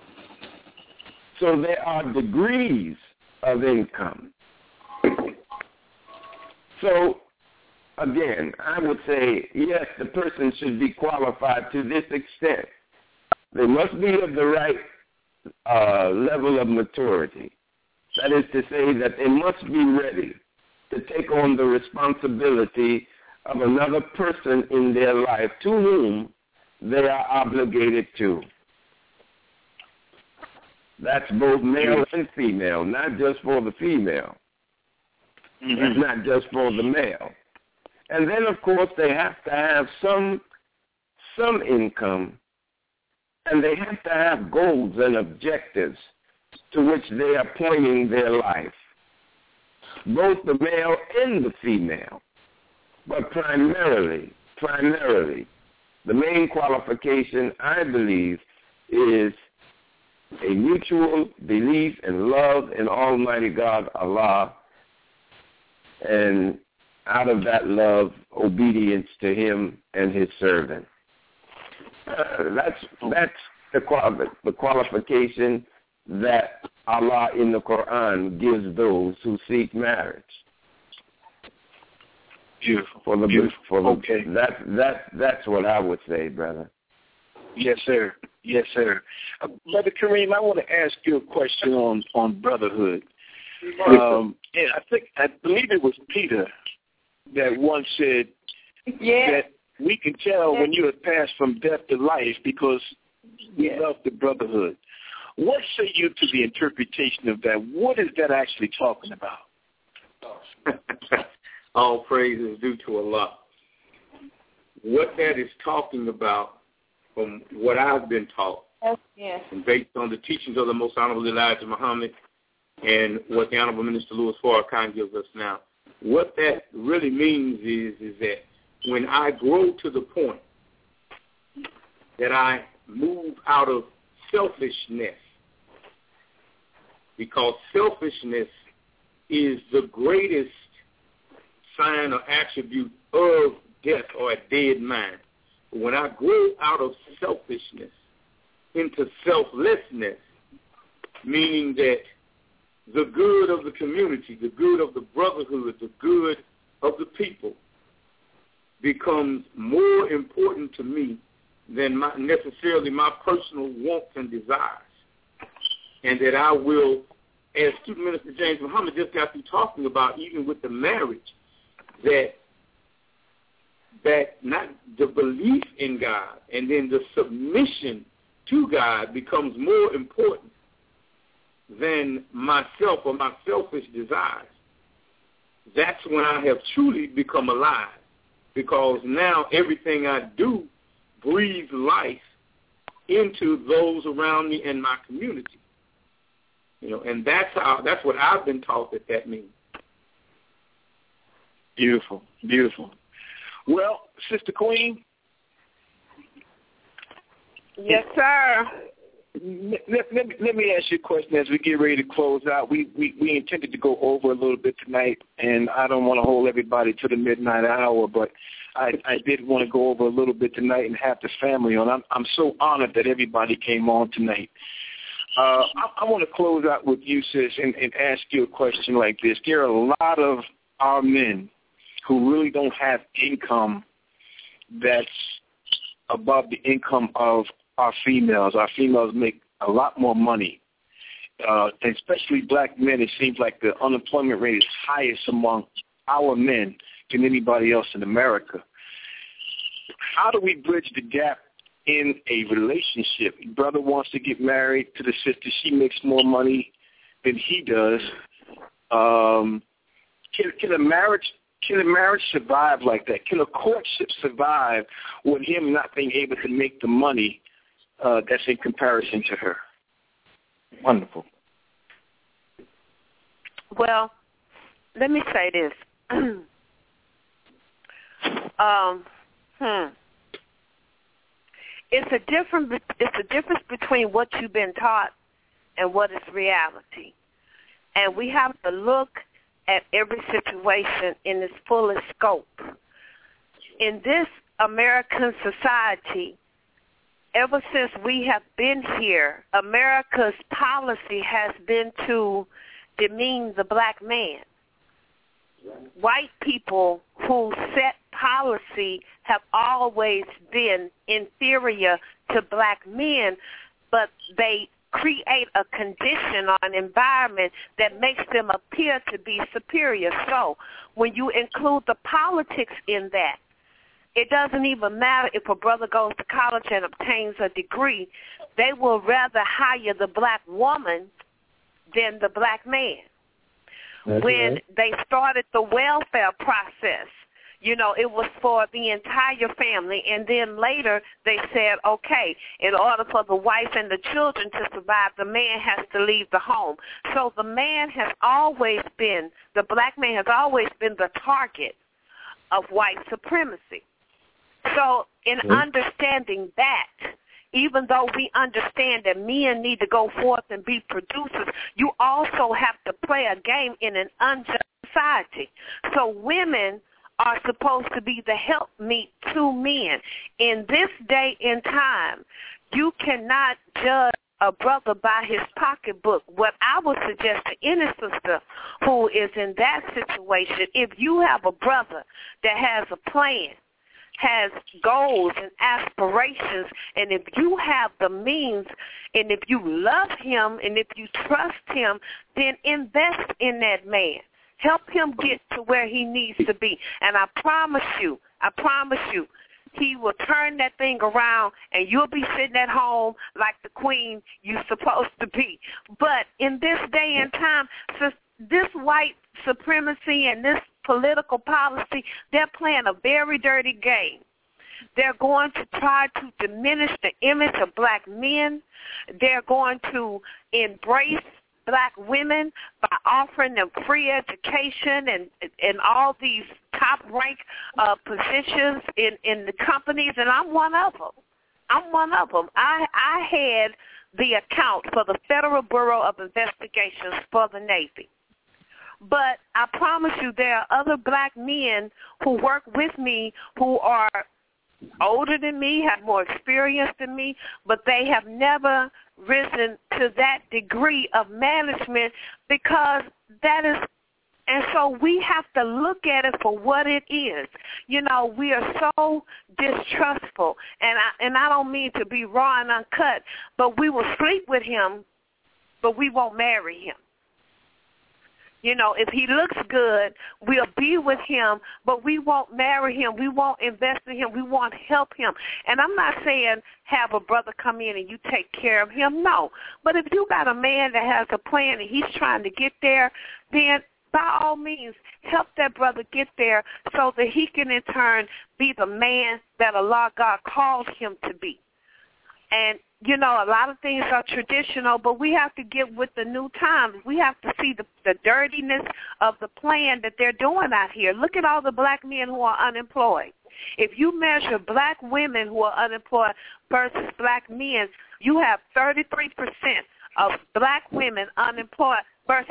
So there are degrees of income. So, again, I would say, yes, the person should be qualified to this extent. They must be of the right level of maturity. That is to say that they must be ready to take on the responsibility of another person in their life to whom they are obligated to. That's both male and female, not just for the female. Mm-hmm. It's not just for the male. And then, of course, they have to have some income, and they have to have goals and objectives to which they are pointing their life, both the male and the female. But primarily, the main qualification, I believe, is a mutual belief and love in Almighty God, Allah, and out of that love, obedience to Him and His servant. That's the qualification that Allah in the Quran gives those who seek marriage. Beautiful. Okay. That's what I would say, brother. Yes, sir. Yes, sir. Brother Kareem, I want to ask you a question on brotherhood. And I believe it was Peter that once said that we can tell when you have passed from death to life because we love the brotherhood. What say you to the interpretation of that? What is that actually talking about? All praise is due to Allah. What that is talking about, from what I've been taught, and based on the teachings of the Most Honorable Elijah Muhammad and what the Honorable Minister Louis Farrakhan gives us now, what that really means is that when I grow to the point that I move out of selfishness, because selfishness is the greatest sign or attribute of death or a dead mind. When I grow out of selfishness into selflessness, meaning that the good of the community, the good of the brotherhood, the good of the people becomes more important to me than necessarily my personal wants and desires. And that I will, as Student Minister James Muhammad just got through talking about, even with the marriage, that not the belief in God and then the submission to God becomes more important than myself or my selfish desires. That's when I have truly become alive, because now everything I do breathes life into those around me and my community. And that's what I've been taught that means. Beautiful, beautiful. Well, Sister Queen. Yes, sir. Let me ask you a question as we get ready to close out. We intended to go over a little bit tonight, and I don't want to hold everybody to the midnight hour, but I did want to go over a little bit tonight and have the family on. I'm so honored that everybody came on tonight. I want to close out with you, sis, and ask you a question like this. There are a lot of our men who really don't have income that's above the income of our females. Our females make a lot more money, especially black men. It seems like the unemployment rate is highest among our men than anybody else in America. How do we bridge the gap in a relationship? Brother wants to get married to the sister. She makes more money than he does. Can a marriage survive like that? Can a courtship survive with him not being able to make the money that's in comparison to her? Wonderful. Well, let me say this. It's a difference between what you've been taught and what is reality. And we have to look at every situation in its fullest scope. In this American society, ever since we have been here, America's policy has been to demean the black man. White people who set policy have always been inferior to black men, but they create a condition or an environment that makes them appear to be superior. So when you include the politics in that, it doesn't even matter if a brother goes to college and obtains a degree. They will rather hire the black woman than the black man. That's when right. they started the welfare process, it was for the entire family, and then later they said, okay, in order for the wife and the children to survive, the man has to leave the home. So the black man has always been the target of white supremacy. So in understanding that, even though we understand that men need to go forth and be producers, you also have to play a game in an unjust society. So women are supposed to be the helpmeet to men. In this day and time, you cannot judge a brother by his pocketbook. What I would suggest to any sister who is in that situation, if you have a brother that has a plan, has goals and aspirations, and if you have the means, and if you love him, and if you trust him, then invest in that man. Help him get to where he needs to be. And I promise you, he will turn that thing around, and you'll be sitting at home like the queen you're supposed to be. But in this day and time, this white supremacy and this political policy, they're playing a very dirty game. They're going to try to diminish the image of black men. They're going to embrace black women by offering them free education and all these top-rank positions in the companies, and I'm one of them. I had the account for the Federal Bureau of Investigations for the Navy. But I promise you there are other black men who work with me who are older than me, have more experience than me, but they have never risen to that degree of management because that is, and so we have to look at it for what it is. You know, we are so distrustful, and I don't mean to be raw and uncut, but we will sleep with him, but we won't marry him. You know, if he looks good, we'll be with him, but we won't marry him. We won't invest in him. We won't help him. And I'm not saying have a brother come in and you take care of him. No. But if you got a man that has a plan and he's trying to get there, then by all means, help that brother get there so that he can in turn be the man that Allah God called him to be. And, you know, a lot of things are traditional, but we have to get with the new times. We have to see the dirtiness of the plan that they're doing out here. Look at all the black men who are unemployed. If you measure black women who are unemployed versus black men, you have 33% of black women unemployed versus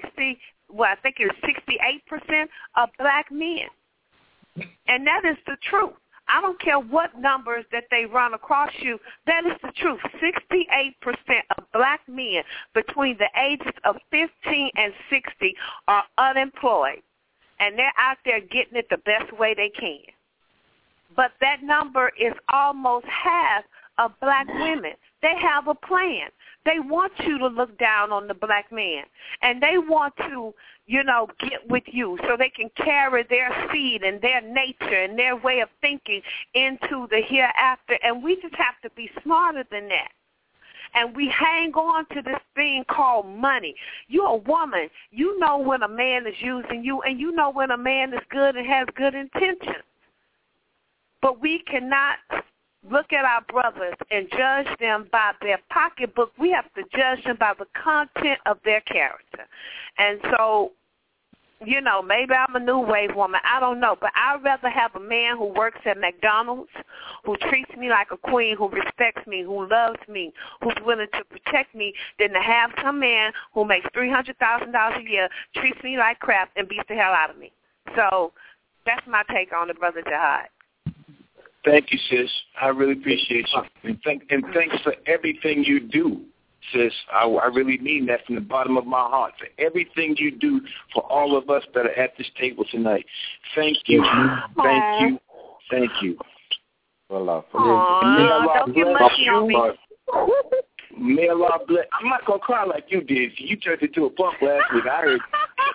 68% of black men. And that is the truth. I don't care what numbers that they run across you. That is the truth. 68% of black men between the ages of 15 and 60 are unemployed, and they're out there getting it the best way they can. But that number is almost half of black women. They have a plan. They want you to look down on the black man, and they want to, you know, get with you so they can carry their seed and their nature and their way of thinking into the hereafter, and we just have to be smarter than that. And we hang on to this thing called money. You're a woman. You know when a man is using you, and you know when a man is good and has good intentions. But we cannot look at our brothers and judge them by their pocketbook. We have to judge them by the content of their character. And so, you know, maybe I'm a new wave woman. I don't know. But I'd rather have a man who works at McDonald's, who treats me like a queen, who respects me, who loves me, who's willing to protect me, than to have some man who makes $300,000 a year, treats me like crap, and beats the hell out of me. So that's my take on the Brother Jihad. Thank you, sis. I really appreciate you. And thanks for everything you do, sis. I really mean that from the bottom of my heart, for everything you do for all of us that are at this table tonight. Thank you. Thank you. Thank you. Don't get mushy on me. May Allah bless. I'm not going to cry like you did. You turned into a punk last week. I heard.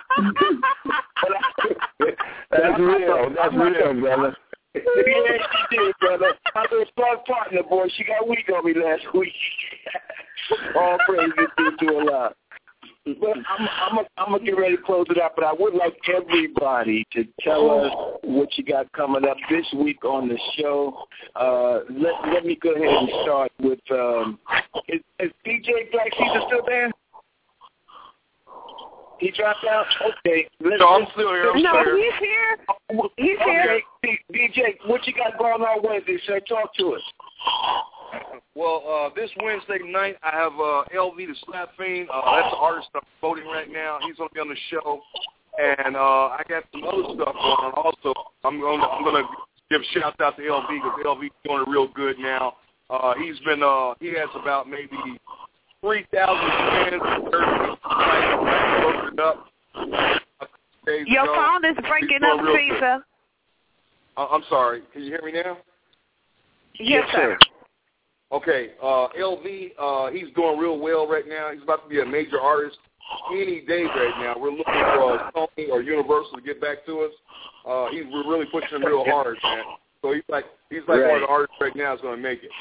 That's real. That's real, brother. Yeah, she did, brother. My little spark partner, boy, she got weak on me last week. All praise to Allah. But I'm going to get ready to close it out, but I would like everybody to tell us what you got coming up this week on the show. Let me go ahead and start with, is DJ Black Caesar still there? He dropped out? Okay. No, I'm still here. He's here. He's here. DJ, what you got going on Wednesday, sir? Talk to us. Well, this Wednesday night, I have LV the Slap Fiend. That's the artist I'm voting right now. He's going to be on the show. And I got some other stuff going on also. I'm gonna give shout out to LV because LV's doing it real good now. He has about maybe 3,000 fans. Broken up. Your phone is breaking up, Caesar. I'm sorry. Can you hear me now? Yes, sir. Okay. LV, he's doing real well right now. He's about to be a major artist any day right now. We're looking for Sony or Universal to get back to us. We're really pushing him real hard, man. So he's like one of the artists right now is going to make it.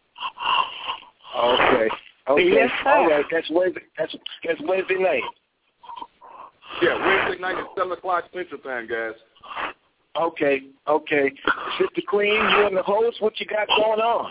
Okay. Yes, sir. All right. That's Wednesday night. Yeah, Wednesday night at 7 o'clock Central Time, guys. Okay. Sister Queen, you and the host, what you got going on?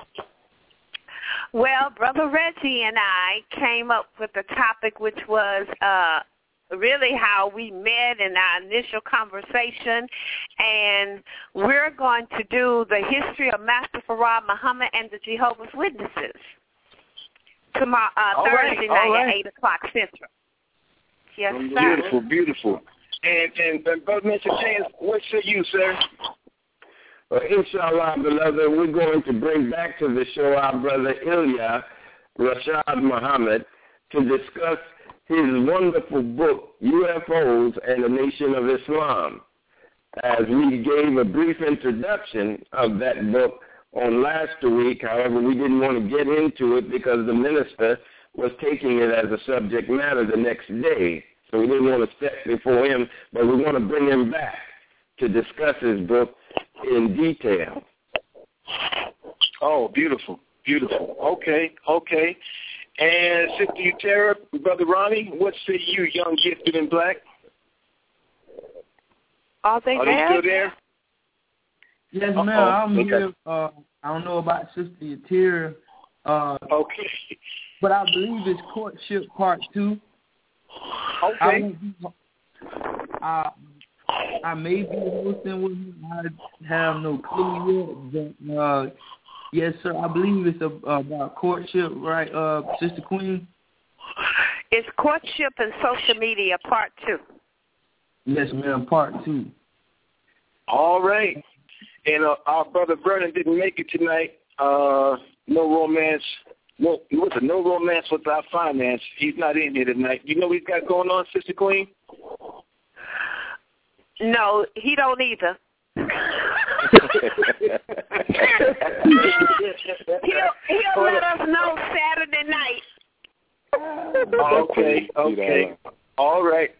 Well, Brother Reggie and I came up with the topic, which was really how we met in our initial conversation, and we're going to do the history of Master Farad Muhammad and the Jehovah's Witnesses tomorrow, Thursday night at 8 o'clock Central. Yes, sir. Beautiful. And Brother Mr. James, what say you, sir? Well, inshallah, beloved, we're going to bring back to the show our brother Ilya Rashad Muhammad to discuss his wonderful book, UFOs and the Nation of Islam. As we gave a brief introduction of that book on last week, however, we didn't want to get into it because the minister was taking it as a subject matter the next day. So we didn't want to step before him, but we want to bring him back to discuss his book in detail. Oh, beautiful. Okay. And Sister Utera, Brother Ronnie, what say you, young gifted in black? Are they still there? Yes, ma'am. I'm here. I don't know about Sister Utera. Okay. But I believe it's Courtship Part 2. Okay. I may be hosting with him. I have no clue yet. But, yes, sir, I believe it's about courtship, right, Sister Queen? It's Courtship and Social Media, Part 2. Yes, ma'am, Part 2. All right. And our brother Vernon didn't make it tonight. No romance. No romance without finance. He's not in here tonight. You know what he's got going on, Sister Queen? No, he don't either. he'll let us know Saturday night. Okay. All right.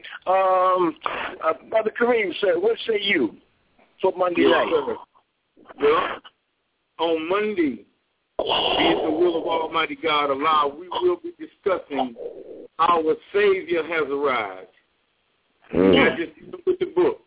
Brother Kareem, sir, what say you for Monday night? Well, on Monday, being the will of Almighty God Allah, we will be discussing our Savior has arrived. Not just with the book.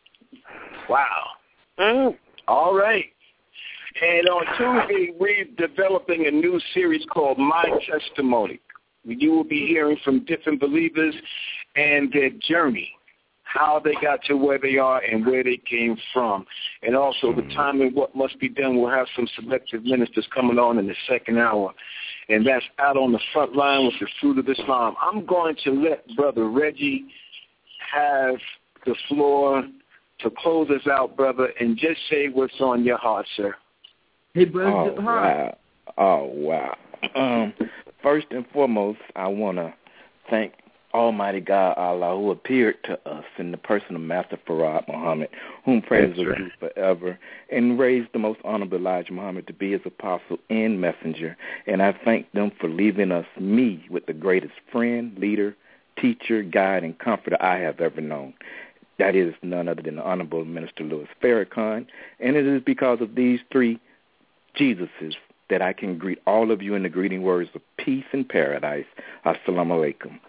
Wow. All right. And on Tuesday, we're developing a new series called My Testimony. You will be hearing from different believers and their journey, how they got to where they are and where they came from. And also the time and what must be done. We'll have some selected ministers coming on in the second hour. And that's out on the front line with the fruit of Islam. I'm going to let Brother Reggie have the floor to close us out, brother, and just say what's on your heart, sir. Hey, brother. Wow. First and foremost, I want to thank Almighty God Allah, who appeared to us in the person of Master Farad Muhammad, whom praise will be forever, and raised the most honorable Elijah Muhammad to be his apostle and messenger. And I thank them for leaving us, me, with the greatest friend, leader, teacher, guide, and comforter I have ever known. That is none other than the Honorable Minister Louis Farrakhan. And it is because of these three Jesuses that I can greet all of you in the greeting words of peace and paradise. Assalamu alaikum.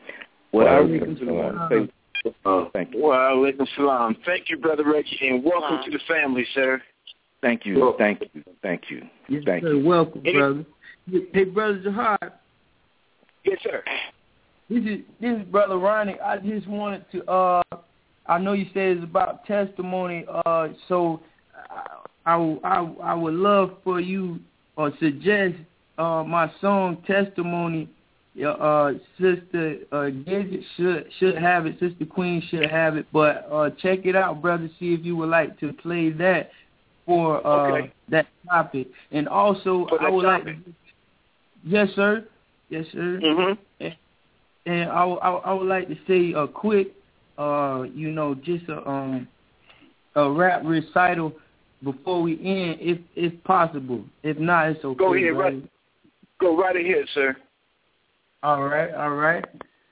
Thank you. Wa alaikum salam. Thank you, Brother Reggie, and welcome to the family, sir. Thank you. Thank you. Yes, thank sir. you. Welcome, brother. Hey, Brother Jahar. Yes, sir. This is Brother Ronnie. I just wanted to, I know you said it's about testimony, so I would love for you or suggest my song Testimony. Sister Gidget should have it. Sister Queen should have it. But check it out, brother. See if you would like to play that for that topic. And also, I would like to. Yes, sir. Yes, sir. Mm-hmm. And I would like to say a quick, just a rap recital before we end, if possible. If not, it's okay. Go ahead, right. Go right ahead, sir. All right.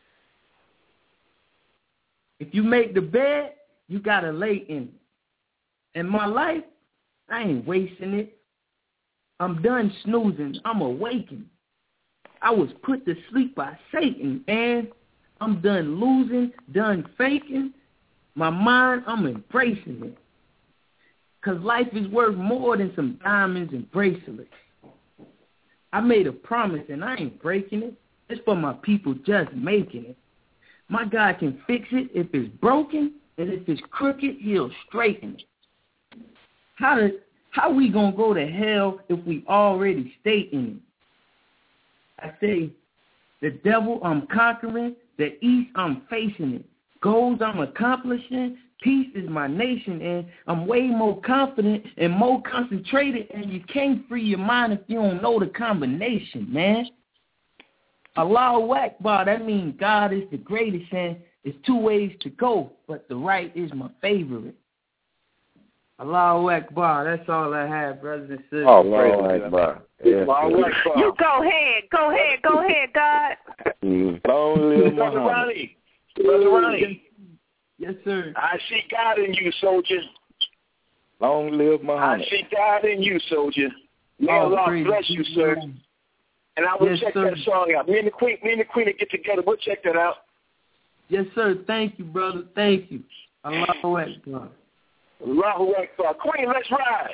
If you make the bed, you gotta lay in it. In my life, I ain't wasting it. I'm done snoozing. I'm awakened. I was put to sleep by Satan, man. I'm done losing, done faking. My mind, I'm embracing it. 'Cause life is worth more than some diamonds and bracelets. I made a promise and I ain't breaking it. It's for my people just making it. My God can fix it if it's broken, and if it's crooked, he'll straighten it. How we gonna go to hell if we already stay in it? I say, the devil I'm conquering, the east I'm facing it. Goals I'm accomplishing, peace is my nation, and I'm way more confident and more concentrated, and you can't free your mind if you don't know the combination, man. Allahu Akbar, that means God is the greatest, and it's two ways to go, but the right is my favorite. Allahu Akbar, that's all I have, brothers and sisters. Allahu Akbar. Yes, you go ahead, God. Long live Brother Ronnie. Brother Ronnie. Yes, sir. I see God in you, soldier. Long live Muhammad. I see God in you, soldier. May Allah bless you, sir. And I will check that song out. Me and the Queen will get together. We'll check that out. Yes, sir. Thank you, brother. Thank you. Allahu Akbar. Allahu Akbar. Queen, let's ride.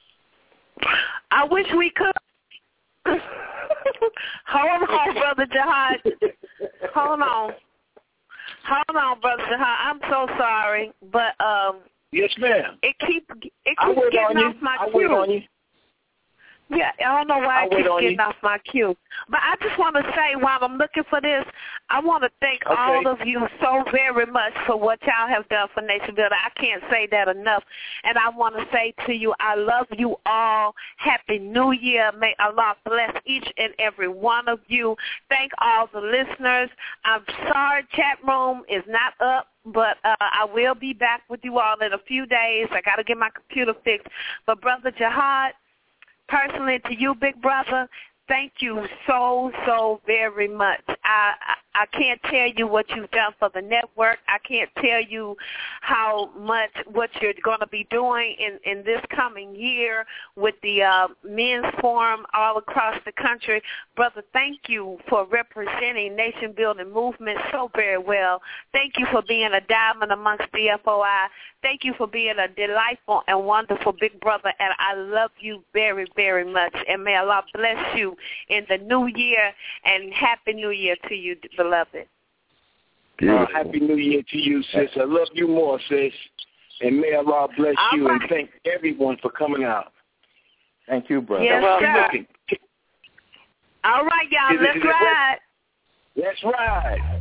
I wish we could. Hold on, Brother Jihad. Hold on, Brother Jihad. I'm so sorry, but yes, ma'am. It keeps getting off my queue. I wait on you. Yeah, I don't know why I keep getting off my queue. But I just want to say, while I'm looking for this, I want to thank all of you so very much for what y'all have done for Nation Builder. I can't say that enough. And I want to say to you, I love you all. Happy New Year. May Allah bless each and every one of you. Thank all the listeners. I'm sorry chat room is not up, but I will be back with you all in a few days. I got to get my computer fixed. But Brother Jihad, personally, to you, big brother, thank you so very much. I can't tell you what you've done for the network. I can't tell you how much what you're going to be doing in this coming year with the men's forum all across the country. Brother, thank you for representing Nation Building Movement so very well. Thank you for being a diamond amongst BFOI. Thank you for being a delightful and wonderful big brother, and I love you very, very much. And may Allah bless you in the new year, and Happy New Year to you, beloved. Happy New Year to you, sis. I love you more, sis. And may Allah bless you, and thank everyone for coming out. Thank you, brother. Yes, sir. All right, y'all, let's ride. Let's ride.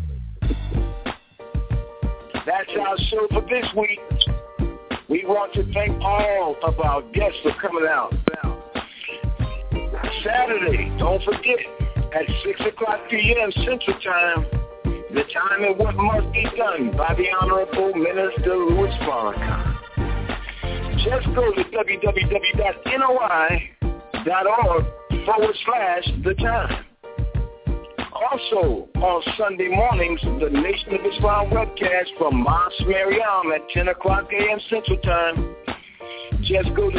That's our show for this week. We want to thank all of our guests for coming out. Saturday, don't forget, at 6 o'clock p.m. Central Time, the time and what must be done by the Honorable Minister Louis Farrakhan. Just go to www.noi.org/the time. Also, on Sunday mornings, the Nation of Islam webcast from Mosque Mariam at 10 o'clock a.m. Central Time. Just go to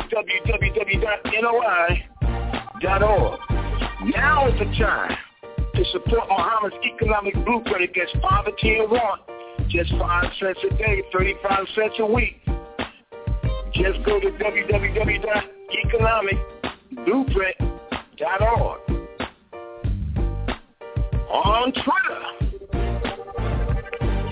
www.noi.org. Now is the time to support Muhammad's economic blueprint against poverty and want. Just 5 cents a day, 35 cents a week. Just go to www.economicblueprint.org. On Twitter,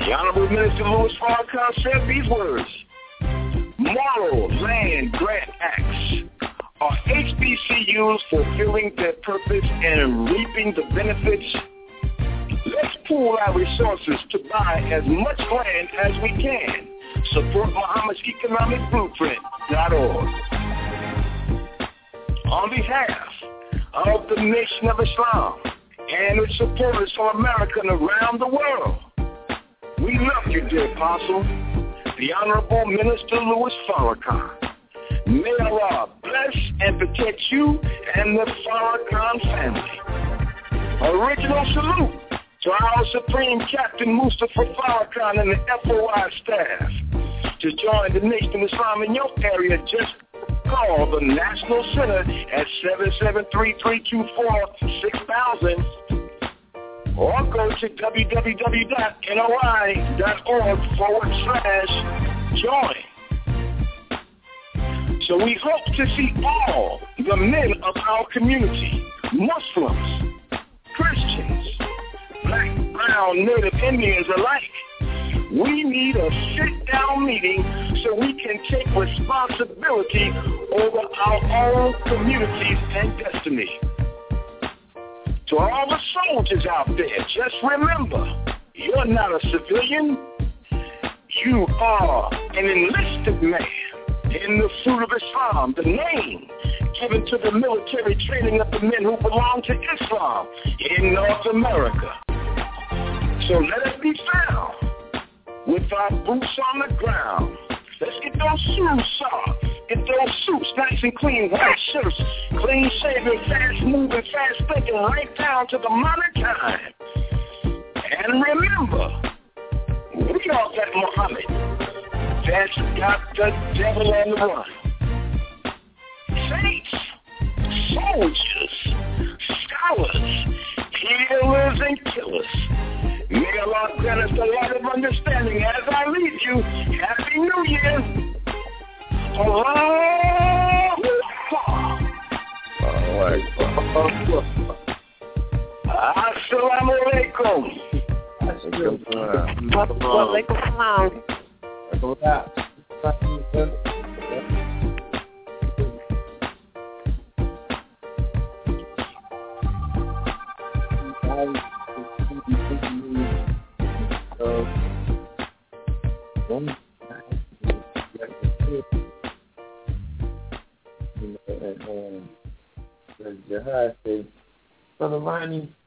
The Honorable Minister Louis Farrakhan said these words: moral land grant acts are HBCUs fulfilling their purpose and reaping the benefits. Let's pool our resources to buy as much land as we can. Support Muhammad's Economic Blueprint.org. On behalf of the Nation of Islam and its supporters from America and around the world, we love you, dear Apostle, the Honorable Minister Louis Farrakhan. May Allah bless and protect you and the Farrakhan family. Original salute to our Supreme Captain Mustafa Farrakhan and the FOI staff. To join the Nation of Islam in your area, just call the National Center at 773-324-6000 or go to www.noi.org/join. So we hope to see all the men of our community, Muslims, Christians, Black, Brown, Native Indians alike. We need a sit-down meeting so we can take responsibility over our own communities and destiny. To all the soldiers out there, just remember, you're not a civilian. You are an enlisted man in the fruit of Islam, the name given to the military training of the men who belong to Islam in North America. So let us be found with our boots on the ground. Let's get those shoes off. Get those suits nice and clean, white shirts, clean shaven, fast moving, fast thinking, right down to the modern time. And remember, we all got Muhammad. That's got the devil on the run. Saints, soldiers, scholars, healers and killers. May Allah grant us the light of understanding as I leave you. Happy New Year. Allahu Akbar. Assalamu alaikum. Wa alaikum salam. Jihad say, Brother Ronnie,